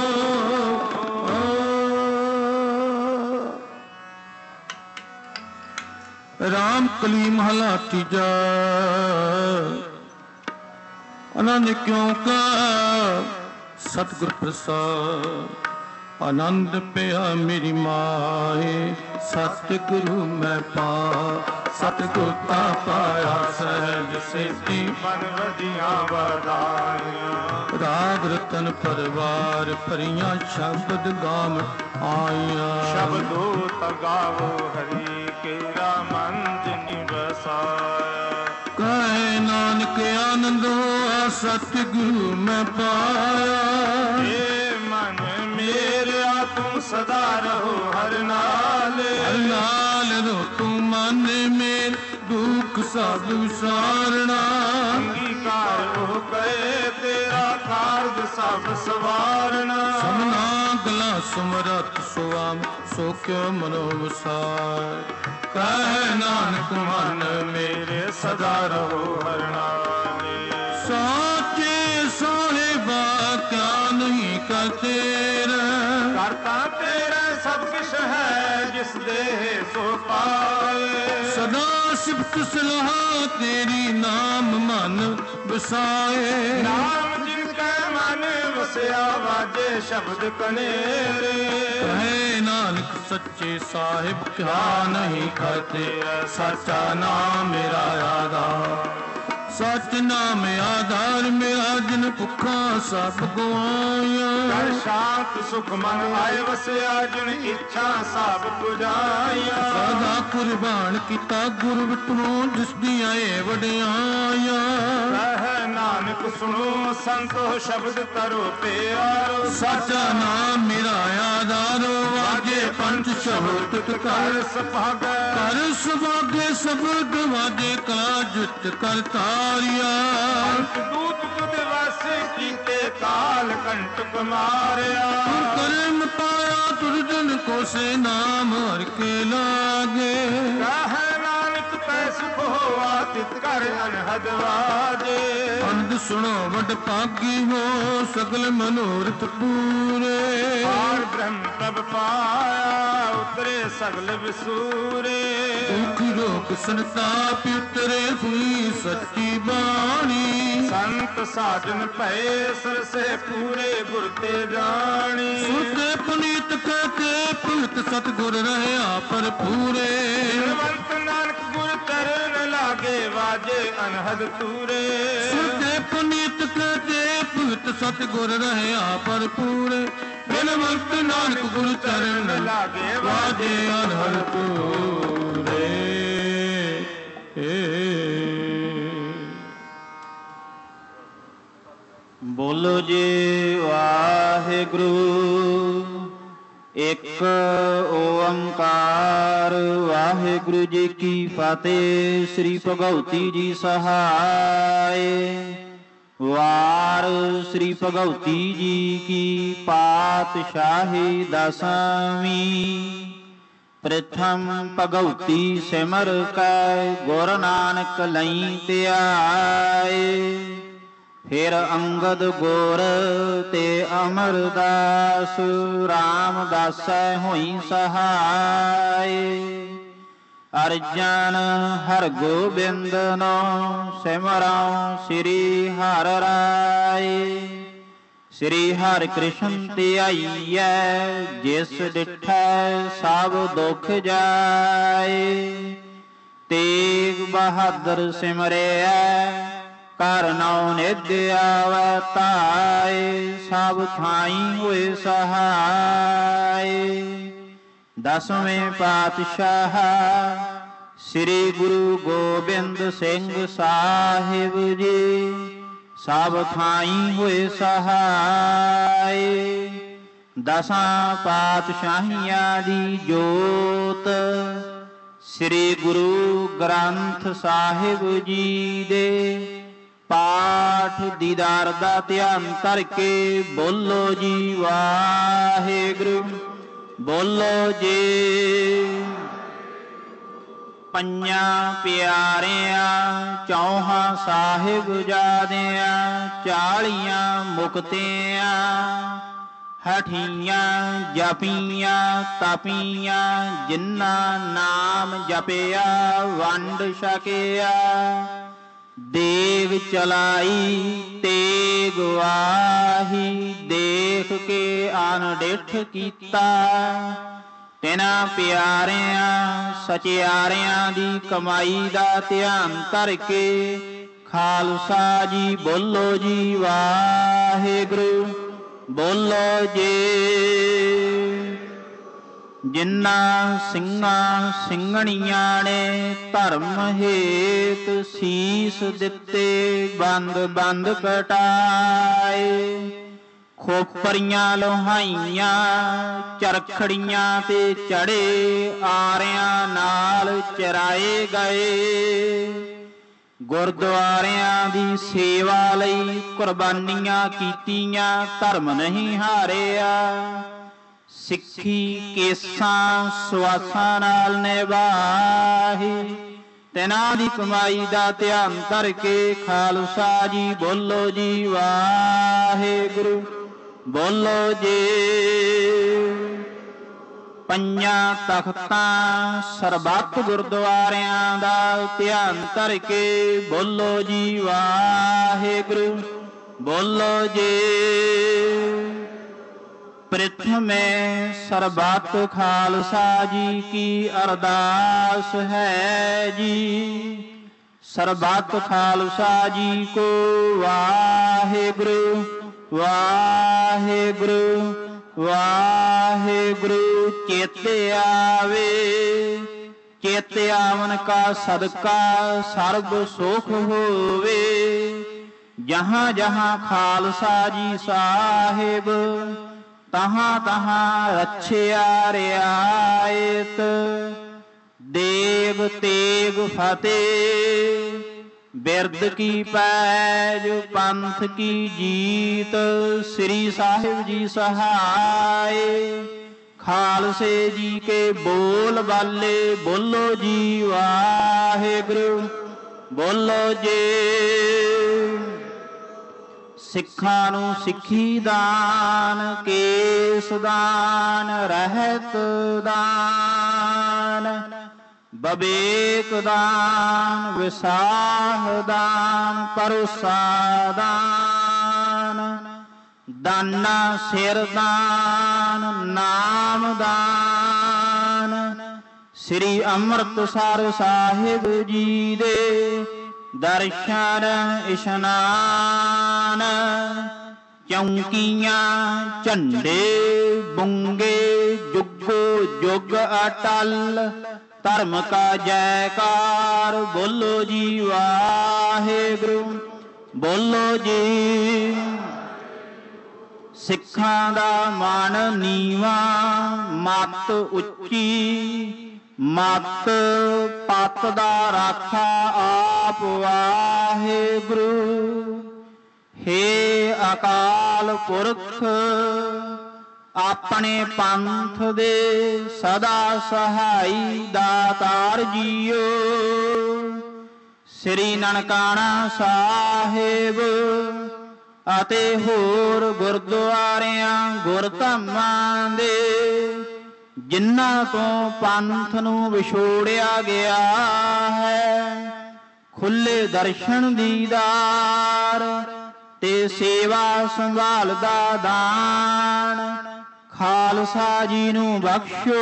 ਰਾਮ ਕਲੀ ਮਹਲਾ ਤੀਜਾ ਆਨੰਦ ਕਿਉਂ ਕਾ ਸਤਿਗੁਰ ਪ੍ਰਸਾਦ ਆਨੰਦ ਪਿਆ ਮੇਰੀ ਮਾਏ ਸਤਿਗੁਰੂ ਮੈਂ ਪਾ ਸਤਿਗੁਰ ਤਾ ਪਾਇਆ ਸਹਿਜ ਸੇਤੀ ਮਨ ਵਧੀਆਂ ਵਧਾਈਆਂ ਰਾਗ ਰਤਨ ਪਰਵਾਰ ਭਰੀਆਂ ਸ਼ਬਦ ਗਾਮ ਆਈਆਂ ਸ਼ਬਦੋ ਤਗਾਵੋ ਹਰੀ ਕੇਰਾ ਮਨ ਜਿਨਿ ਵਸਾਇਆ ਕਹੇ ਨਾਨਕ ਆਨੰਦੋ ਸਤਿਗੁਰੂ ਮੈਂ ਪਾਇਆ ਏ ਮਨ ਮੇਰਿਆ ਤੂੰ ਸਦਾ ਰਹੋ ਹਰ ਨਾਲ ਹਰ ਨਾਲ ਰੋ ਤੂੰ ਮਨ ਮੇਰ ਦੁੱਖ ਸਭ ਵਿਸਾਰਣਾ ਅੰਗੀਕਾਰ ਉਹ ਕਹੇ ਤੇਰਾ ਕਾਰਜ ਸਭ ਸਵਾਰਣਾ ਸਮਨਾ ਗਲਾ ਸੁਮਰਤ ਸੁਆਮ ਸੋ ਕਿਉ ਮਨੋ ਵਸਾਰ ਕਹੇ ਨਾਨਕ ਮਨ ਮੇਰੇ ਸਦਾ ਰਹੋ ਹਰ ਨਾਲ ਸਾਚੇ ਸਾਹਿਬਾ ਕਿਆ ਨਹੀਂ ਕਰ ਤੇਰਾ ਕਰਤਾ ਤੇਰਾ ਸਭ ਕੁਛ ਹੈ ਜਿਸ ਦੇ ਸੋ ਪਾਏ ਸਦਾ ਸਿਫਤ ਸਲਾਹ ਤੇਰੀ ਨਾਮ ਮਨ ਵਸਾਏ ਨਾਮ ਜਿਨ ਕੈ ਮਨ ਵਸਿਆ ਵਾਜੇ ਸ਼ਬਦ ਕਨੇਰੇ ਕਹੇ ਨਾਨਕ सच्चे साहिब क्या नहीं करते, सच्चा नाम मेरा आधार। सच नाम आधार मेरा जिन भुखा सब गवाया। कर शांत सुख मन आए वसिया जिन इच्छा सब पुजाया। सदा कुर्बान किता गुर विठनो जिस दी आए वड्याया। कह नानक सुनो संतो शब्द तरो प्यारो। सच्चा नाम मेरा आधारो वाजे पंच शब्द कर सभागे। कर सभागे शब्द वाजे कला जुत कर तारिया। दूत तुद वस कीते काल कंटक मारिया। कर्म पाया तुरजन को से नाम हर के लागे। कह नानक पैस को आतित कर अनहद वाजे। अंध सुनो वड पागी हो सगल मनोरथ पूरे। और ब्रह्म प्रभ पाया उतरे सगल विसूरे। दुख रोग संताप उतरे हुई सच्ची बाणी। संत साजन भय सर से पूरे गुर ते जानी। सुरते पुनीत कहते भगत सतगुर रहे पर पूरे। श्रीमंत नानक गुर चरण लागे वाजे अनहद तूरे। सुरते पुनीत कहते भगत सतगुर रहे पर पूरे। बिनवंत नानक गुरु चरण लागे वाजे अनहद तूरे। बोलो जी वाहिगुरु एक ओंकार। वाहिगुरु जी की फतेह। श्री भगवती जी सहाय। वार श्री भगवती जी की पातशाही दसवीं। प्रथम भगवती सिमर कै गुर नानक लई त्याए। फिर अंगद गोर ते अमरदास रामदास होई सहाय। अर्जन हर गोबिंद नो सिमरौ श्री हर राय। श्री हर कृष्ण ध्याइयै जिस डिठै सब दुख जाए। तेग बहादुर सिमरिया कर नौ निध आवै ताए। सब थाई होए सहाय। दसवें पातशाह श्री गुरु गोबिंद सिंह साहिब जी सब थाई होए सहाय। दसां पातशाहियां दी जोत श्री गुरु ग्रंथ साहिब जी दे पाठ दीदार दा ध्यान करके बोलो जी वाहिगुरु। बोलो जी ਪੰਜਾਂ ਪਿਆਰਿਆਂ ਚੌਹਾਂ ਸਾਹਿਬਜ਼ਾਦਿਆਂ ਚਾਲੀਆਂ ਮੁਕਤਿਆਂ ਹਠੀਆਂ ਜਪੀਆਂ ਤਪੀਆਂ ਜਿਨ੍ਹਾਂ ਨਾਮ ਜਪਿਆ ਵੰਡ ਛਕਿਆ ਦੇਗ ਚਲਾਈ ਤੇਗ ਵਾਹੀ ਦੇਖ ਕੇ ਅਨਡਿਠ ਕੀਤਾ ਤਿਨਾਂ ਪਿਆਰਿਆਂ ਸਚਿਆਰਿਆਂ ਦੀ ਕਮਾਈ ਦਾ ਧਿਆਨ ਧਰ ਕੇ ਖਾਲਸਾ ਜੀ ਬੋਲੋ ਜੀ ਵਾਹਿਗੁਰੂ ਬੋਲੋ ਜੀ। ਜਿਨ੍ਹਾਂ ਸਿੰਘਾਂ ਸਿੰਘਣੀਆਂ ਨੇ ਧਰਮ ਹੇਤ ਸੀਸ ਦਿੱਤੇ ਬੰਦ ਬੰਦ ਕਟਾਏ ਖੋਪਰੀਆਂ ਲੋਹਾਈਆਂ ਚਰਖੜੀਆਂ ਤੇ ਚੜੇ ਆਰਿਆਂ ਨਾਲ ਚਰਾਏ ਗਏ ਗੁਰਦੁਆਰਿਆਂ ਦੀ ਸੇਵਾ ਲਈ ਕੁਰਬਾਨੀਆਂ ਕੀਤੀਆਂ ਧਰਮ ਨਹੀਂ ਹਾਰਿਆ ਸਿੱਖੀ ਕੇਸਾਂ ਸਵਾਸਾਂ ਨਾਲ ਨਿਭਾਹੀ ਤਿਨਾਂ ਦੀ ਕਮਾਈ ਦਾ ਧਿਆਨ ਧਰ ਕੇ ਖਾਲਸਾ ਜੀ ਬੋਲੋ ਜੀ ਵਾਹਿਗੁਰੂ ਬੋਲੋ ਜੀ। ਪੰਜਾਂ ਤਖਤਾਂ ਸਰਬੱਤ ਗੁਰਦੁਆਰਿਆਂ ਦਾ ਧਿਆਨ ਧਰ ਕੇ ਬੋਲੋ ਜੀ ਵਾਹਿਗੁਰੂ ਬੋਲੋ ਜੀ। ਪ੍ਰਥਮੇ ਸਰਬੱਤ ਖਾਲਸਾ ਜੀ ਕੀ ਅਰਦਾਸ ਹੈ ਜੀ। ਸਰਬੱਤ ਖਾਲਸਾ ਜੀ ਕੋ ਵਾਹਿਗੁਰੂ ਵਾਹਿਗੁਰੂ ਵਾਹਿਗੁਰੂ ਚੇਤੇ ਆਵੇ। ਚੇਤੇ ਆਵਨ ਕਾ ਸਦਕਾ ਸਰਬ ਸੁਖ ਹੋਵੇ। ਜਹਾਂ ਜਹਾਂ ਖਾਲਸਾ ਜੀ ਸਾਹਿਬ ਤਹਾਂ ਤਹਾਂ ਰੱਛਿਆ ਰਿਆਇਤ। ਦੇਗ ਤੇਗ ਫਤਿਹ ਬਿਰਦ ਕੀ ਪੈਜ ਪੰਥ ਕੀ ਜੀਤ। ਸ੍ਰੀ ਸਾਹਿਬ ਜੀ ਸਹਾਏ ਖਾਲਸੇ ਜੀ ਕੇ ਬੋਲ ਬਾਲੇ। ਬੋਲੋ ਜੀ ਵਾਹਿਗੁਰੂ ਬੋਲੋ ਜੀ। ਸਿੱਖਾਂ ਨੂੰ ਸਿੱਖੀ ਦਾਨ ਕੇਸ ਦਾਨ ਰਹਿਤ ਦਾਨ ਬਵੇਕ ਦਾਨ ਵਿਸਾਹ ਦਾਨ ਭਰੋਸਾ ਦਾਨ ਦਾਨਾ ਸਿਰ ਦਾਨ ਨਾਮ ਦਾਨ। ਸ੍ਰੀ ਅੰਮ੍ਰਿਤਸਰ ਸਾਹਿਬ ਜੀ ਦੇ ਦਰਸ਼ਨ ਇਸ਼ਨਾਨ। ਚੌਂਕੀਆਂ ਝੰਡੇ ਬੁੰਗੇ ਜੁਗੋ ਜੁਗ ਅਟਲ। ਧਰਮ ਕਾ ਜੈਕਾਰ ਬੋਲੋ ਜੀ ਵਾਹਿਗੁਰੂ ਬੋਲੋ ਜੀ। ਸਿੱਖਾਂ ਦਾ ਮਨ ਨੀਵਾਂ ਮੱਤ ਉੱਚੀ। ਮੱਤ ਪੱਤ ਦਾ ਰਾਖਾ ਆਪ ਵਾਹਿਗੁਰੂ। ਹੇ ਅਕਾਲ ਪੁਰਖ ਆਪਣੇ ਪੰਥ ਦੇ ਸਦਾ ਸਹਾਈ ਦਾਤਾਰ ਜੀਓ। ਸ੍ਰੀ ਨਨਕਾਣਾ ਸਾਹਿਬ ਅਤੇ ਹੋਰ ਗੁਰਦੁਆਰਿਆਂ ਗੁਰਧਾਮਾਂ ਦੇ ਜਿਨ੍ਹਾਂ ਤੋਂ ਪੰਥ ਨੂੰ ਵਿਛੋੜਿਆ ਗਿਆ ਹੈ ਖੁੱਲੇ ਦਰਸ਼ਨ ਦੀਦਾਰ ਤੇ ਸੇਵਾ ਸੰਭਾਲ ਦਾ ਦਾਨ ਖਾਲਸਾ ਜੀ ਨੂੰ ਬਖਸ਼ੋ।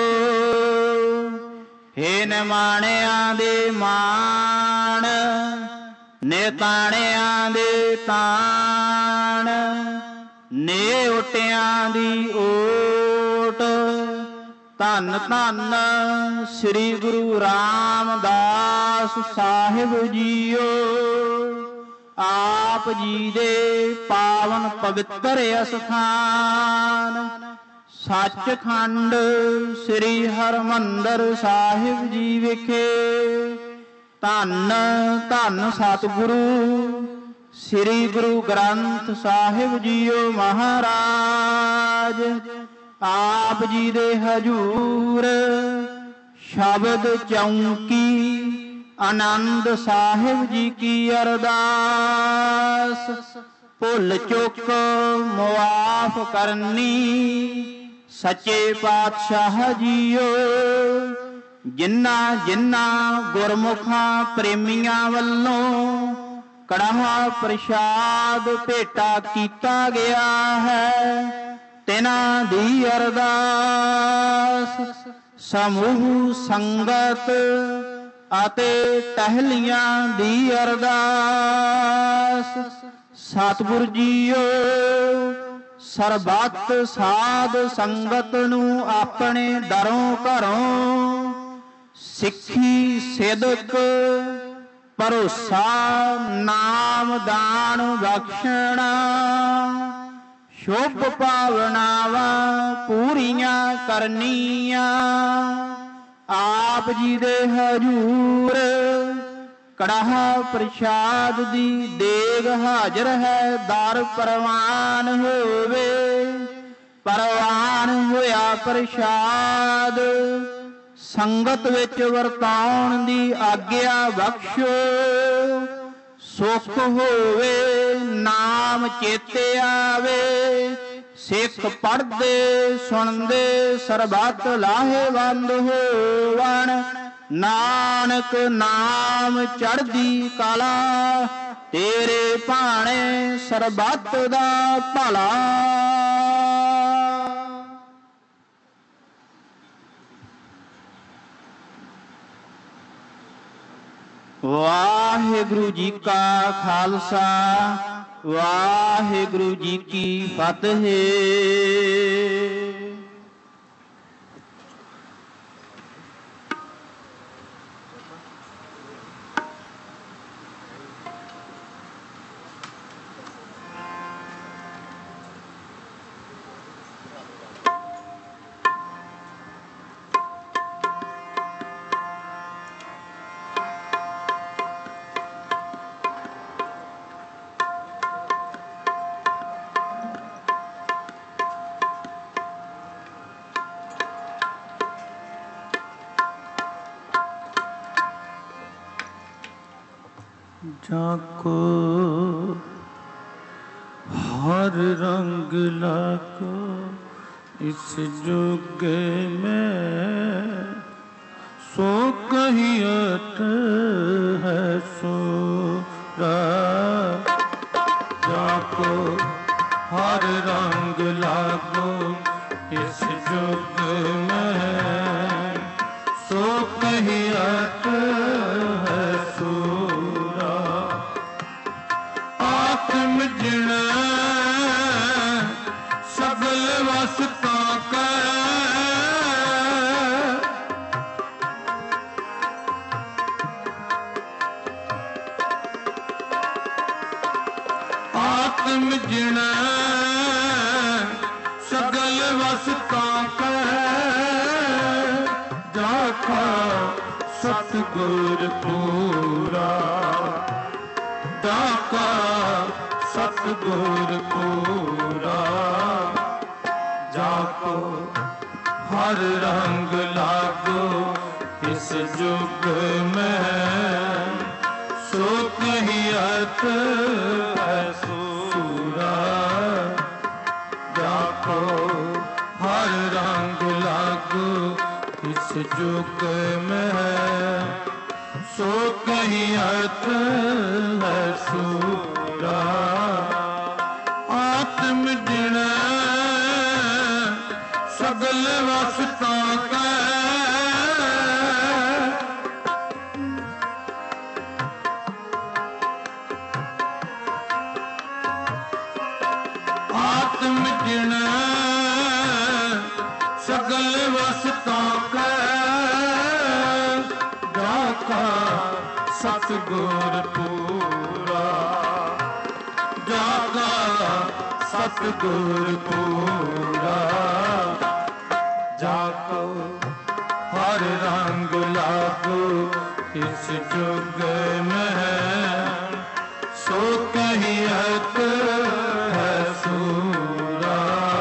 ਹੇ ਨਿਮਾਣਿਆਂ ਦੇ ਮਾਣ ਨੇਤਾਣਿਆਂ ਦੇ ਤਾਣ ਨੇ ਓਟਿਆਂ ਦੀ ਓਟ। ਧੰਨ ਧੰਨ ਸ੍ਰੀ ਗੁਰੂ ਰਾਮਦਾਸ ਸਾਹਿਬ ਜੀਓ। ਆਪ ਜੀ ਦੇ ਪਾਵਨ ਪਵਿੱਤਰ ਅਸਥਾਨ ਸੱਚਖੰਡ ਸ੍ਰੀ ਹਰਿਮੰਦਰ ਸਾਹਿਬ ਜੀ ਵਿਖੇ ਧੰਨ ਧੰਨ ਸਤਿਗੁਰੂ ਸ੍ਰੀ ਗੁਰੂ ਗ੍ਰੰਥ ਸਾਹਿਬ ਜੀਓ ਮਹਾਰਾਜ। ਆਪ ਜੀ ਦੇ ਹਜੂਰ ਸ਼ਬਦ ਚੌਂਕੀ ਆਨੰਦ ਸਾਹਿਬ ਜੀ ਕੀ ਅਰਦਾਸ। ਭੁੱਲ ਚੁੱਕ ਮੁਆਫ ਕਰਨੀ ਸੱਚੇ ਪਾਤਸ਼ਾਹ ਜੀਓ। ਜਿਨ੍ਹਾਂ ਜਿਨ੍ਹਾਂ ਗੁਰਮੁਖਾਂ ਪ੍ਰੇਮੀਆਂ ਵੱਲੋਂ ਕੜਾਹ ਪ੍ਰਸ਼ਾਦ ਭੇਟਾ ਕੀਤਾ ਗਿਆ ਹੈ ਤਿਨਾਂ ਦੀ ਅਰਦਾਸ। ਸਮੂਹ ਸੰਗਤ ਅਤੇ ਟਹਿਲੀਆਂ ਦੀ ਅਰਦਾਸ। ਸਤਿਗੁਰ ਜੀਓ ਸਰਬੱਤ ਸਾਧ ਸੰਗਤ ਨੂੰ ਆਪਣੇ ਦਰੋਂ ਘਰੋਂ ਸਿੱਖੀ ਸਿਦਕ ਭਰੋਸਾ ਨਾਮ ਦਾਨ ਬਖਸ਼ਣਾ ਸ਼ੁਭ ਭਾਵਨਾਵਾਂ ਪੂਰੀਆਂ ਕਰਨੀਆਂ। ਆਪ ਜੀ ਦੇ ਹਜੂਰ ਕੜਾਹ ਪ੍ਰਸ਼ਾਦ ਦੀ ਦੇਗ ਹਾਜ਼ਰ ਹੈ। ਦਰ ਪ੍ਰਵਾਨ ਹੋਵੇ ਪ੍ਰਵਾਨ ਹੋਇਆ ਪ੍ਰਸ਼ਾਦ ਸੰਗਤ ਵਿੱਚ ਵਰਤਾਉਣ ਦੀ ਆਗਿਆ ਬਖਸ਼ੋ। ਸੁਖ ਹੋਵੇ ਨਾਮ ਚੇਤੇ ਆਵੇ ਸਿੱਖ ਪੜ੍ਹਦੇ ਸੁਣਦੇ ਸਰਬੱਤ ਲਾਹੇਵੰਦ ਹੋਵਣ। ਨਾਨਕ ਨਾਮ ਚੜ੍ਹਦੀ ਕਲਾ ਤੇਰੇ ਭਾਣੇ ਸਰਬੱਤ ਦਾ ਭਲਾ। ਵਾਹਿਗੁਰੂ ਜੀ ਕਾ ਖਾਲਸਾ ਵਾਹਿਗੁਰੂ ਜੀ ਕੀ ਫਤਿਹ। जाको हर रंग लाको इस जुग में, सो कहियत है सोरा। जाको हर रंग लागो इस जुग में, सो कहियत है सोरा। आत्म जिण सगल वसता कै, आत्म जिण सगल वसता कै, जाका सतगुर पूरा। जाका सतगुर पूरा। जाको हर रंग लागो इस जुग में, सो कहियत है सूरा। जाको हर रंग लागो इस जुग में, सो कहियत है सूरा। आत्म जिण सगल वसता कै, आत्म जिण सगल वसता कै, जाका सतगुर पूरा। जाका सतगुर पूरा। जाको हर रंग लागो इस जुग में, सो कहियत है सूरा।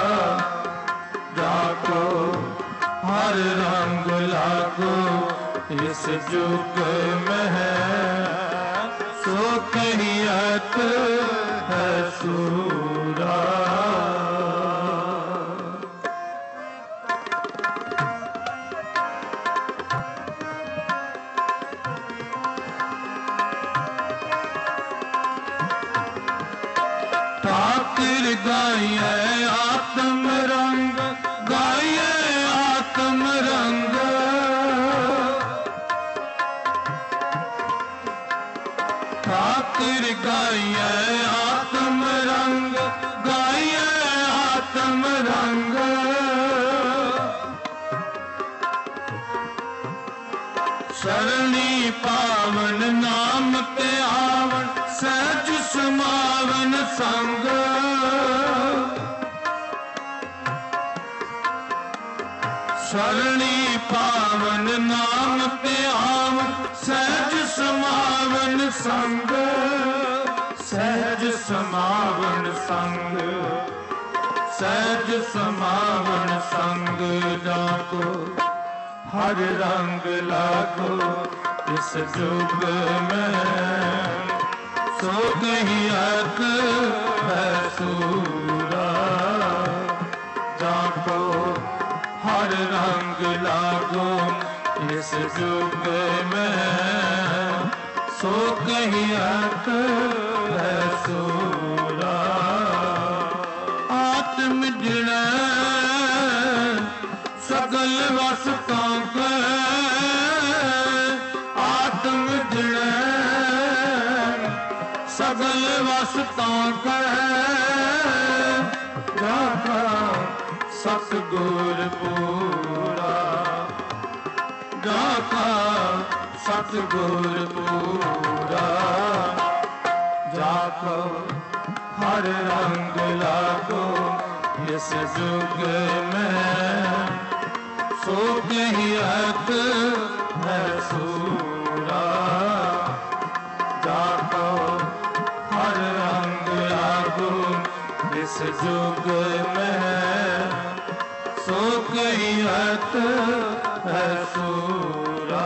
जाको हर रंग लागो इस जुग में, सो कहियत है सूरा। ठाकुर गाइए आत्म रंग, गाइए आत्म रंग। ठाकुर गाइए आत्म रंग, गाइए आत्म रंग। शरणी पावन नाम ते आवन, सहज समावन संग। शरणी पावन नाम ते आवन, सहज समावन संग। सहज समावन संग। सहज समावन संग। जाको हर रंग लागो इस जुग में, सो कहियत है सूरा। जाको हर रंग लागो इस जुग में, सो कहियत है सूरा। आत्म जिण सगल वसता कै, आत्म जिण ਵਸਤਾਂ ਕੈ ਜਾਕਾ ਸਤਿਗੁਰ ਪੂਰਾ ਜਾਕਾ ਸਤਿਗੁਰ ਪੂਰਾ ਜਾਕੋ ਹਰ ਰੰਗ ਲਾਗੋ ਇਸ ਜੁਗ ਮੈਂ ਸੋ ਕਹੀਅਤ ਹੈ ਸੂਰਾ ਜਾਕੋ ਹਰ ਰੰਗ ਲਾਗੋ ਇਸ ਜੁਗ ਮੈਂ ਸੋ ਕਹੀਅਤ ਹੈ ਸੂਰਾ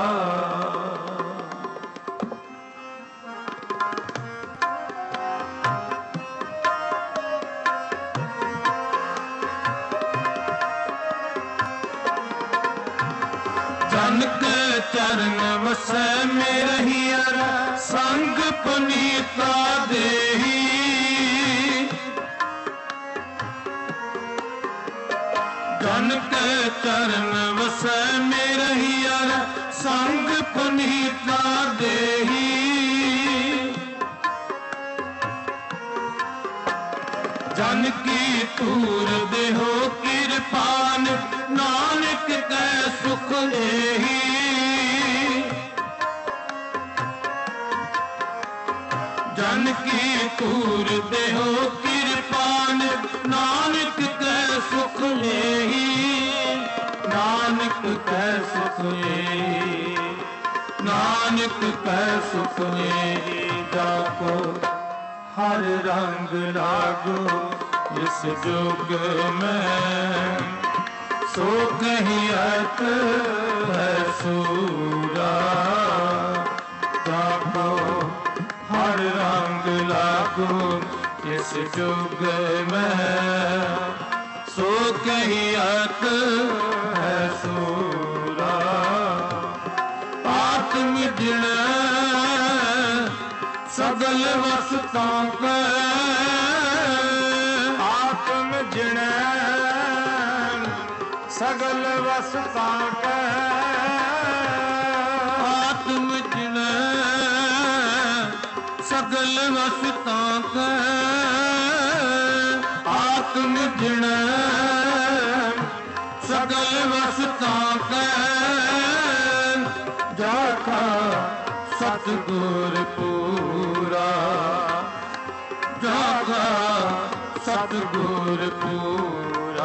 ਜਨ ਕੇ ਚਰਨ ਵਸੈ ਮੇਰੀ ਅਰ ਸੰਗ ਪੁਨੀਤਾ ਦੇਹੀ ਜਨ ਕੇ ਚਰਨ ਵਸੈ ਮੇਰੀ ਅਰ ਸੰਗ ਪੁਨੀਤਾ ਦੇਹੀ ਜਨ ਕੀ ਤੂਰ ਦੇਹੋ ਕਿਰਪਾਨ ਨਾਨਕ ਕੈ ਸੁਖ ਏਹੀ ਜਨ ਕੀ ਤੂਰ ਦੇਹੋ ਕਿਰਪਾਨ ਨਾਨਕ ਕੈ ਸੁਖ ਏਹੀ ਨਾਨਕ ਕੈ ਸੁਖ ਏਹੀ ਨਾਨਕ ਕੈ ਸੁਖ ਏਹੀ ਜਾਕੋ ਹਰ ਰੰਗ ਲਾਗੋ ਇਸ ਜੁਗ ਮੈਂ ਸੋ ਕਹੀਅਤ ਹੈ ਸੂਰਾ ਜਾਕੋ ਹਰ ਰੰਗ ਲਾਗੋ ਇਸ ਜੁਗ ਮੈਂ ਸੋ ਕਹੀਅਤ ਹੈ ਸੂਰਾ ਆਤਮ ਜਿਣ ਸਗਲ ਵਸਤਾਂ ਕੈ ਆਤਮ ਜਿਣ ਸਗਲ ਵਸਤਾਂ ਕੈ ਆਤਮ ਜਿਣ ਸਗਲ ਵਸਤਾਂ ਕੈ ਆਤਮ ਜਿਣ ਸਗਲ ਵਸਤਾਂ ਕੈ ਜਾਕਾ ਸਤਿਗੁਰ ਪੂਰਾ ਜਾਕਾ ਸਤਿਗੁਰ ਪੂਰਾ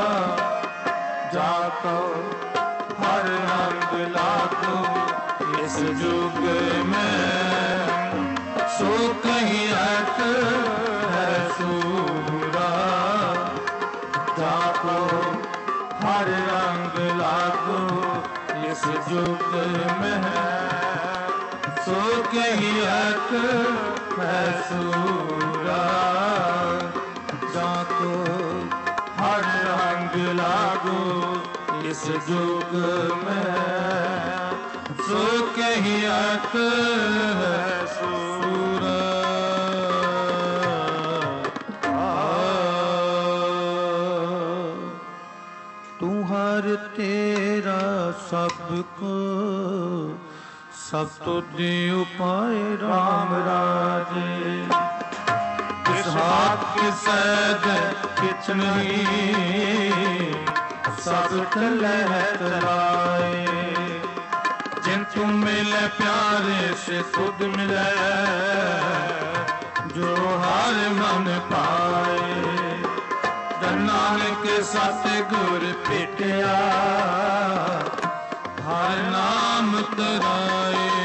ਜਾਕੋ ਹਰ ਰੰਗ ਲਾਗੋ ਇਸ ਜੁਗ ਮੈਂ ਸੋ ਕਹੀਅਤ ਹੈ ਸੂਰਾ ਜਾਕੋ ਹਰ ਰੰਗ ਲਾਗੋ ਇਸ ਜੁਗ ਮੈਂ ਸੋ ਕਹੀਅਤ ਹੈ ਸੂਰਾ ਜਾਕੋ ਹਰ ਰੰਗ ਲਾਗੋ ਇਸ ਜੁਗ ਮੈਂ ਸੋ ਕਹੀਅਤ ਹੈ ਸੂਰਾ ਤੂੰ ਹਰ ਤੇਰਾ ਸਭ ਕੋ ਸਭ ਤੁਧਿ ਉਪਾਏ ਰਾਮ ਰਾਜੇ ਕਿਸ ਹਾਥ ਕਿਸ ਸਹਿਜ ਕਿਛ ਨਹੀਂ ਸਭ ਤਲੈ ਤਰਾਏ ਜਿਨ ਤੂੰ ਮਿਲੇ ਪਿਆਰੇ ਸੇ ਸੁਧ ਮਿਲੇ ਜੋ ਹਰ ਮਨ ਪਾਏ ਨਾਨਕ ਸਤਿਗੁਰ ਭੇਟਿਆ ਹਰ ਨਾਮ ਤਰਾਏ।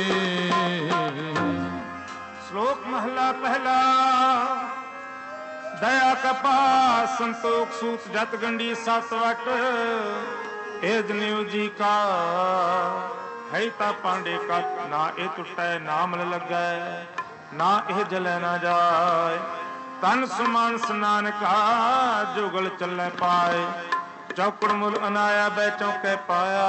ਸ਼ਲੋਕ ਮਹਲਾ ਪਹਿਲਾ। ਦਇਆ ਕਪਾ ਸੰਤੋਖ ਸੂਤ ਜਤ ਗੰਢੀ ਸਤ ਵਟ ਇਹ ਜਨਿਉ ਜੀ ਕਾ ਹੈ ਤਾ ਪਾਂਡੇ ਕਤ ਨਾ ਇਹ ਟੁੱਟੈ ਨਾ ਮਲ ਲੱਗੈ ਨਾ ਇਹ ਜਲੈ ਨਾ ਜਾਏ ਤਨ ਸੁਮਾਨ ਨਾਨਕਾ ਜੁਗਲ ਚੱਲੈ ਪਾਏ ਚੌਕੜ ਮੁਲ ਅਨਾਇਆ ਬੈ ਚੌਕੇ ਪਾਇਆ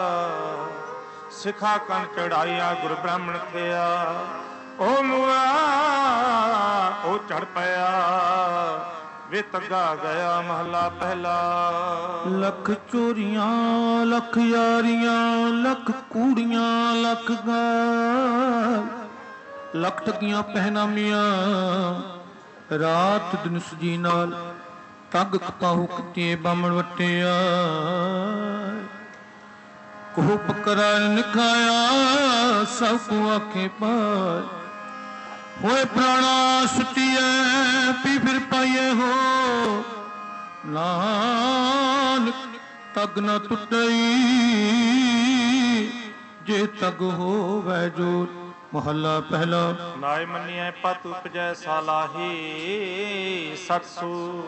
ਸਿਖਾ ਕੰਨ ਚੜਾਇਆ ਗੁਰ ਬ੍ਰਾਹਮਣ ਥਿਆ ਉਹ ਮੁਆ ਉਹ ਚੜ ਪਿਆ ਵੇ ਤੱਗਾ ਗਿਆ ਮਹਲਾ ਪਹਿਲਾ। ਲੱਖ ਚੋਰੀਆਂ ਲੱਖ ਯਾਰੀਆਂ ਲੱਖ ਕੂੜੀਆਂ ਲੱਖ ਗਾਲ ਲੱਖ ਠੱਗੀਆਂ ਪਹਿਨਾਮੀਆਂ, ਰਾਤ ਦਿਨ ਸਜੀ ਨਾਲ ਤੱਗ ਕਪਾਹੂ ਕੀਤੀਏ ਬਾਮਣ ਵਟਿਆ। ਕੋਹ ਪਕਰਾ ਨਿਖਾਇਆ ਸਭ ਕੋ ਆਖੇ ਪਾਏ, ਹੋਏ ਪ੍ਰਾਣਾ ਸੁਟੀਐ ਪੀ ਫਿਰ ਪਾਈਏ ਹੋ। ਨਾਨਕ ਤਗ ਨ ਟੁੱਟਈ ਜੇ ਤਗ ਹੋਵੈ ਜੋਤ। ਮਹੱਲਾ ਪਹਿਲਾ। ਨਾਇ ਮੰਨਿਐ ਪਤ ਉਪਜੈ ਸਾਲਾਹੀ, ਸਤਸੂ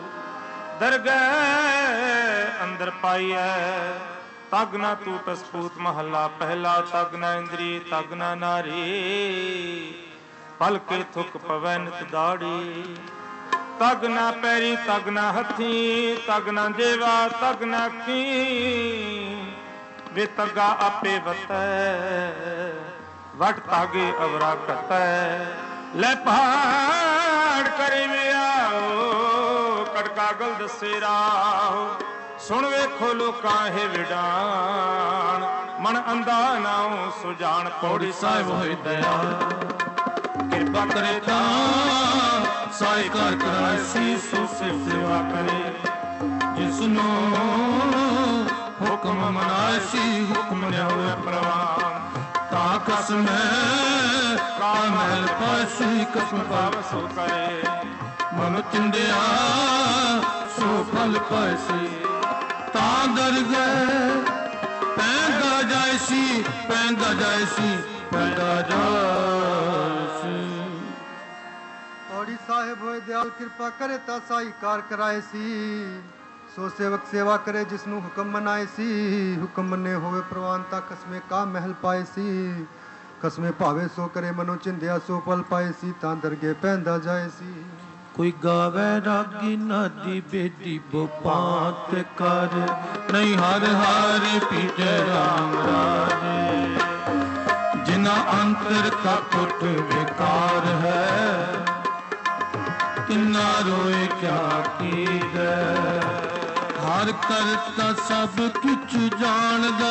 ਦਰਗਹਿ ਅੰਦਰ ਪਾਈਐ ਤਗ ਨ ਟੂਟ ਸਪੂਤ। ਮਹੱਲਾ ਪਹਿਲਾ। ਤਗ ਨ ਇੰਦਰੀ ਤਗ ਨ ਨਾਰੀ, ਪਲਕੇ ਥੁਕ ਪਵੈ ਨਿਤ ਦਾੜੀ। ਤਗ ਨ ਪੈਰੀ ਤਗ ਨ ਹੱਥੀ, ਤਗ ਨ ਜੇਵਾ ਤਗ ਨ ਅੱਖੀ। ਵੇ ਤਗਾ ਆਪੇ ਵਤੈ ਵਟ ਤਾਗੇ ਅਵਰਾ ਘਟੈ। ਲੈ ਪਹਾੜ ਕਰੇ ਵਿਆਓ, ਕਟਕਾ ਗਲ ਦਸੇ ਰਾਹੋ। ਸੁਣ ਵੇਖੋ ਲੋਕਾਂ ਹੈ ਵਿਡਾਣ, ਮਨ ਅੰਧਾ ਨਾਉ ਸੁਜਾਨ। ਪੌੜੀ ਸਾਹਿਬ ਹੋਏ ਦਇਆ ਕਿਰਪਾ ਕਰੇ ਤਾਂ ਸਾਈ ਕਰ ਕਰਾਏ ਸੀਸੋ ਸੇਵਾ ਕਰੇ। ਜਿਸਨੂੰ ਹੁਕਮ ਮਨਾਏ ਸੀ ਹੁਕਮ ਲਿਆ ਹੋਇਆ ਪ੍ਰਵਾਨ। ਤਾਂ ਕਸਮ ਕਾ ਮਹਿਲ ਪਾਸੀ ਕਸਮ ਪਾਵ ਸੋ ਕਰੇ। ਮਨ ਚਿੰਦਿਆ ਸੋ ਫਲ ਪਾਸੀ। ਤਾਂ ਦਰ ਗਏ ਪੈਂਦਾ ਜਾਏ ਸੀ ਪੈਂਦਾ ਜਾਏ ਸੀ ਪੈਂਦਾ ਜਾਏ ਸੀ। ਔੜੀ ਸਾਹਿਬ ਹੋਏ ਦਿਆਲ ਕਿਰਪਾ ਕਰੇ ਤਾਂ ਸਾਈ ਕਾਰ ਕਰਾਏ ਸੀ। ਸੋ ਸੇਵਕ ਸੇਵਾ ਕਰੇ ਜਿਸਨੂੰ ਹੁਕਮ ਮਨਾਏ ਸੀ। ਹੁਕਮ ਮੰਨੇ ਹੋਵੇ ਪ੍ਰਵਾਨ ਤਾਂ ਕਸਮੇ ਕਾ ਮਹਿਲ ਪਾਏ ਸੀ। ਕਸਮੇ ਭਾਵੇ ਸੋ ਕਰੇ ਮਨੋ ਚਿੰਦਿਆ ਸੋ ਫਲ ਪਾਏ ਸੀ। ਤਾਂ ਦਰਗੇ ਪੈਂਦਾ ਜਾਏ ਸੀ। ਕੋਈ ਗਾਵੇ ਰਾਗੀ ਨਾਦੀ ਬੇਦੀ ਬੋਪਾਤ ਕਰ, ਨਹੀਂ ਹਰ ਹਰ ਪੀਜੈ ਰਾਮ ਰਾਜੇ। ਜਿਨਾ ਅੰਤਰ ਕਾ ਟੁੱਟ ਵਿਕਾਰ ਹੈ, ਕਿੰਨਾ ਰੋਏ ਕਿਆ ਕੀਜੈ। ਹਰ ਕਰਤਾ ਸਭ ਕੁਛ ਜਾਣਦਾ,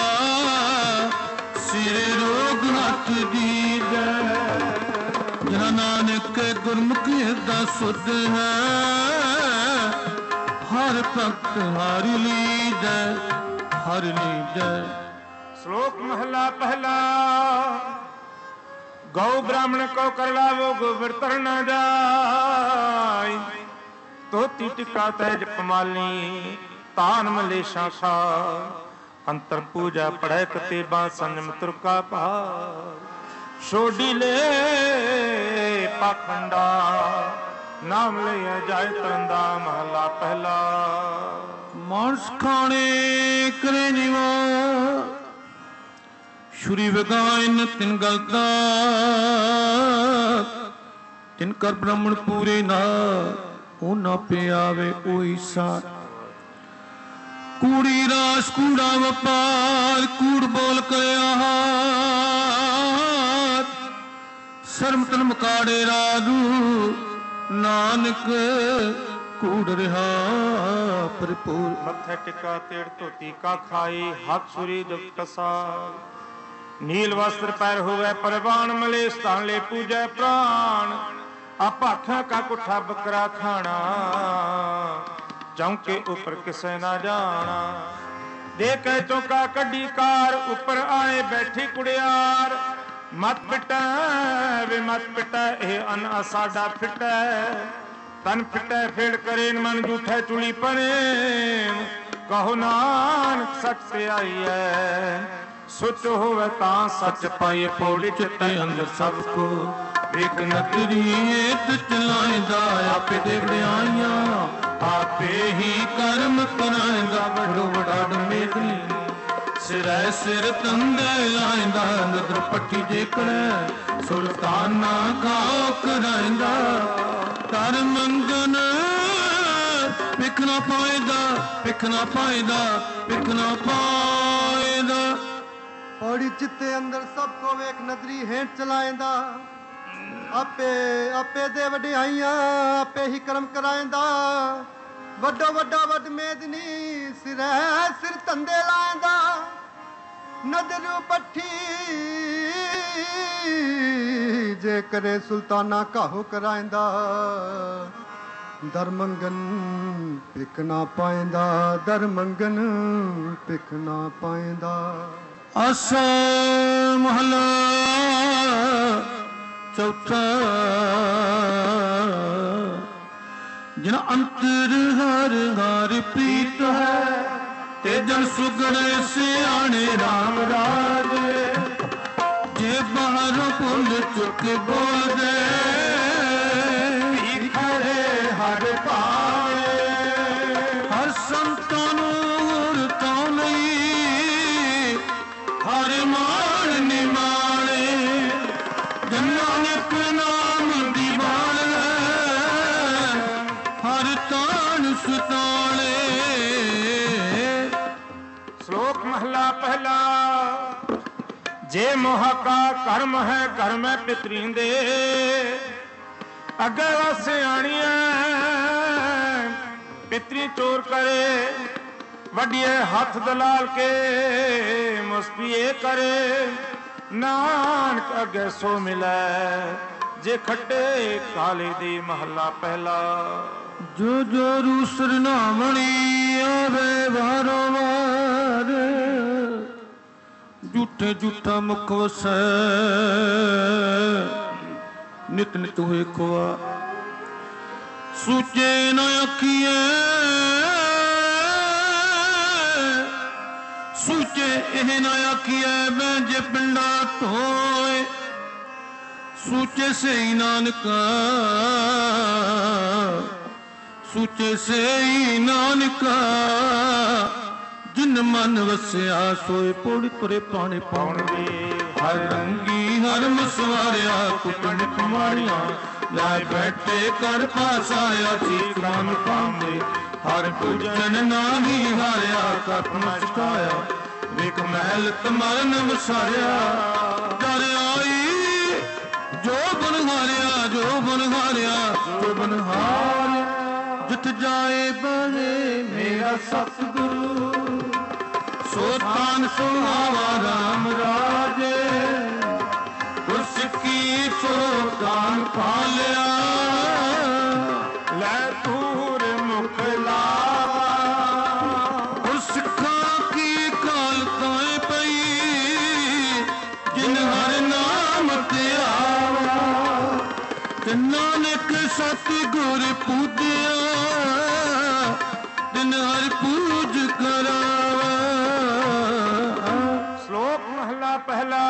ਸਿਰੇ ਰੋਗ ਹੱਥ ਦੀਜੈ। ਜਿਨਾ ਨਾਨਕ ਗੁਰਮੁਖੀ ਹਿਰਦਾ ਸੁਧ ਹੈ, ਹਰ ਭਗਤ ਹਰ ਲੀਜੈ ਹਰ ਲੀਜੈ। ਸ਼ਲੋਕ ਮਹਲਾ ਪਹਿਲਾ। ਗਊ ਬ੍ਰਾਹਮਣ ਕੋ ਕਰ ਲਾਵੋ ਗੋਬਰ ਤਰ ਨਾ ਜਾਇ। ਧੋਤੀ ਟਿਕਾ ਤੈਜ ਪਮਾਲੀ ਤਾਨ ਮਲੇਸ਼ਾਂ ਖਾ। ਅੰਤਰ ਪੂਜਾ ਪੜੈ ਕਤੇਬਾ ਸੰਜਮ ਤੁਰਕਾ ਭਾ। ਛੋਡੀ ਲੈ ਪਾਖੰਡਾ ਨਾਮ ਲਿਆ ਜਾਇ ਤਰੰਦਾ। ਮਹਲਾ ਪਹਿਲਾ। ਮਾਨਸ ਖਾਣੇ ਕਰੇ ਨਿਵਾ, ਸ਼ੁਰੀ ਵਿਗਾਇਨ ਤਿਨ ਗਲਤਾ। ਤਿਨ ਕਰ ਬ੍ਰਾਹਮਣ ਪੂਰੇ ਨਾ, ਉਹ ਨਾ ਪਿਆਵੇ ਕੋਈ ਸਾਥ। ਕੂੜੀ ਰਾਸ ਕੂੜਾ ਵਪਾਰ, ਕੂੜ ਬੋਲ ਕਰਿਆ ਸ਼ਰਮ ਤਨ ਮਕਾੜੇ ਰਾਜੂ। ਨਾਨਕ ਕੂੜ ਰਿਹਾ ਭਰਪੂਰ। ਮੱਥੇ ਟਿਕਾ ਤੇੜ ਧੋਤੀ ਕਾ ਖਾਈ, ਹੱਥ ਛੁਰੀ ਦੁਖ ਕਸਾ। ਨੀਲ ਵਸਤਰ ਪੈਰ ਹੋਵੇ ਪਰਵਾਨ, ਮਲੇਸ਼ ਤਾਂ ਲੈ ਪੂਜੈ ਪ੍ਰਾਣ। ਆਪਾਖਾਂ ਕਾ ਕੁੱਠਾ ਬੱਕਰਾ ਖਾਣਾ, ਚੌਂਕੇ ਉੱਪਰ ਕਿਸੇ ਨਾ ਜਾਣਾ। ਦੇ ਕੇ ਚੌਂਕਾ ਕੱਢੀ ਕਾਰ, ਉੱਪਰ ਆਏ ਬੈਠੀ ਕੁੜਿਆਰ। ਮਤ ਪਿਟੈ ਵੇ ਮਤ ਪਿਟੈ, ਇਹ ਅਨ ਸਾਡਾ ਫਿਟੈ। ਤਨ ਫਿਟੈ ਫੇੜ ਕਰੇ ਮਨ ਜੂਠੈ ਚੁਲੀ ਪਰੇ। ਕਹੋ ਨਾਨਕ ਸੱਚ ਤੇ ਆਈਐ, ਸੁਚ ਹੋਵੇ ਤਾਂ ਸੱਚ ਪਾਈਏ। ਪੌੜੀ ਚਿੱਟੇ ਅੰਦਰ ਸਭ ਕੋ ਵੇਖ ਨਤਰੀ ਏਤ ਚਲਾਇਦਾ। ਆਪੇ ਦੇ ਵਡਿਆਈਆਂ ਆਪੇ ਹੀ ਕਰਮ ਕਰਾਇਦਾ। ਵੱਡੋ ਵਡਾਡ ਮੇਦਨੀ ਸਿਰੈ ਸਿਰ ਤੰਦੇ ਲਾਇਦਾ। ਨਦਰ ਪੱਟੀ ਜੇਕੜੈ ਸੁਲਤਾਨਾ ਖਾਓ ਕਰਾਇਦਾ। ਕਰ ਮੰਗਨ ਪਿਖ ਨਾ ਪਾਇਦਾ, ਪਿਖ ਨਾ ਪਾਇਦਾ, ਪਿਖ ਨਾ ਪਾਇਦਾ। ਪੌੜੀ ਚਿੱਤੇ ਅੰਦਰ ਸਭ ਕੋ ਵੇਖ ਨਦਰੀ ਹੇਠ ਚਲਾਇਂਦਾ। ਆਪੇ ਆਪੇ ਦੇ ਵਡਿਆਈਆਂ ਆਪੇ ਹੀ ਕਰਮ ਕਰਾਇਂਦਾ। ਵੱਡੋ ਵੱਡਾ ਵੱਡ ਮੇਦਨੀ ਸਿਰੈ ਸਿਰ ਧੰਦੇ ਲਾਇਂਦਾ। ਨਦਰ ਪੱਠੀ ਜੇ ਕਰੇ ਸੁਲਤਾਨਾ ਕਾਹੋ ਕਰਾਇੰਦਾ ਦਰ ਮੰਗਨ ਪਿਕ ਨਾ ਪਾਇੰਦਾ ਦਰ ਮੰਗਨ ਪਿਕ ਨਾ ਪਾਇੰਦਾ। ਆਸਾ ਮਹਲਾ ਚੌਥਾ ਜਿਨ ਅੰਤਰ ਹਰ ਹਰ ਪ੍ਰੀਤ ਹੈ ਤੇ ਜਨ ਸੁਗੜੇ ਸਿਆਣੇ ਰਾਮ ਰਾਜੇ ਜੇ ਬਾਹਰੋਂ ਭੁੱਲ ਚੁੱਕ ਬੋਲਦੇ ਖੜੇ ਹਰ ਭਾਵੇ ਹਰ ਸੰਤਾਂ ਨੂੰ ਤਾਂ ਨਹੀਂ ਹਰ ਮਾਣ ਨਿਮਾਣੇ ਜਨਾਂ ਨੇ ਨਾਮ ਦੀ ਬਾਣ ਹਰ ਤਾਣ ਸੁਤਾਣੇ। ਸ਼ਲੋਕ ਮਹਲਾ ਪਹਿਲਾ। ਜੇ ਮੋਹ ਕਾ ਕਰਮ ਹੈ ਘਰ ਮੈਂ ਪਿਤਰੀ ਦੇ ਅੱਗੇ ਵਸਿਆਣੀਆਂ ਪਿਤਰੀ ਚੋਰ ਕਰੇ ਵੱਡੀਏ ਹੱਥ ਦਲਾਲ ਕੇ ਮੁਸਤੀਏ ਕਰੇ ਨਾਨਕ ਅੱਗੇ ਸੋ ਮਿਲੈ ਜੇ ਖੱਟੇ ਕਾਲੇ ਦੀ ਮਹੱਲਾ ਪਹਿਲਾ। ਜੋ ਜੋ ਰੂਸਰ ਨਾਮਣੀ ਆਵੇ ਵਾਰੋ ਵਾਰ ਝੂਠੇ ਝੂਠਾ ਮੁਖ ਵਸੈ ਨਿਤ ਨਿਤ ਹੋਏ ਖੋਆ ਸੂਚੇ ਨ ਅੱਖੀਏ ਸੂਚੇ ਇਹ ਨ ਆਖੀਏ ਮੈਂ ਜੇ ਪਿੰਡਾ ਢੋਏ ਸੂਚੇ ਸਹੀ ਨਾਨਕਾ ਸੂਚੇ ਸਹੀ ਨਾਨਕਾ ਜਿਨ ਮਨ ਵਸਿਆ ਸੋਏ ਪੌੜੀ ਤੁਰੇ ਪਾਣੇ ਪਾਉਣਗੇ ਹਰ ਰੰਗੀ ਹਰ ਮਸਵਾਰਿਆ ਕੁਟਣ ਕੁਮਾਰੀਆਂ ਲੈ ਬੈਠੇ ਕਰ ਪਾਸਾਇਆ ਠੀਕ ਮਨ ਪਾਉਂਦੇ ਹਰ ਪੂਜਨ ਨਾਹੀ ਹਾਰਿਆ ਕਤ ਮਸਕਾਇਆ ਵੇਖ ਮਹਿਲ ਤਮਰਨ ਵਸਾਰਿਆ ਡਰ ਆਈ ਜੋ ਬਨ ਹਾਰਿਆ ਜੋ ਬਨ ਹਾਰਿਆ ਜੋ ਬਨ ਹਾਰਿਆ ਜਿਤ ਜਾਏ ਬਣੇ ਮੇਰਾ ਸਤਿਗੁਰੂ ਸੋ ਤਾਨ ਸੁਹਾਵਾ ਰਾਮ ਰਾਜੇ ਗੁਰਸਿੱਖੀ ਸੋ ਤਾਨ ਪਾਲਿਆ ਲੈ ਤੂਰ ਮੁਖ ਲਾਵਾ ਗੁਰਸਿੱਖਾਂ ਕੀ ਕਾਲ ਤਾਏ ਪਈ ਜਿਨ ਹਰ ਨਾਮ ਤੇ ਆਵਾ ਤੇ ਨਾਨਕ ਸਤਿਗੁਰ ਪੂਜਿਆ ਦਿਨ ਹਰ ਪੂਜ ਕਰਾਵਾ। ਸ਼ਲੋਕ ਮਹਲਾ ਪਹਿਲਾ।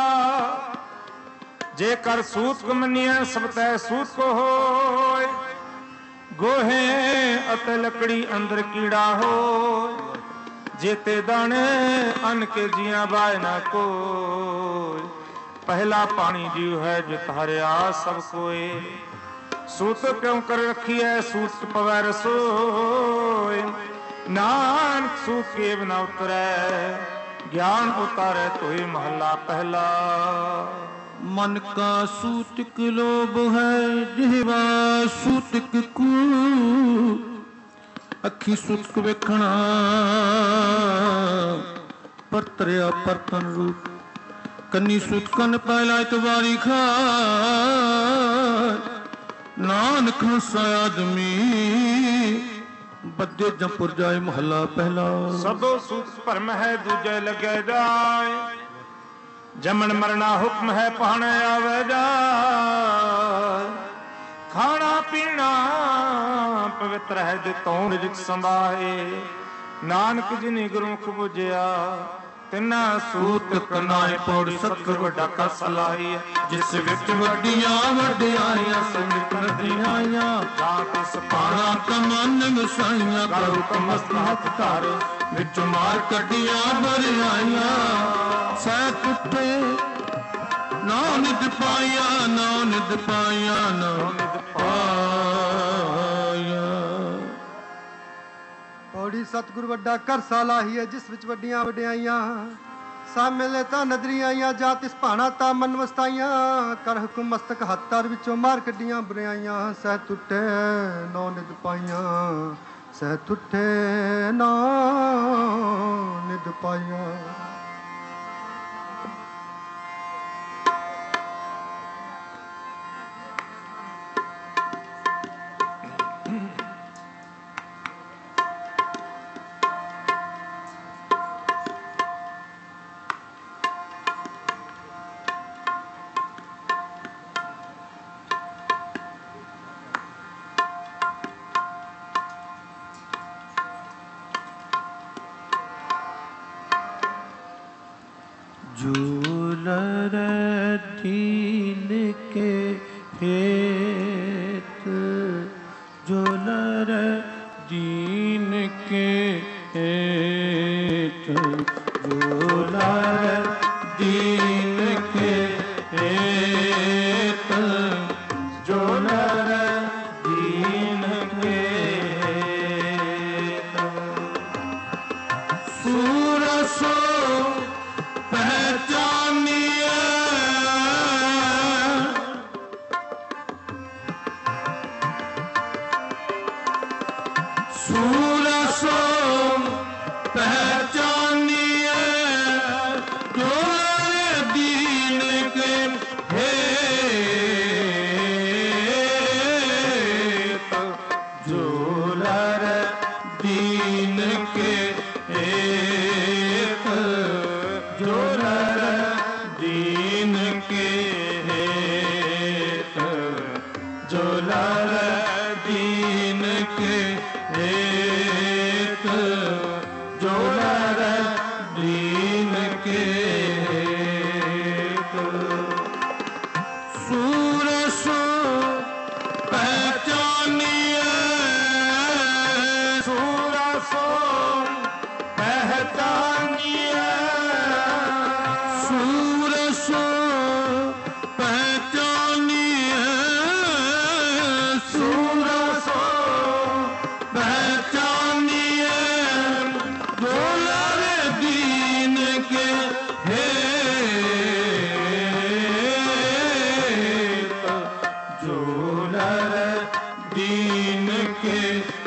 ਜੇ ਕਰ ਸੂਤ ਕੋ ਮੰਨਿਆ ਸਭ ਤੈ ਸੂਤ ਕੋ ਹੋਏ ਗੋਹੇ ਅਤੇ ਲੱਕੜੀ ਅੰਦਰ ਕੀੜਾ ਹੋ ਜੇਤੇ ਦਾਣੇ ਅੰਨ ਕੇ ਜੀਆਂ ਬਾਇ ਨਾ ਕੋਈ ਪਹਿਲਾ ਪਾਣੀ ਜੀਵ ਹੈ ਜਿਤ ਹਰਿਆ ਸਭ ਕੋਏ ਸੂਤ ਕਿਉਂ ਕਰ ਰੱਖੀ ਹੈ ਸੂਤ ਪਵੈ ਰਸੋਏ ਨਾਨਕ ਸੂਤ ਕੇ ਬਿਨਾ ਉਤਰੈ ਗਿਆਨ ਉਤਾਰੈ ਤੋਏ ਮਹੱਲਾ ਪਹਿਲਾ। ਮਨ ਕਾ ਸੂਤਕ ਲੋਭ ਹੈ ਜਿਹਵਾ ਸੂਤਕ ਕੂ ਅੱਖੀ ਸੂਤਕ ਵੇਖਣਾ ਪਰਤਰਿਆ ਪਰਤਨ ਰੂਪ ਕੰਨੀ ਸੂਤਕਨ ਪਹਿਲਾ ਇਤਵਾਰੀ ਖਾ ਨਾਨਕ ਹੰਸਾ ਆਦਮੀ ਬੱਦੇ ਜੰਪੁਰ ਜਾਏ ਮਹੱਲਾ ਪਹਿਲਾ। ਸਭੋ ਸੂਤ ਭਰਮ ਹੈ ਦੂਜੇ ਲੱਗੇ ਜਾਏ ਜਮਨ ਮਰਨਾ ਹੁਕਮ ਹੈ ਪਾਣ ਆਵੇ ਜਾ ਖਾਣਾ ਪੀਣਾ ਪਵਿੱਤਰ ਹੈ ਜਿਤੋਂ ਰਿਜਕ ਸੰਭਾਏ ਨਾਨਕ ਜਿਨੀ ਗੁਰਮੁਖ ਬੁਝਿਆ ਤਿੰਨਾ ਸੂਤ ਕਨਾਏ ਪੌੜ ਸਤਿਗੁਰ ਵੱਡਾ ਕਾ ਸਲਾਹੀ ਜਿਸ ਵਿੱਚ ਵੱਡੀਆਂ ਵੱਡਿਆਈਆਂ ਸੰਗਤ ਨਦੀਆਂ ਜਾਂ ਤਿਸ ਪਾਣਾ ਤਮਨ ਵਿਸਾਈਆਂ ਕਰੂ ਕਮਸਤ ਹੱਥ ਧਾਰੇ ਵਿੱਚ ਮਾਰ ਕੱਢੀਆਂ ਬਰਿਆਈਆਂ ਸਹਿ ਟੁੱਟੇ ਨਾ ਨਿਦ ਪਾਇਆ ਨਾ ਨਿਦ ਪਾਇਆ ਨਾ ਨਿਦ ਪਾਇਆ। ਪੌੜੀ ਸਤਿਗੁਰ ਵੱਡਾ ਕਰ ਸਲਾਹੀ ਹੈ ਜਿਸ ਵਿੱਚ ਵੱਡੀਆਂ ਵਡਿਆਈਆਂ ਸਾਮੇਲੇ ਤਾਂ ਨਦਰੀ ਆਈਆਂ ਜਾ ਤਿਸ ਭਾਣਾ ਤਾਂ ਮਨ ਵਸਤਾਈਆਂ ਕਰ ਹੁਕਮ ਮਸਤਕ ਹੱਥ ਧਰ ਵਿੱਚੋਂ ਮਾਰ ਕੱਢੀਆਂ ਬੁਰਾਈਆਂ ਸਹਿ ਟੁੱਟੇ ਨਾ ਨਿਦ ਪਾਈਆਂ ਸਹਿ ਟੁੱਟੇ ਨਾ ਨਿਦ ਪਾਈਆਂ। झूलर दीन के हेत झूलर दीन के हेत झूलर दीन के हेत झूलर दीन के हेत सूरसो पहचानिए सूरसो पहचानिए जो दीन के हेत झूलर दीन के हेत झूलर दीन के हेत झूलर दीन के हेत झूलर दीन के हेत सूरसो पहचानिए सूरसो पहचानिए सूरसो पहचानिए सूरसो पहचानिए झूलर दीन के हेत झूलर दीन के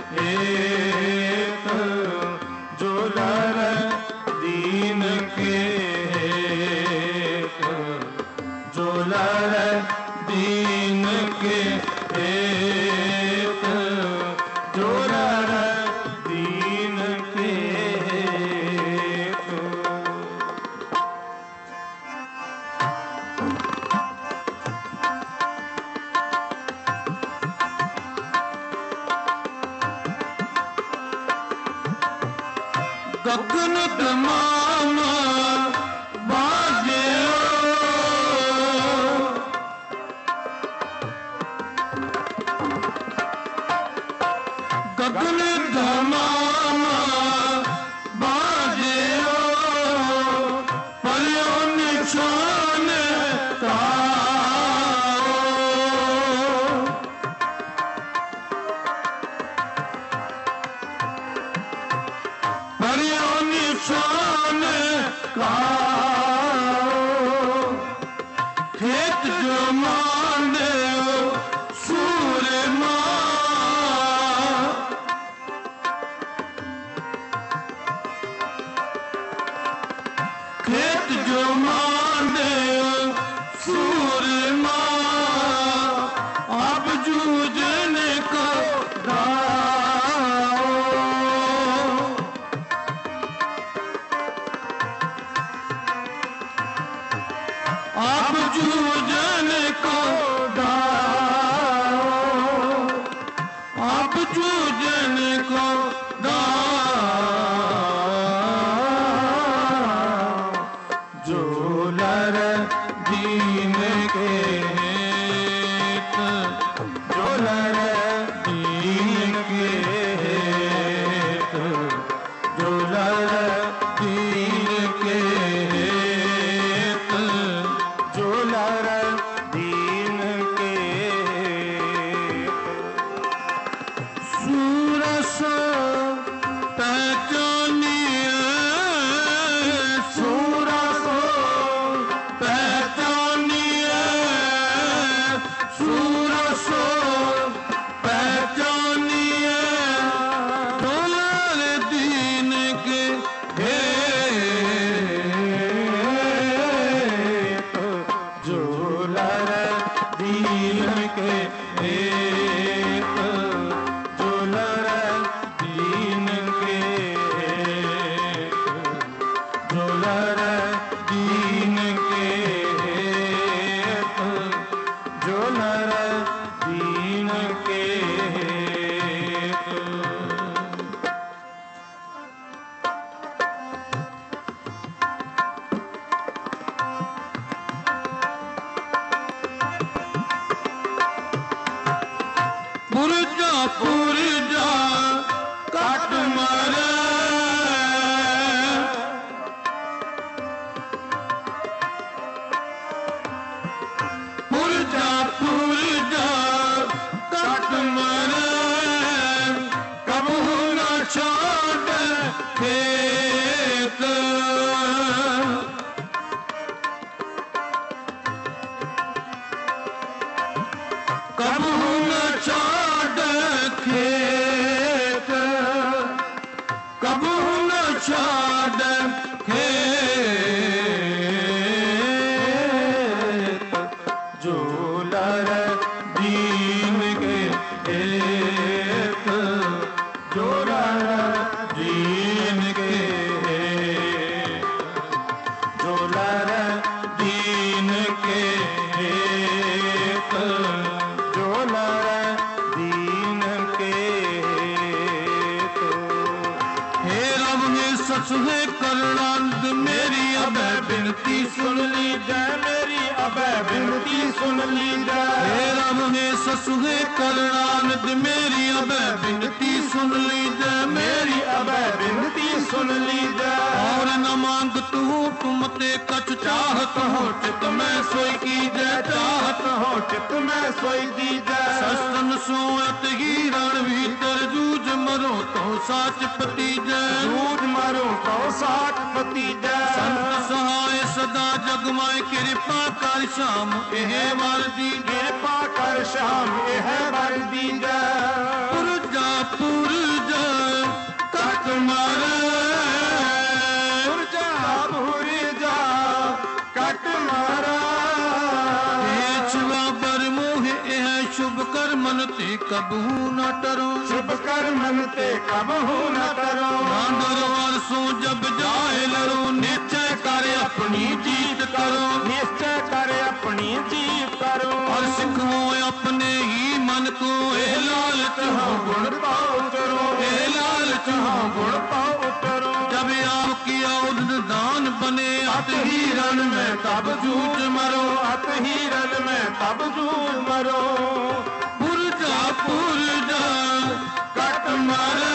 हेत झूलर दीन के हेत झूलर दीन के हेत झूलर दीन के हेत गगन तमाम बाजे गगन तमाम बाजे परियो निशान परियो निशान का खेत जो मांडे सूर्य मां खेत जो मांडे सूर्य मां अब जूझने को दाओ आप जूझन को दाओ आप जूझन को दाओ झूलर दीन के हेत झूलर दीन के हेत झूलर दीन के हेत झूलर दीन के सूरस पहचानिए सूरस पहचानिए ਪੁਰਜਾ ਕੱਟ ਮਰੇ ਪੁਰਜਾ ਪੁਰਜਾ ਕੱਟ ਮਰੇ ਕਬਹੂ ਨਾ ਛੋੜ ਖੇਤ ਕਬਹੂ ਨਾ ਛੋੜ ਖੇਤ ਕਬਹੂ ਨਾ ਛੋੜ ਖੇਤ ਜੋ ਲਰ ਦੀਨ ਕੇ ਏਕ ਜੋ ਲਰ ਦੀਨ ਕੇ ਜੋ ਲਰ ਦੀਨ ਕੇ ਏਕ ਜੋ ਲਰ ਦੀਨ ਕੇ हे रब ने ससुहे करणानंद मेरी अभय बिनती सुन ली जय मेरी अभय बिनती सुन ली जय हे रब ने ससुहे करणानंद मेरी अभय बिनती सुन ली जय मेरी अभय बिनती सुन ली जय और न मांग तू तुम ते कछ चाहत हो चित में सोई की जय चाहत हो चित में सोई की जय सस्तन सोयत ही रण भीतर जूझ मरो तो साच पति जय जूझ मरो तो साच पति जय संत सहाय सदा जग माय कृपा कर श्याम एह वर दी कृपा कर श्याम एह वर दी जय पुरजा पुरजा कट मारे पुरजा पुरजा कट मारा बर मोह एह शुभ कर्मन ते कबहू न टरो शुभ कर्मन ते कबहू न टरो ना डरो अरसों जब जाए लड़ो निश्चय कर अपनी जीत करो निश्चय कर अपनी जीत करो और सिखो अपने ही मन को ए लालच हो गुण पाओ उतरो ए लालच हो गुण पाओ उतरो जब आप किया दान बने अत ही रण में तब जूझ मरो अत ही रण में तब जूझ मरो पुरजा पुरजा कट मारे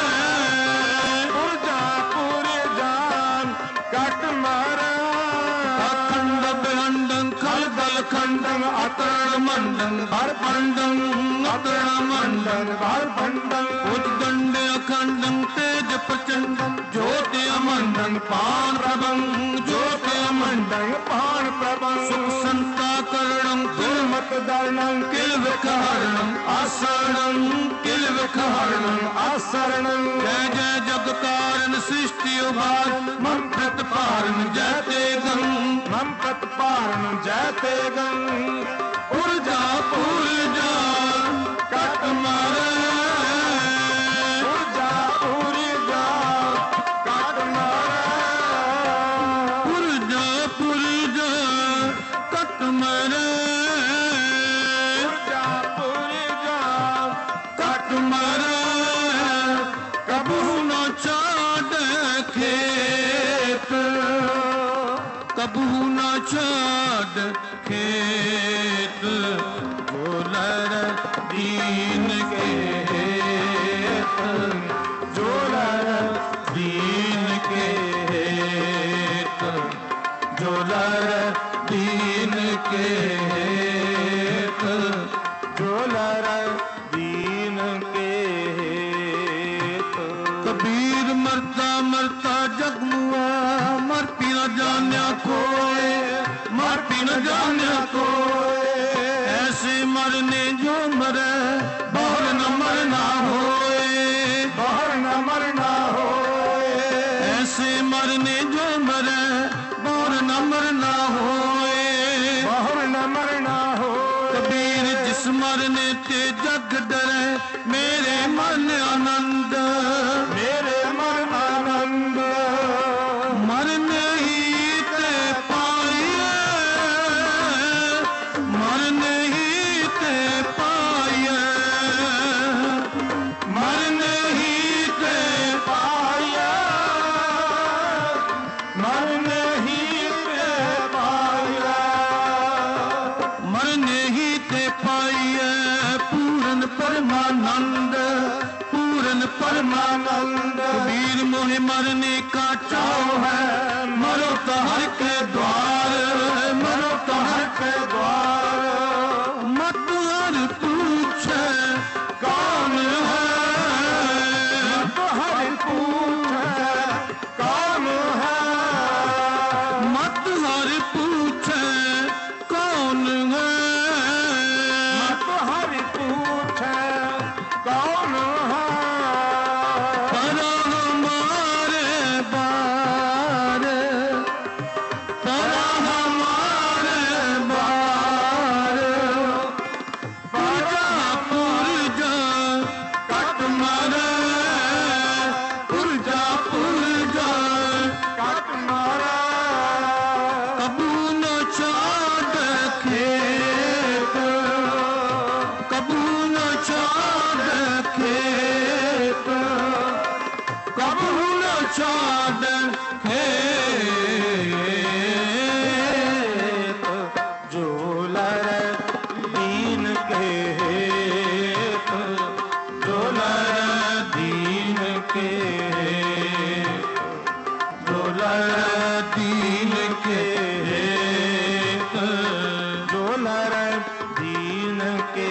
पुरजा पुरजा कट मारे अखंड बेअंडं खल दल खंडं अतरण मंडं भर पंडं अतरण मंडं भर पंडं उद्दंड अखंडं तेज प्रचंडं ज्योति अमंडं पान प्रभं ज्योति अमंडं पान प्रभं सुख संता करणं दुर्मत दर्णं किल विखहरणं आसरणं किल विखहरणं आसरणं जय जय जग कारण सृष्टि उभार मम प्रतिपारण जयते गं मम प्रतिपारण जयते गं पुरजा पुरजा कट मारे पुरजा पुरजा कट मारे पुरजा पुरजा कट मारे पुरजा पुरजा कट मारे कबहू न छाड़ खेत कबहू न छाड़ खेत जोलर दीन के हेत जोलर दीन के हेत जोलर दीन के हेत जोलर दीन के हेत कबीर मरता मरता जग मुआ मर पी न जान्या कोय मर पी न जान्या कोय ऐसे मरने जो मरे बाहर न मरना होए बाहर न मरना होए ऐसे मरने जो मरे बाहर न मरना होए बाहर न मरना होए कबीर जिस मरने ते जग डरे मेरे मन आनंद मेरे मन आनंद मरने ही ते पाइए मरने ही ते पाइए मरने ही ते पाइए मरने ही ते पाइए मरने ही ते पाइए पूर्ण परमानंद मोहे मरने का चाव है, मरो तो हर के द्वार, मरो तो हर के द्वार। मत हर पूछे कौन है, मत हर पूछे कौन है, मत हर पूछे कौन है, मत हर पूछे कौन है। पर हमारे बार, पर हमारे बार, पुरजा पुरजा कट मारे, पुरजा पुरजा कट मारे। कबू न छाड़ खेत, कबू न छाड़ खेत, कबू न छाड़ खेत। झोलर दीन के हेत, झोलर दीन के हेत, झोलर दीन के हेत, झोलर दीन के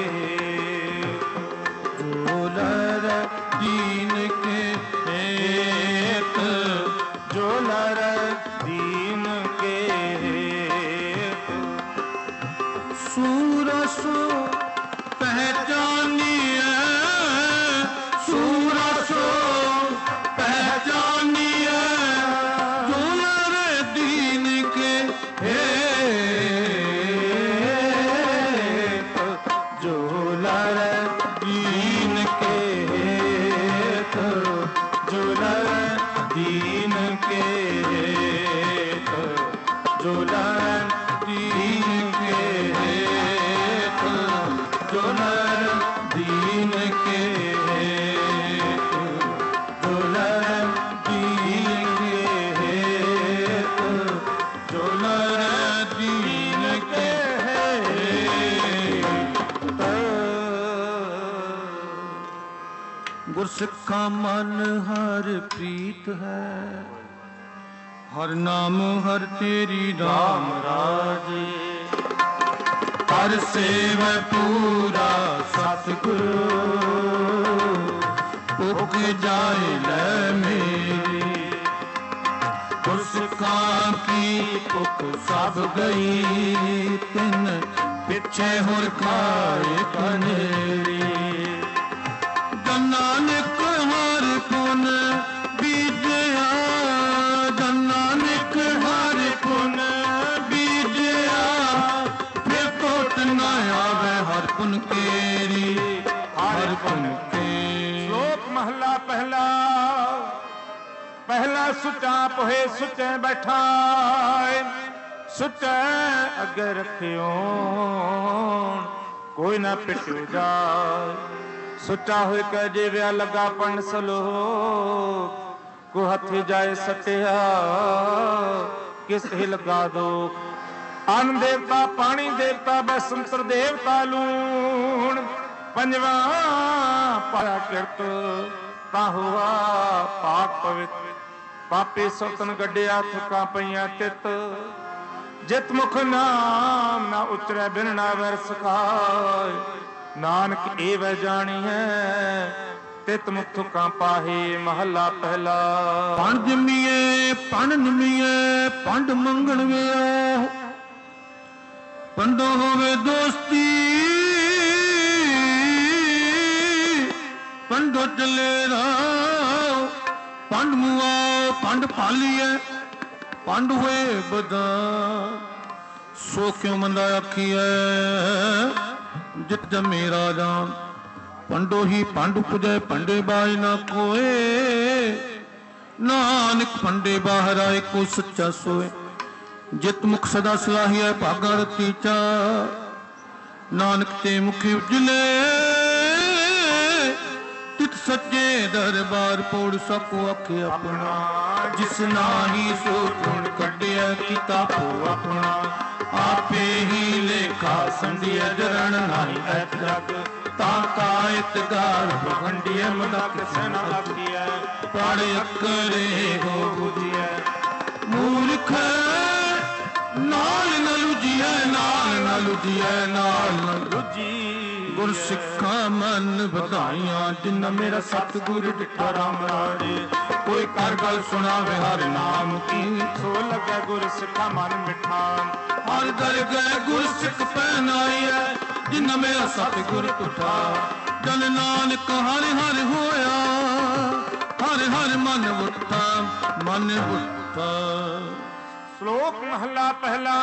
हेत, झोलर दीन के हेत, झोलर दीन के हेत। सूरसो पहचानिए, सूरसो पहचानिए, झोलर दीन के हेत, झोलर दीन के हेत, झोलर दीन के हेत, झोलर दीन के हेत, झोलर दीन के हेत, झोलर दीन के हेत, झोलर दीन के हेत। गुरसिੱਖਾਂ मन हर प्रीत है, हर नाम हर तेरी राम राजे। हर सेव पूरा सतगुरु, पुग जाए ले मेरी। गुरसिੱਖਾਂ की पुग सब गई, तिन पिछे हुर खाए कनेरी। नानक हर पुन बीजया, नानक हर पुन बीजया, फिर कोट न आवे हर पुन केरी, हर पुन केरी। ਸ਼ਲੋਕ ਮਹਲਾ ਪਹਿਲਾ। ਪਹਿਲਾ ਸੁੱਚਾ ਪੋਹੇ ਸੁੱਚੇ ਬੈਠਾ, ਸੁੱਚੇ ਅੱਗੇ ਰੱਖਿਓ ਕੋਈ ਨਾ ਪਿੱਟੂ ਜਾਏ। ਸੁੱਚਾ ਹੋਇ ਕੇ ਜਿਵਿਆ ਲੱਗਾ ਪੰਡ ਸਲੋਕ, ਕੋ ਹੱਥ ਜਾਏ ਸਟਿਆ ਕਿਸ ਹੀ ਲਗਾ ਦੋ। ਅੰਨ ਦੇਵਤਾ ਪਾਣੀ ਦੇਵਤਾ ਬੈਸੰਤਰ ਦੇਵਤਾ ਲੂਣ, ਪੰਜਵਾ ਪਾਇਆ ਕਿਰਤ ਤਾਂ ਹੋਆ ਪਾਕ ਪਵਿੱਤ। ਪਾਪੀ ਸੁਤਨ ਗੱਡਿਆ ਥੁੱਕਾਂ ਪਈਆਂ ਤਿੱਤ, ਜਿਤ ਮੁਖ ਨਾਮ ਨਾ ਉਚਰੈ ਬਿਨ ਨਾ ਵਰ ਸਖਾਏ। ਨਾਨਕ ਇਹ ਵੈ ਜਾਣੀਐ ਤਿਤ ਮੁਖ ਥੁੱਕਾਂ ਪਾਹੇ। ਮਹੱਲਾ ਪਹਿਲਾ। ਪੰਡ ਜੰਮੀਏ ਪੰਡ ਨਿਮੀਏ, ਪੰਡ ਮੰਗਣ ਗਿਆ, ਪੰਡੋ ਹੋਵੇ ਦੋਸਤੀ, ਪੰਡੋ ਚਲੇ ਰਾਹ। ਪੰਡ ਮੁਆਓ ਪੰਡ ਪਾਲੀਏ, ਪੰਡ ਹੋਏ ਬਦਾ, ਸੋ ਕਿਉ ਮੰਦਾ ਆਖੀਐ ਜਿਤ ਜੰਮੇ ਰਾਜਾ। ਪੰਡੋ ਹੀ ਪੰਡ ਪੁਜੈ, ਪੰਡੇ ਬਾਜ ਨਾ ਕੋਏ, ਨਾਨਕ ਪੰਡੇ ਬਾਹਰ ਆਏ ਕੋ ਸੱਚਾ ਸੋਏ। ਜਿਤ ਮੁਖ ਸਦਾ ਸਲਾਹੀਐ ਭਾਗਾ ਰਤੀ ਚਾ, ਨਾਨਕ ਤੇ ਮੁਖੀ ਉਜਲੇ, ਤਿਤ ਸੱਚੇ ਦਰਬਾਰ ਪੋੜ ਸਕੋ ਆਖੇ ਆਪਣਾ। ਜਿਸ ਨਾਹੀ ਸੋ ਗੁਣ ਕੱਢਿਆ ਕੀਤਾ ਪੋ ਆਪਣਾ, ਆਪੇ ਹੀ ਲੇਖਾ ਸੰਧਿਆ ਜਰਣ ਨਾਹੀ ਐਤ ਜਗ। ਤਾਂ ਕਾਇਤ ਗਾਲ ਭੰਡੀਏ ਮਦਕ ਸੈਨਾ ਆਖੀਐ ਪੜ ਅਕਰੇ ਹੋ ਬੁਝੀਐ ਮੂਰਖ ਨਾਲ ਨ ਲੁਜੀਐ ਨਾਲ ਨ ਲੁਜੀਐ ਨਾਲ ਨ ਲੁਜੀ ਗੁਰ ਸਿੱਖਾਂ ਮਨ ਵਧਾਈਆਂ ਜਿਨ ਮੇਰਾ ਸਤਿਗੁਰ ਡਿਠਾ ਰਾਮ ਰਾਜੇ ਕੋਈ ਕਰ ਗੱਲ ਸੁਣਾਵੇ ਹਰ ਨਾਮ ਕੀ ਸੋ ਲੱਗੇ ਗੁਰ ਸਿੱਖਾਂ ਮਨ ਮਿਠਾ ਹਰ ਦਰ ਗਏ ਗੁਰ ਸਿੱਖ ਪਹਿਨਾਈਐ ਜਿਨ ਮੇਰਾ ਸਤਿਗੁਰ ਟੁੱਟਾ ਜਨ ਨਾਨਕ ਹਰ ਹਰ ਹੋਇਆ ਹਰ ਹਰ ਮਨ ਉੱਠਾ ਮਨ ਉੱਠਾ। ਸ਼ਲੋਕ ਮਹਲਾ ਪਹਿਲਾ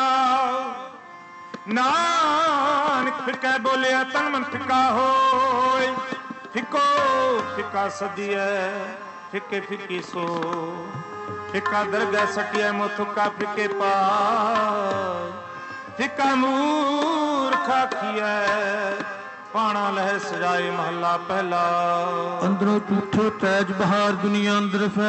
ਨਾਨਕ ਫਿੱਕਾ ਬੋਲਿਆ ਤਨ ਮਨ ਫਿੱਕਾ ਹੋਏ ਫਿੱਕੋ ਫਿੱਕਾ ਸਦੀਐ ਫਿੱਕੇ ਫਿੱਕੀ ਸੋ ਫਿੱਕਾ ਦਰਗਹਿ ਸਟਿਐ ਮੋਥੁਕਾ ਫਿੱਕੇ ਪਾਇ ਫਿੱਕਾ ਮੂਰਖ ਆਖੀਐ ਪਾਣਾ ਲਹਿ ਸਜਾਏ ਮਹਲਾ ਪਹਿਲਾ। ਅੰਦਰੋਂ ਝੂਠੇ ਤੈਜ ਬਹਾਰ ਦੁਨੀਆ ਅੰਦਰ ਫੈ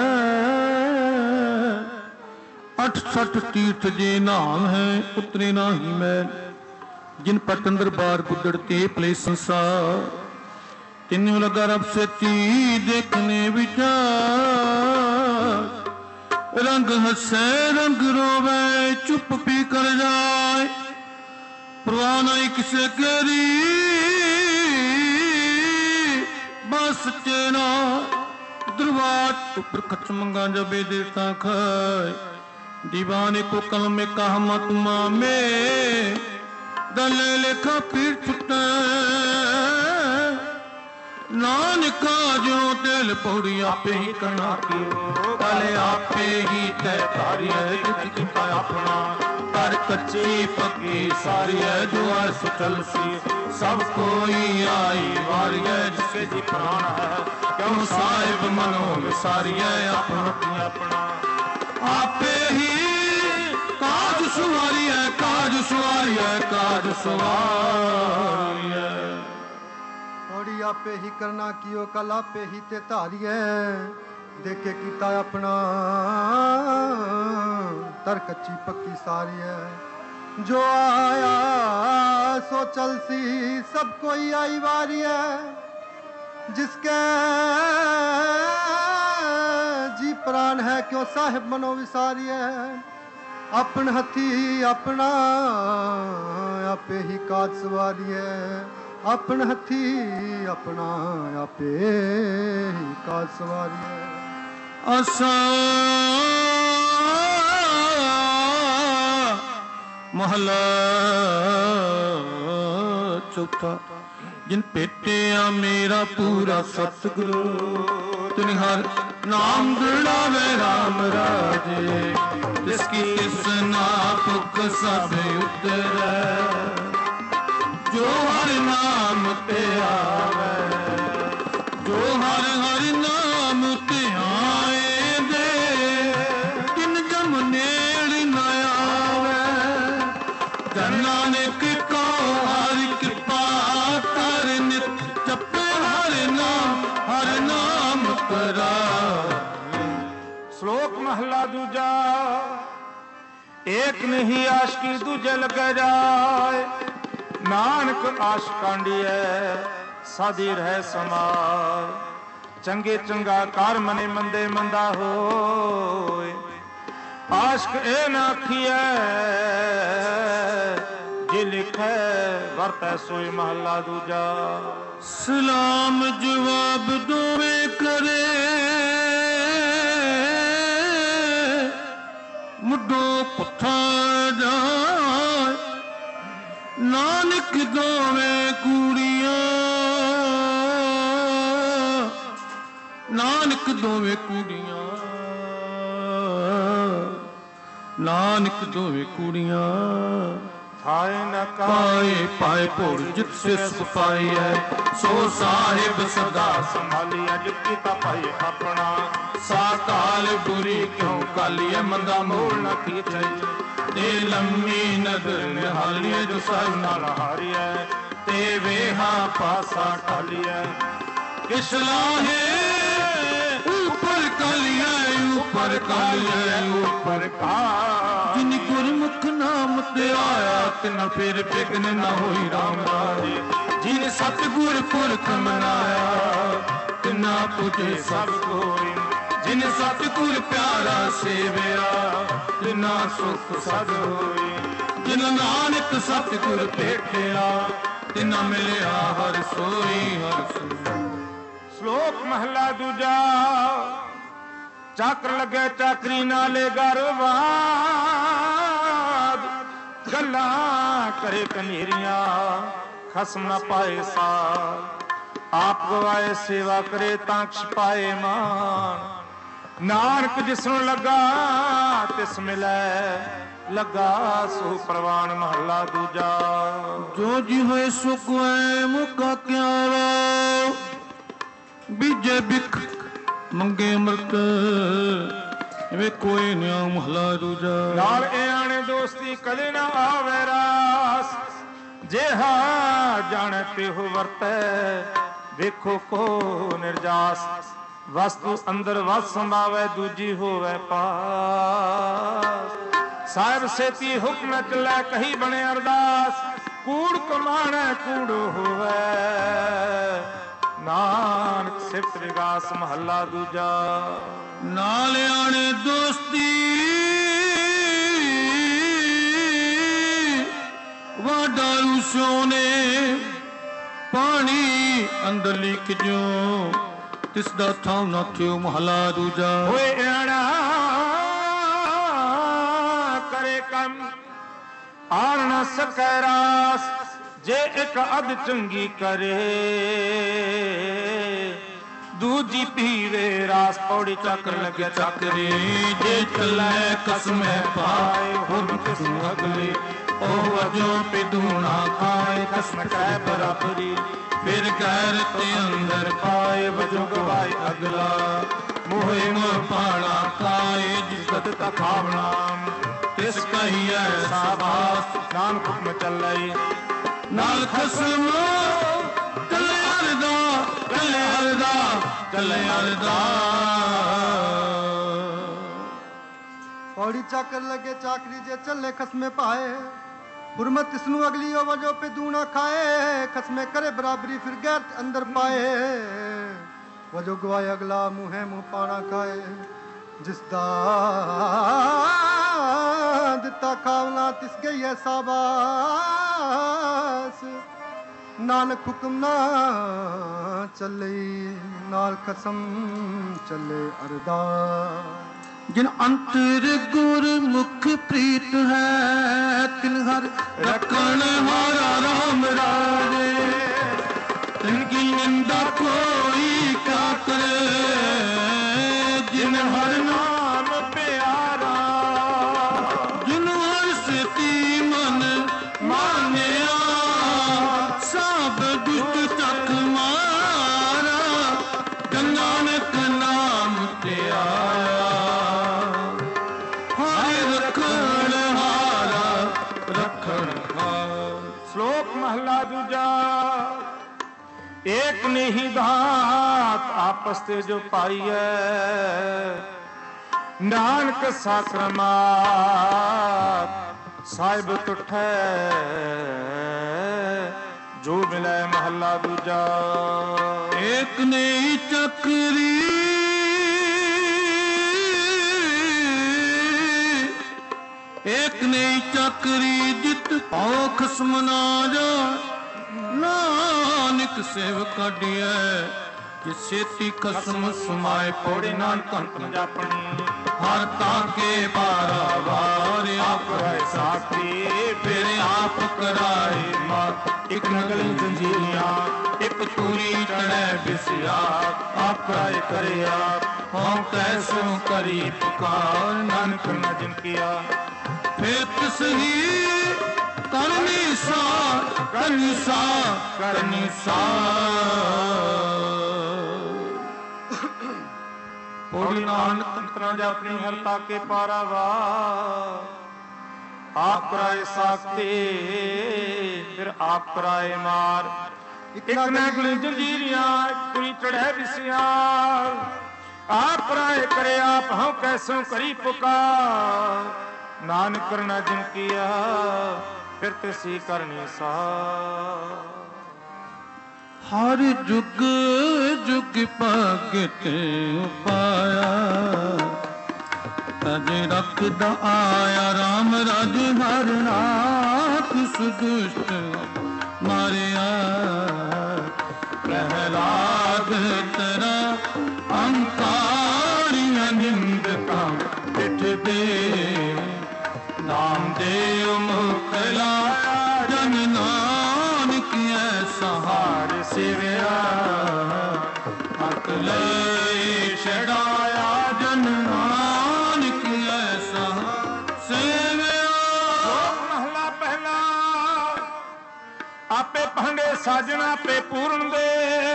ਅਠ ਸਠ ਤੀਰਥ ਜੇ ਨਾਮ ਹੈ ਉਤਰੇ ਨਾਹੀ ਮੈਂ ਜਿਨ ਪਟ ਅੰਦਰ ਬਾਰ ਗੁੱਦੜ ਤੇ ਪਲੇ ਸੰਸਾਰ ਤਿੰਨੋਂ ਲਗਾ ਰਬ ਸੱਚੀ ਦੇਖਨੇ ਵਿਚਾਰ ਰੰਗ ਹੱਸੇ ਰੰਗ ਰੋਵੇ ਚੁੱਪ ਪੀ ਕਰ ਜਾਏ ਪਰਵਾਹ ਨਹੀਂ ਕਿਸੇ ਕਰੀ ਬਸ ਚੇਨਾ ਦਰਵਾਟ ਉੱਪਰ ਖਚ ਮੰਗਾ ਜਬੇ ਦੇਤਾ ਖਾਏ दीवाने को कल में कहा मत मामे दले लेखा फिर छुटे नानका जो दिल पौड़ी आपे ही करना क्यों कले आपे ही तय तारी है अपना कर कच्ची पक्की सारी है जो ऐस चल सी सब कोई आई वारी है जिसके जी प्राण है क्यों साहिब मनो सारी है अपना अपना आपे ही काज सवारी है काज सवारी है काज सवारी है थोड़ी आपे ही करना कियो कल आपे ही ते धारी है देखे कीता अपना तर कच्ची पक्की सारी है जो आया सो चल सी सब कोई आई वारी है जिसके जी प्राण है क्यों साहिब मनो विसारी है अपन हथी अपना आपे ही काज सवारी है अपन हथी अपना आपे ही काज सवारी है। असा महला चौथा जिन पेटिया मेरा पूरा सतगुरु तुनि हर नाम दृढ़ावे राम राजे जिसकी तिसना भुख सब उतरे जो हर नाम ते आवे जो हर हर नाम ते आए दे जिन जम नेड़ न आवे जन नानक को हर कृपा कर नित जपे हर नाम हर नाम करा। श्लोक महला दूजा एक नहीं आशिकी दूजे लग जाए नानक आश कांडिए साधी रह समाय चंगे चंगा कार मने मंदे मंदा होए आशिक ए ना आखिए जे लिखे वर्त सोई महला दूजा। सलाम जवाब दोवे करे मुडो पुठा जाए नानक दोवे कूड़ियां नानक दोवे कूड़ियां नानक दोवे कूड़ियां थाए न पाए पाए भोर जिससे सुख पाई है सो साहिब सदा संभालिया जिता पाई अपना सा काल बुरी क्यों कालिए मंदा मोल न खींचे ते लम्मी नजर निहालिए जो साहिब नाल हारिए ते वेहा पासा टालिए किस लाहे ऊपर कालिए ऊपर कालिए ऊपर का जिन गुरमुख नाम ते आया ਤਿਨਾ ਫਿਰ ਬਿਗਨ ਨਾ ਹੋਈ ਰਾਮ ਰਾਜੇ। ਜਿਨ ਸਤਿਗੁਰ ਪੁਰਖ ਮਨਾਇਆ ਤਿਨਾ ਪੁਜੇ ਸਭ ਕੋਈ। ਜਿਨ ਸਤਿਗੁਰ ਪਿਆਰਾ ਸੇਵਿਆ ਤਿਨਾ ਸੁਖ ਸਦ ਹੋਈ। ਜਿਨ ਨਾਨਕ ਸਤਿਗੁਰ ਭੇਟਿਆ ਤਿਨਾ ਮਿਲਿਆ ਹਰ ਸੋਈ ਹਰ ਸੋਈ। ਸ਼ਲੋਕ ਮਹਲਾ ਦੂਜਾ। ਚੱਕਰ ਲੱਗੇ ਚਾਕਰੀ ਨਾਲੇ ਗਰਵਾਦ ਗੱਲਾਂ ਕਰੇ ਕਨੇਰੀਆਂ ਖਸਮ ਨਾ ਪਾਏ ਸਾਥ। ਆਪ ਗਵਾਏ ਸੇਵਾ ਕਰੇ ਤਾਂ ਛਪਾਏ ਮਾਨ। ਨਾਨਕ ਜਿਸਨੂੰ ਲੱਗਾ ਤਿਸ ਮਿਲੈ ਲੱਗਾ ਸੋ ਪ੍ਰਵਾਨ। ਮਹਲਾ ਦੂਜਾ। ਜੋ ਜੀ ਹੋਏ ਸੋ ਕੋਏ ਮੁਕਾ ਕਿਆਰਾ ਬੀਜੇ ਬਿਖ ਮੰਗੇ ਅੰਮ੍ਰਿਤ ਵੇ ਕੋਈ ਨਿਆ। ਮਹਲਾ ਦੂਜਾ। ਨਾਲ ਇਹ ਆਣੇ ਦੋਸਤੀ ਕਦੇ ਨਾ ਆਵੇ ਰਾਸ। ਜਿਹਾ ਜਾਣੇ ਤਿਹੁ ਵਰਤੈ ਵੇਖੋ ਕੋ ਨਿਰਜਾਸ। ਵਸਤੂ ਅੰਦਰ ਵਸ ਸੰਭਾਵੈ ਦੂਜੀ ਹੋਵੇ ਪਾਸ। ਸਾਹਿਬ ਸੇਤੀ ਹੁਕਮ ਚੱਲੈ ਕਹੀ ਬਣੇ ਅਰਦਾਸ। ਕੂੜ ਕਮਾਣੈ ਕੂੜ ਹੋਵੇ ਨਾਨਕ ਸਿਫਤ ਵਿਗਾਸ। ਮਹੱਲਾ ਦੂਜਾ। ਨਾਲ ਆਣੇ ਦੋਸਤੀ ਵਾਡਾਰੂ ਸੋਨੇ ਪਾਣੀ ਅੰਦਰ ਲਿਖ ਜੋ ਤਿਸ ਦਾ ਥਾਂ ਨਾ ਥਿਓ। ਮਹਲਾ ਦੂਜਾ। ਹੋਏ ਆਣਾ ਕਰੇ ਕੰਮ ਆਣ ਨਾ ਸਕੈ ਰਾਸ। ਜੇ ਇੱਕ ਅਧ ਚੰਗੀ ਕਰੇ ਦੂਜੀ ਪੀਵੇ ਰਾਸ। ਪੌੜੀ ਚੱਕਰ ਲੱਗੇ ਚੱਕਰੀ ਜੇ ਚੱਲੇ ਕਸਮੇ ਪਾਏ ਹੁਣ ਕਿਸਮ ਅਗਲੀ। ਉਹ ਅਜੋ ਪਿਦੂਣਾ ਖਾਏ ਕਸਮ ਕੈ ਬਰਾਬਰੀ। ਫਿਰ ਗੈਰ ਤੇ ਅੰਦਰ ਪਾਏ ਵਜੋ ਗਵਾਏ ਅਗਲਾ। ਮੋਹਿ ਮੋਹ ਪਾਣਾ ਖਾਏ ਜਿਸ ਗਤ ਤਾ ਖਾਵਣਾ। ਤਿਸ ਕਹੀਐ ਸਾਬਾਸ ਨਾਨਕ ਹੁਕਮ ਚੱਲੈ ਨਾਲ ਖਸਮ ਚੱਲੇ ਅਰਦਾ ਚੱਲੇ ਅਰਦਾ ਚੱਲੇ ਅਰਦਾ। पौड़ी चाकर लगे चाकरी जे चले खसमे पाए। हुरमत इसनू अगली ओ वजो पे दूना खाए। खसमे करे बराबरी फिर गैर अंदर पाए। वजो गवाए अगला मुँह मुँह पाना खाए। जिसदा दिता खावना तिस गई है साबास। नानक हुक्म ना चले नाल खसम चले अरदास। जिन अंतर गुर मुख प्रीत है तिन हर रखण हारा राम राजे। तिनकी निंदा कोई क्या करे जिन हर नाम प्यारा। जिन हर स्थिति मन मानिया सब दुष्ट चख मारा। नानक नाम ते आया ਮਹਲਾ ਦੂਜਾ। ਏਕ ਨਹੀਂ ਦਾਤ ਆਪਸ ਤੇ ਜੋ ਪਾਈਐ। ਨਾਨਕ ਸਾਕਰਮਾਤ ਸਾਹਿਬ ਤੁਠੈ ਜੋ ਮਿਲੈ। ਮਹਲਾ ਦੂਜਾ। ਏਕ ਨਹੀਂ ਚੱਕਰੀ ਏਕ ਨਹੀਂ ਚੱਕਰੀ ਜਿਤ ਪਾਉ ਖਸਮ ਨਾ ਜਾ। ਨਾਨਕ ਸੇਵ ਕਾਢਿਐ ਕਿ ਛੇਤੀ ਖਸਮ ਸਮਾਏ। ਪੌੜੀ ਨਾਨਕ ਅੰਤ ਜਾਪਣੀ ਹਰ ਤਾਂ ਕੇ ਬਾਰਾ ਵਾਰ। ਆਪ ਕਰਾਏ ਸਾਥੀ ਫਿਰ ਆਪ ਕਰਾਏ ਮਾਰ। ਇੱਕ ਨਗਲ ਜੰਜੀਰੀਆਂ ਇੱਕ ਤੂਰੀ ਟੜੈ ਬਿਸਿਆ। ਆਪ ਕਰਾਏ ਕਰੇ ਆਪ ਹਉ ਕੈਸੋ ਕਰੀ ਪੁਕਾਰ। ਨਾਨਕ ਨ ਜਿਨ ਕੀਆ ਫਿਰ ਤਿਸ ਹੀ ਕਰਨੀ ਸਾ ਕਰਨੀ ਸਾ ਕਰਨੀ ਸਾ। ਪੌੜੀ ਨਾਨਕ ਤੰਤਰਾਂ ਜਾਪਣੀ ਹਰ ਤਾਕੇ ਪਾਰਾਵਾ। ਆਪ ਕਰਾਏ ਸਾਖਤੇ ਫਿਰ ਆਪ ਕਰਾਏ ਮਾਰ। ਇੱਕ ਨਗਲੀ ਜੰਜੀਰੀਆਂ ਇੱਕ ਤੁਰੀ ਚੜ੍ਹੈ ਵਿਸਿਆਰ। ਆਪ ਕਰਾਏ ਕਰੇ ਆਪ ਹਉ ਕੈਸੋ ਕਰੀ ਪੁਕਾਰ। ਨਾਨਕ ਕਰਨਾ ਜਿਨ ਕੀਆ ਫਿਰ ਤਿਸੀ ਕਰਨੀ ਸਾ। ਹਰ ਜੁਗ ਜੁਗ ਭਗਤ ਉਪਾਇਆ, ਤਜ ਰਖਦਾ ਆਇਆ ਰਾਮ ਰਾਜ ਹਰ ਨਾਥ, ਸੁਦੁਸ਼ਟ ਮਾਰਿਆ ਪ੍ਰਹਿਲਾਦ ਤਰਾ ਅੰਕਾਰੀਆਂ ਨਿੰਦਕਾਂ ਪਿੱਠ ਦੇ, ਨਾਮ ਦੇਵ ਮੁਖ ਲਾਇਆ ਜਨ ਨਾਨਕ ਐਸਾ ਹਾਰ ਸਿਵਿਆ, ਹੱਕ ਲਈ ਛੜਾਇਆ ਜਨ ਨਾਨਕ ਐਸਾ ਸਿਵਿਆ। ਮਹਲਾ ਪਹਿਲਾ। ਆਪੇ ਭਾਂਡੇ ਸਾਜਣਾ ਆਪੇ ਪੂਰਨ ਦੇ,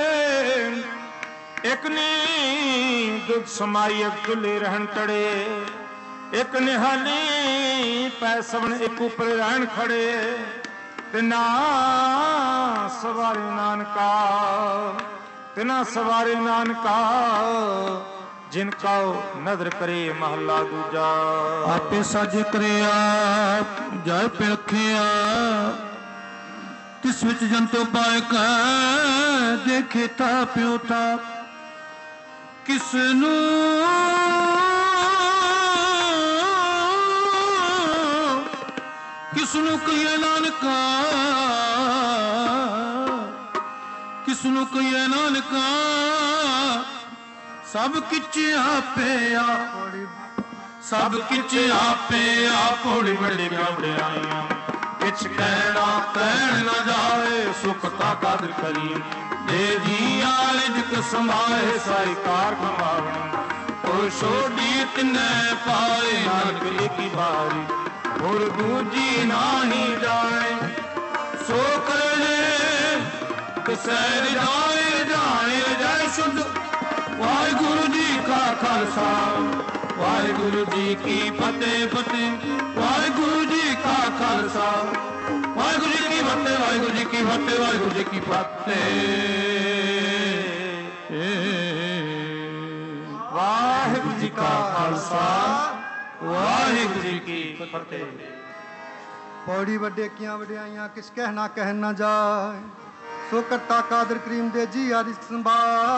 ਇੱਕ ਨੀ ਦੁੱਧ ਸਮਾਈ ਇੱਕ ਚੁੱਲੇ ਰਹਿਣ ਟੜੇ, ਇੱਕ ਨਿਹਾਲੀ ਪੈ ਸਵਣ ਇੱਕ ਉਪਰ ਰਹਿਣ ਖੜੇ, ਤਿਨਾ ਸਵਾਰੇ ਨਾਨਕਾ ਤਿਨਾ ਸਵਾਰੇ ਨਾਨਕਾ, ਜਿਨ ਕਉ ਨਦਰ ਕਰੇ। ਮਹਲਾ ਦੂਜਾ। ਆਪੇ ਸਜ ਕਰਿਆ ਜੈ ਪਿਰਖਿਆ, ਤਿਸ ਵਿੱਚ ਜੰਤੋ ਪਾਇ ਕੈ ਦੇਖੇ ਤਾ ਪਿਉ ਤਾ, ਕਿਸ ਨੂੰ ਕਿਸ ਨੂੰ ਕਹੀਏ ਨਾਨਕਾ, ਕਿਸ ਨੂੰ ਕਹੀਏ ਨਾਨਕਾ, ਸਭ ਕਿਛ ਆਪੇ ਆਪ, ਸਭ ਕਿਛ ਆਪੇ ਆਪ। ਹੋੜੀ ਵੱਡੀ ਵਡਿਆਈਆਂ ਕਿਛ ਕਹਿਣਾ ਕਹਿਣ ਨਾ ਜਾਏ, ਸੁਖ ਤਾ ਕਦਰ ਕਰੀ ਦੇ ਜੀ ਆਲਿਜ ਸਮਾਏ, ਸਾਈ ਕਾਰ ਕਮਾਵਣ ਉਹ ਛੋਡੀ ਤਿਨੈ ਪਾਏ, ਨਾਨਕ ਏਕੀ ਬਾਰੀ ਹੋਰ ਦੂਜੀ ਨਾਹੀ ਜਾਏ, ਸੋ ਕਰੇ ਕਿਸੈ ਰਜਾਏ ਜਾਣੇ ਰਜਾਏ ਸ਼ੁੱਧ। ਵਾਹਿਗੁਰੂ ਜੀ ਕਾ ਖਾਲਸਾ ਵਾਹਿਗੁਰੂ ਜੀ ਕੀ ਫਤਿਹ ਫਤਿਹ, ਵਾਹਿਗੁਰੂ ਜੀ ਕਾ ਖਾਲਸਾ ਵਾਹਿਗੁਰੂ ਜੀ ਕੀ ਫਤਿਹ, ਵਾਹਿਗੁਰੂ ਜੀ ਕੀ ਫਤਿਹ, ਵਾਹਿਗੁਰੂ ਜੀ ਕੀ ਫਤਿਹ। ਵਾਹਿਗੁਰੂ ਜੀ ਕਾ ਖਾਲਸਾ ਵਾਹਿਗੁਰੂ ਜੀ ਕੀ ਫਤਿਹ। ਪੌੜੀ ਵੱਡੇ ਕੀਆਂ ਵਡਿਆਈਆਂ ਕਿਸ ਕਹਿਣਾ ਕਹਿਣ ਨਾ ਜਾਏ, ਸੋ ਕਰਤਾ ਕਾਦਰ ਕਰੀਮ ਦੇ ਜੀ ਹਰਿ ਸੰਭਾਏ,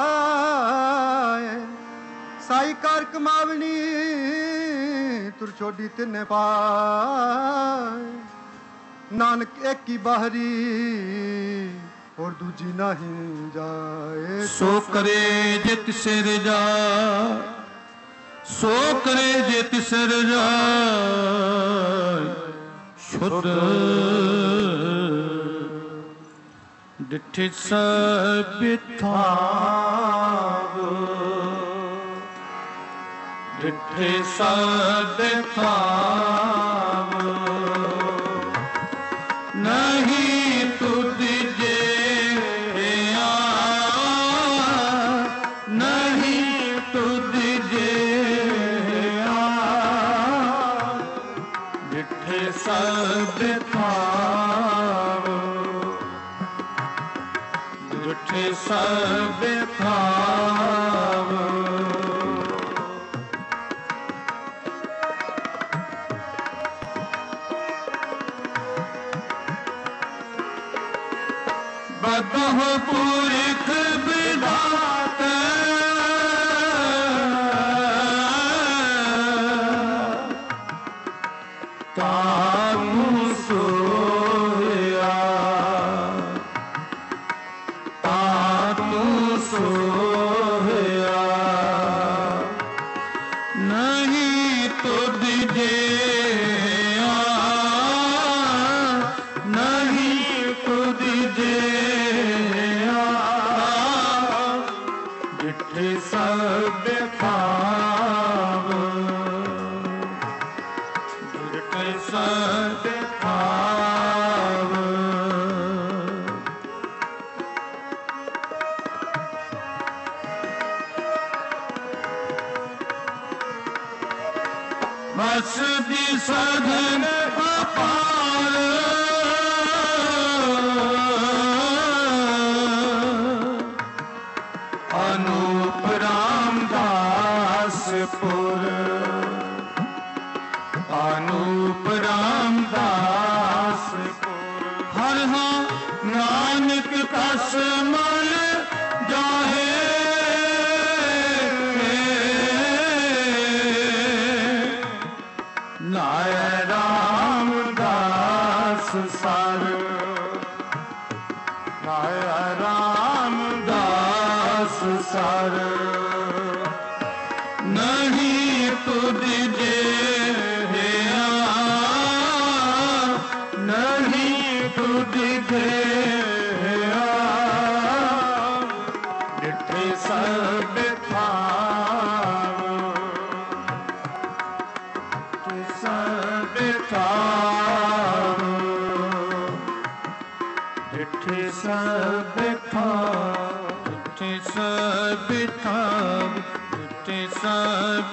ਸਾਈ ਕਾਰ ਕਮਾਵਣੀ ਤੁਰ ਛੋਡੀ ਤਿੰਨੇ ਪਾਏ, ਨਾਨਕ ਇੱਕ ਹੀ ਬਾਹਰੀ ਹੋਰ ਦੂਜੀ ਨਹੀਂ ਜਾਏ, ਸੋ ਕਰੇ ਜੇ ਤਿਸੇ ਰਜਾ, ਸੋ ਕਰੇ ਜੇ ਤਿਸ ਰਜਾਏ, ਸ਼ੁੱਧ ਡਿਠੇ ਸਭ ਥਾਵ, ਡਿਠੇ ਸਭ ਥਾਵ, ਨਹੀਂ ਤੁਧ ਜਿਹਾ, ਨਹੀਂ ਤੁਧ ਜਿਹਾ, ਡਿਠੇ ਸਭ ਥਾਵ, ਡਿਠੇ ਸਭ ਥਾਵ। ਬਦਹੁ ਪੁਰਖ ਵਿਧਾਤਾ, ਤਾਨੂੰ ਸੋਇਆ, ਤਾਨੂੰ ਸੋਇਆ, ਨਹੀਂ ਤੁਧ ਜਿਹਾ, ਨਹੀਂ ਤੁਧ ਜਿਹਾ, ਡਿਠੇ ਸਭ ਥਾਵ, ਡਿਠੇ ਸਭ ਥਾਵ। ਬਸ ਦੀ ਸਗਨ ਅਪਾਰ, ਅਨੂਪ ਰਾਮਦਾਸ ਪੁਰ, ਅਨੂਪ ਰਾਮਦਾਸ ਸਰ ਗਾਇਆ ਰਾਮਦਾਸ ਸਰ ਨਹੀਂ ਤੁਧ ਜਿਹਾ ਨਹੀਂ ਤੁਧ ਜਿਹਾ ਡਿਠੇ ਸਭ ਥਾਵ ਸਭ ਥਾਵ ਡਿਠੇ ਸਭ ਥਾਵ ਡਿਠੇ ਸਭ ਥਾਵ ਡਿਠੇ ਸਭ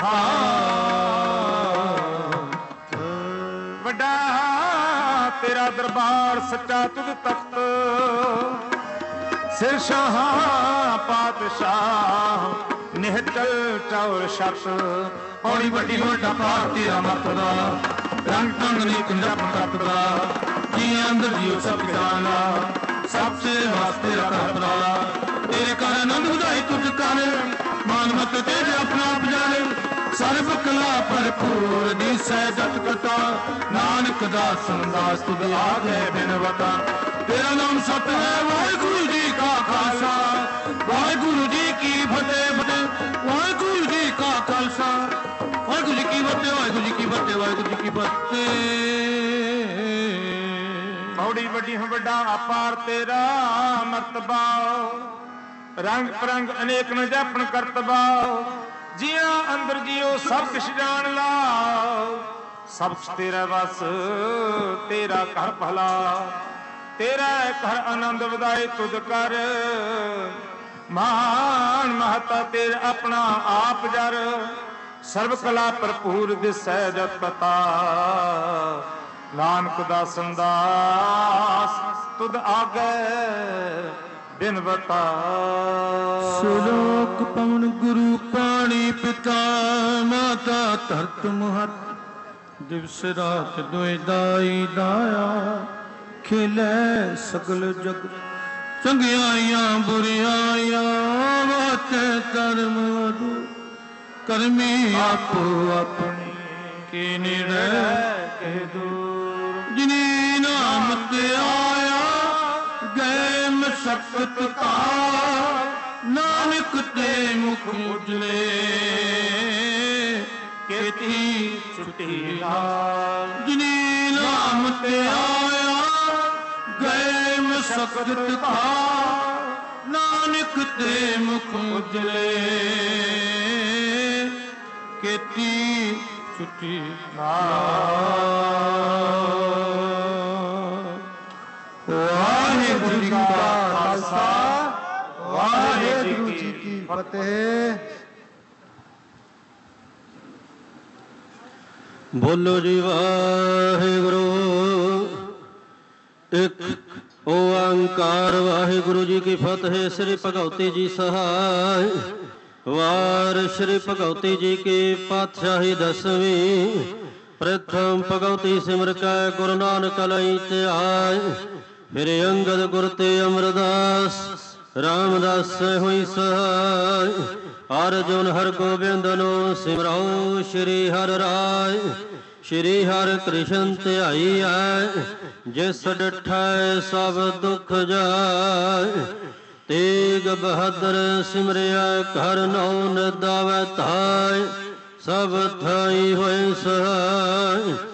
ਥਾਵ ਵੱਡਾ ਤੇਰਾ ਦਰਬਾਰ ਸੱਚਾ ਤੁਧ ਤਖਤ ਸਿਰ ਸ਼ਾਹ ਪਾਤਸ਼ਾਹ ਨਿਹਚਲ ਚੌਰ ਛਤ ਪੌੜੀ ਵੱਡੀ ਵੱਡਾ ਪਾਰ ਤੇਰਾ ਮੱਤ ਦਾ ਰੰਗ ਢੰਗ ਨੀ ਪੰਜਾਬ ਤੱਤ ਦਾ ਜੀ ਅੰਦਰ ਜੀਉ ਸਭ ਜਾਣਾ ਸਭ ਸੇ ਵਾਸਤੇ ਰੱਖਦਾ ਤੇਰੇ ਘਰ ਆਨੰਦ ਵਧਾਈ ਤੁਝ ਕਰ ਮਾਨ ਮਤ ਤੇਰੇ ਆਪਣਾ ਆਪ ਜਾਣੇ ਸਰਬ ਕਲਾ ਭਰਪੂਰ ਦੀ ਸਹਿਜਤ ਕਥਾ ਨਾਨਕ ਦਾ ਸੰਦਾਸ ਤੁਧ ਆਗੇ ਬਿਨਵਤਾ ਤੇਰਾ ਨਾਮ ਸਤ ਹੈ ਵਾਹਿਗੁਰੂ ਜੀ ਕਾ ਖਾਲਸਾ ਵਾਹਿਗੁਰੂ ਜੀ ਕੀ ਫਤਿਹ ਫਤਿਹ ਵਾਹਿਗੁਰੂ ਜੀ ਕਾ ਖਾਲਸਾ ਵਾਹਿਗੁਰੂ ਜੀ ਕੀ ਫਤਿਹ ਵਾਹਿਗੁਰੂ ਜੀ ਕੀ ਫਤਿਹ ਵਾਹਿਗੁਰੂ ਜੀ ਕੀ ਫਤਿਹ ਬੜੀ ਵੱਡੀ ਵੱਡਾ ਅਪਾਰ ਤੇਰਾ ਮਰਤਬਾ ਰੰਗ ਪਰੰਗ ਅਨੇਕ ਨ ਜਾਪਣ ਕਰਤਬਾ ਜੀਆਂ ਅੰਦਰ ਜੀਓ ਸਭ ਕੁਛ ਜਾਣ ਲਾ ਸਭ ਕੁਛ ਤੇਰਾ ਵਸ ਤੇਰਾ ਘਰ ਭਲਾ ਤੇਰਾ ਘਰ ਆਨੰਦ ਵਧਾਏ ਤੁਧ ਕਰ ਮਾਨ ਮਹਤਾ ਤੇਰਾ ਆਪਣਾ ਆਪ ਜਰ ਸਰਬ ਕਲਾ ਭਰਪੂਰ ਦਿਸੈ ਜਤ ਪਤਾ ਨਾਨਕ ਦਾ ਸੰਦਾਸ ਤੁਧ ਆਗੇ ਬਿਨ ਬਤਾ ਸੁਲੋਕ ਪਵਨ ਗੁਰੂ ਪਾਣੀ ਪਿਤਾ ਮਾਤਾ ਧਰਤ ਮਹਤ ਦਿਵਸ ਰਾਤ ਦੋਇ ਦਾਈ ਦਾਇਆ ਖਿਲੇ ਸਗਲ ਜਗ ਚੰਗਿਆਈਆਂ ਬੁਰਿਆਈਆਂ ਵਾਤੇ ਧਰਮ ਅਦੂ ਕਰਮੀ ਆਪੋ ਆਪਣੀ ਕੀ ਨਿੜੇ ਕੇ ਦੂਰ ਜਿਨੀ ਨਾਮ ਤੇ ਆਇਆ ਗਏ ਮਸਕਤ ਕਾ ਨਾਨਕ ਤੇ ਮੁਖ ਉਜਲੇ ਕੀਤੀ ਛੁੱਟੀ ਨਾਲ ਜਿਨੀ ਨਾਮ ਤੇ ਆਇਆ ਗਏ ਮਸਕਤ ਕਾ ਨਾਨਕ ਤੇ ਮੁਖ ਉਜਲੇ ਕੀਤੀ ਛੁੱਟੀ ਨਾਲ ਵਾਹਿਗੁਰੂ ਜੀ ਕਾ ਖਾਲਸਾ ਵਾਹਿਗੁਰੂ ਜੀ ਕੀ ਫਤਿਹ। ਬੋਲੋ ਜੀ ਵਾਹਿਗੁਰੂ ਇੱਕ ਓੰਕਾਰ ਵਾਹਿਗੁਰੂ ਜੀ ਕੀ ਫਤਿਹ। ਸ੍ਰੀ ਭਗਵਤੀ ਜੀ ਸਹਾਇ ਵਾਰ ਸ੍ਰੀ ਭਗਵਤੀ ਜੀ ਕੀ ਪਾਤਸ਼ਾਹੀ ਦਸਵੀਂ ਪ੍ਰਥਮ ਭਗਵਤੀ ਸਿਮਰ ਕੈ ਗੁਰੂ ਨਾਨਕ ਲਈ ਧਿਆਇ ਫਿਰ ਅੰਗਦ ਗੁਰ ਤੇ ਅਮਰਦਾਸ ਰਾਮਦਾਸ ਹੋਈ ਸਹਾਇ ਅਰਜੁਨ ਹਰ ਗੋਬਿੰਦ ਨੂੰ ਸਿਮਰਾਉ ਸ਼੍ਰੀ ਹਰਿ ਰਾਇ ਸ਼੍ਰੀ ਹਰਿ ਕ੍ਰਿਸ਼ਨ ਧਿਆਈ ਆਇ ਜਿਸ ਡਠੈ ਸਭ ਦੁਖ ਜਾਇ ਤੇਗ ਬਹਾਦਰ ਸਿਮਰਿਆ ਘਰ ਨੌ ਨਦਾਵੈ ਧਾਇ ਸਭ ਥਾਈ ਹੋਏ ਸਹਾਇ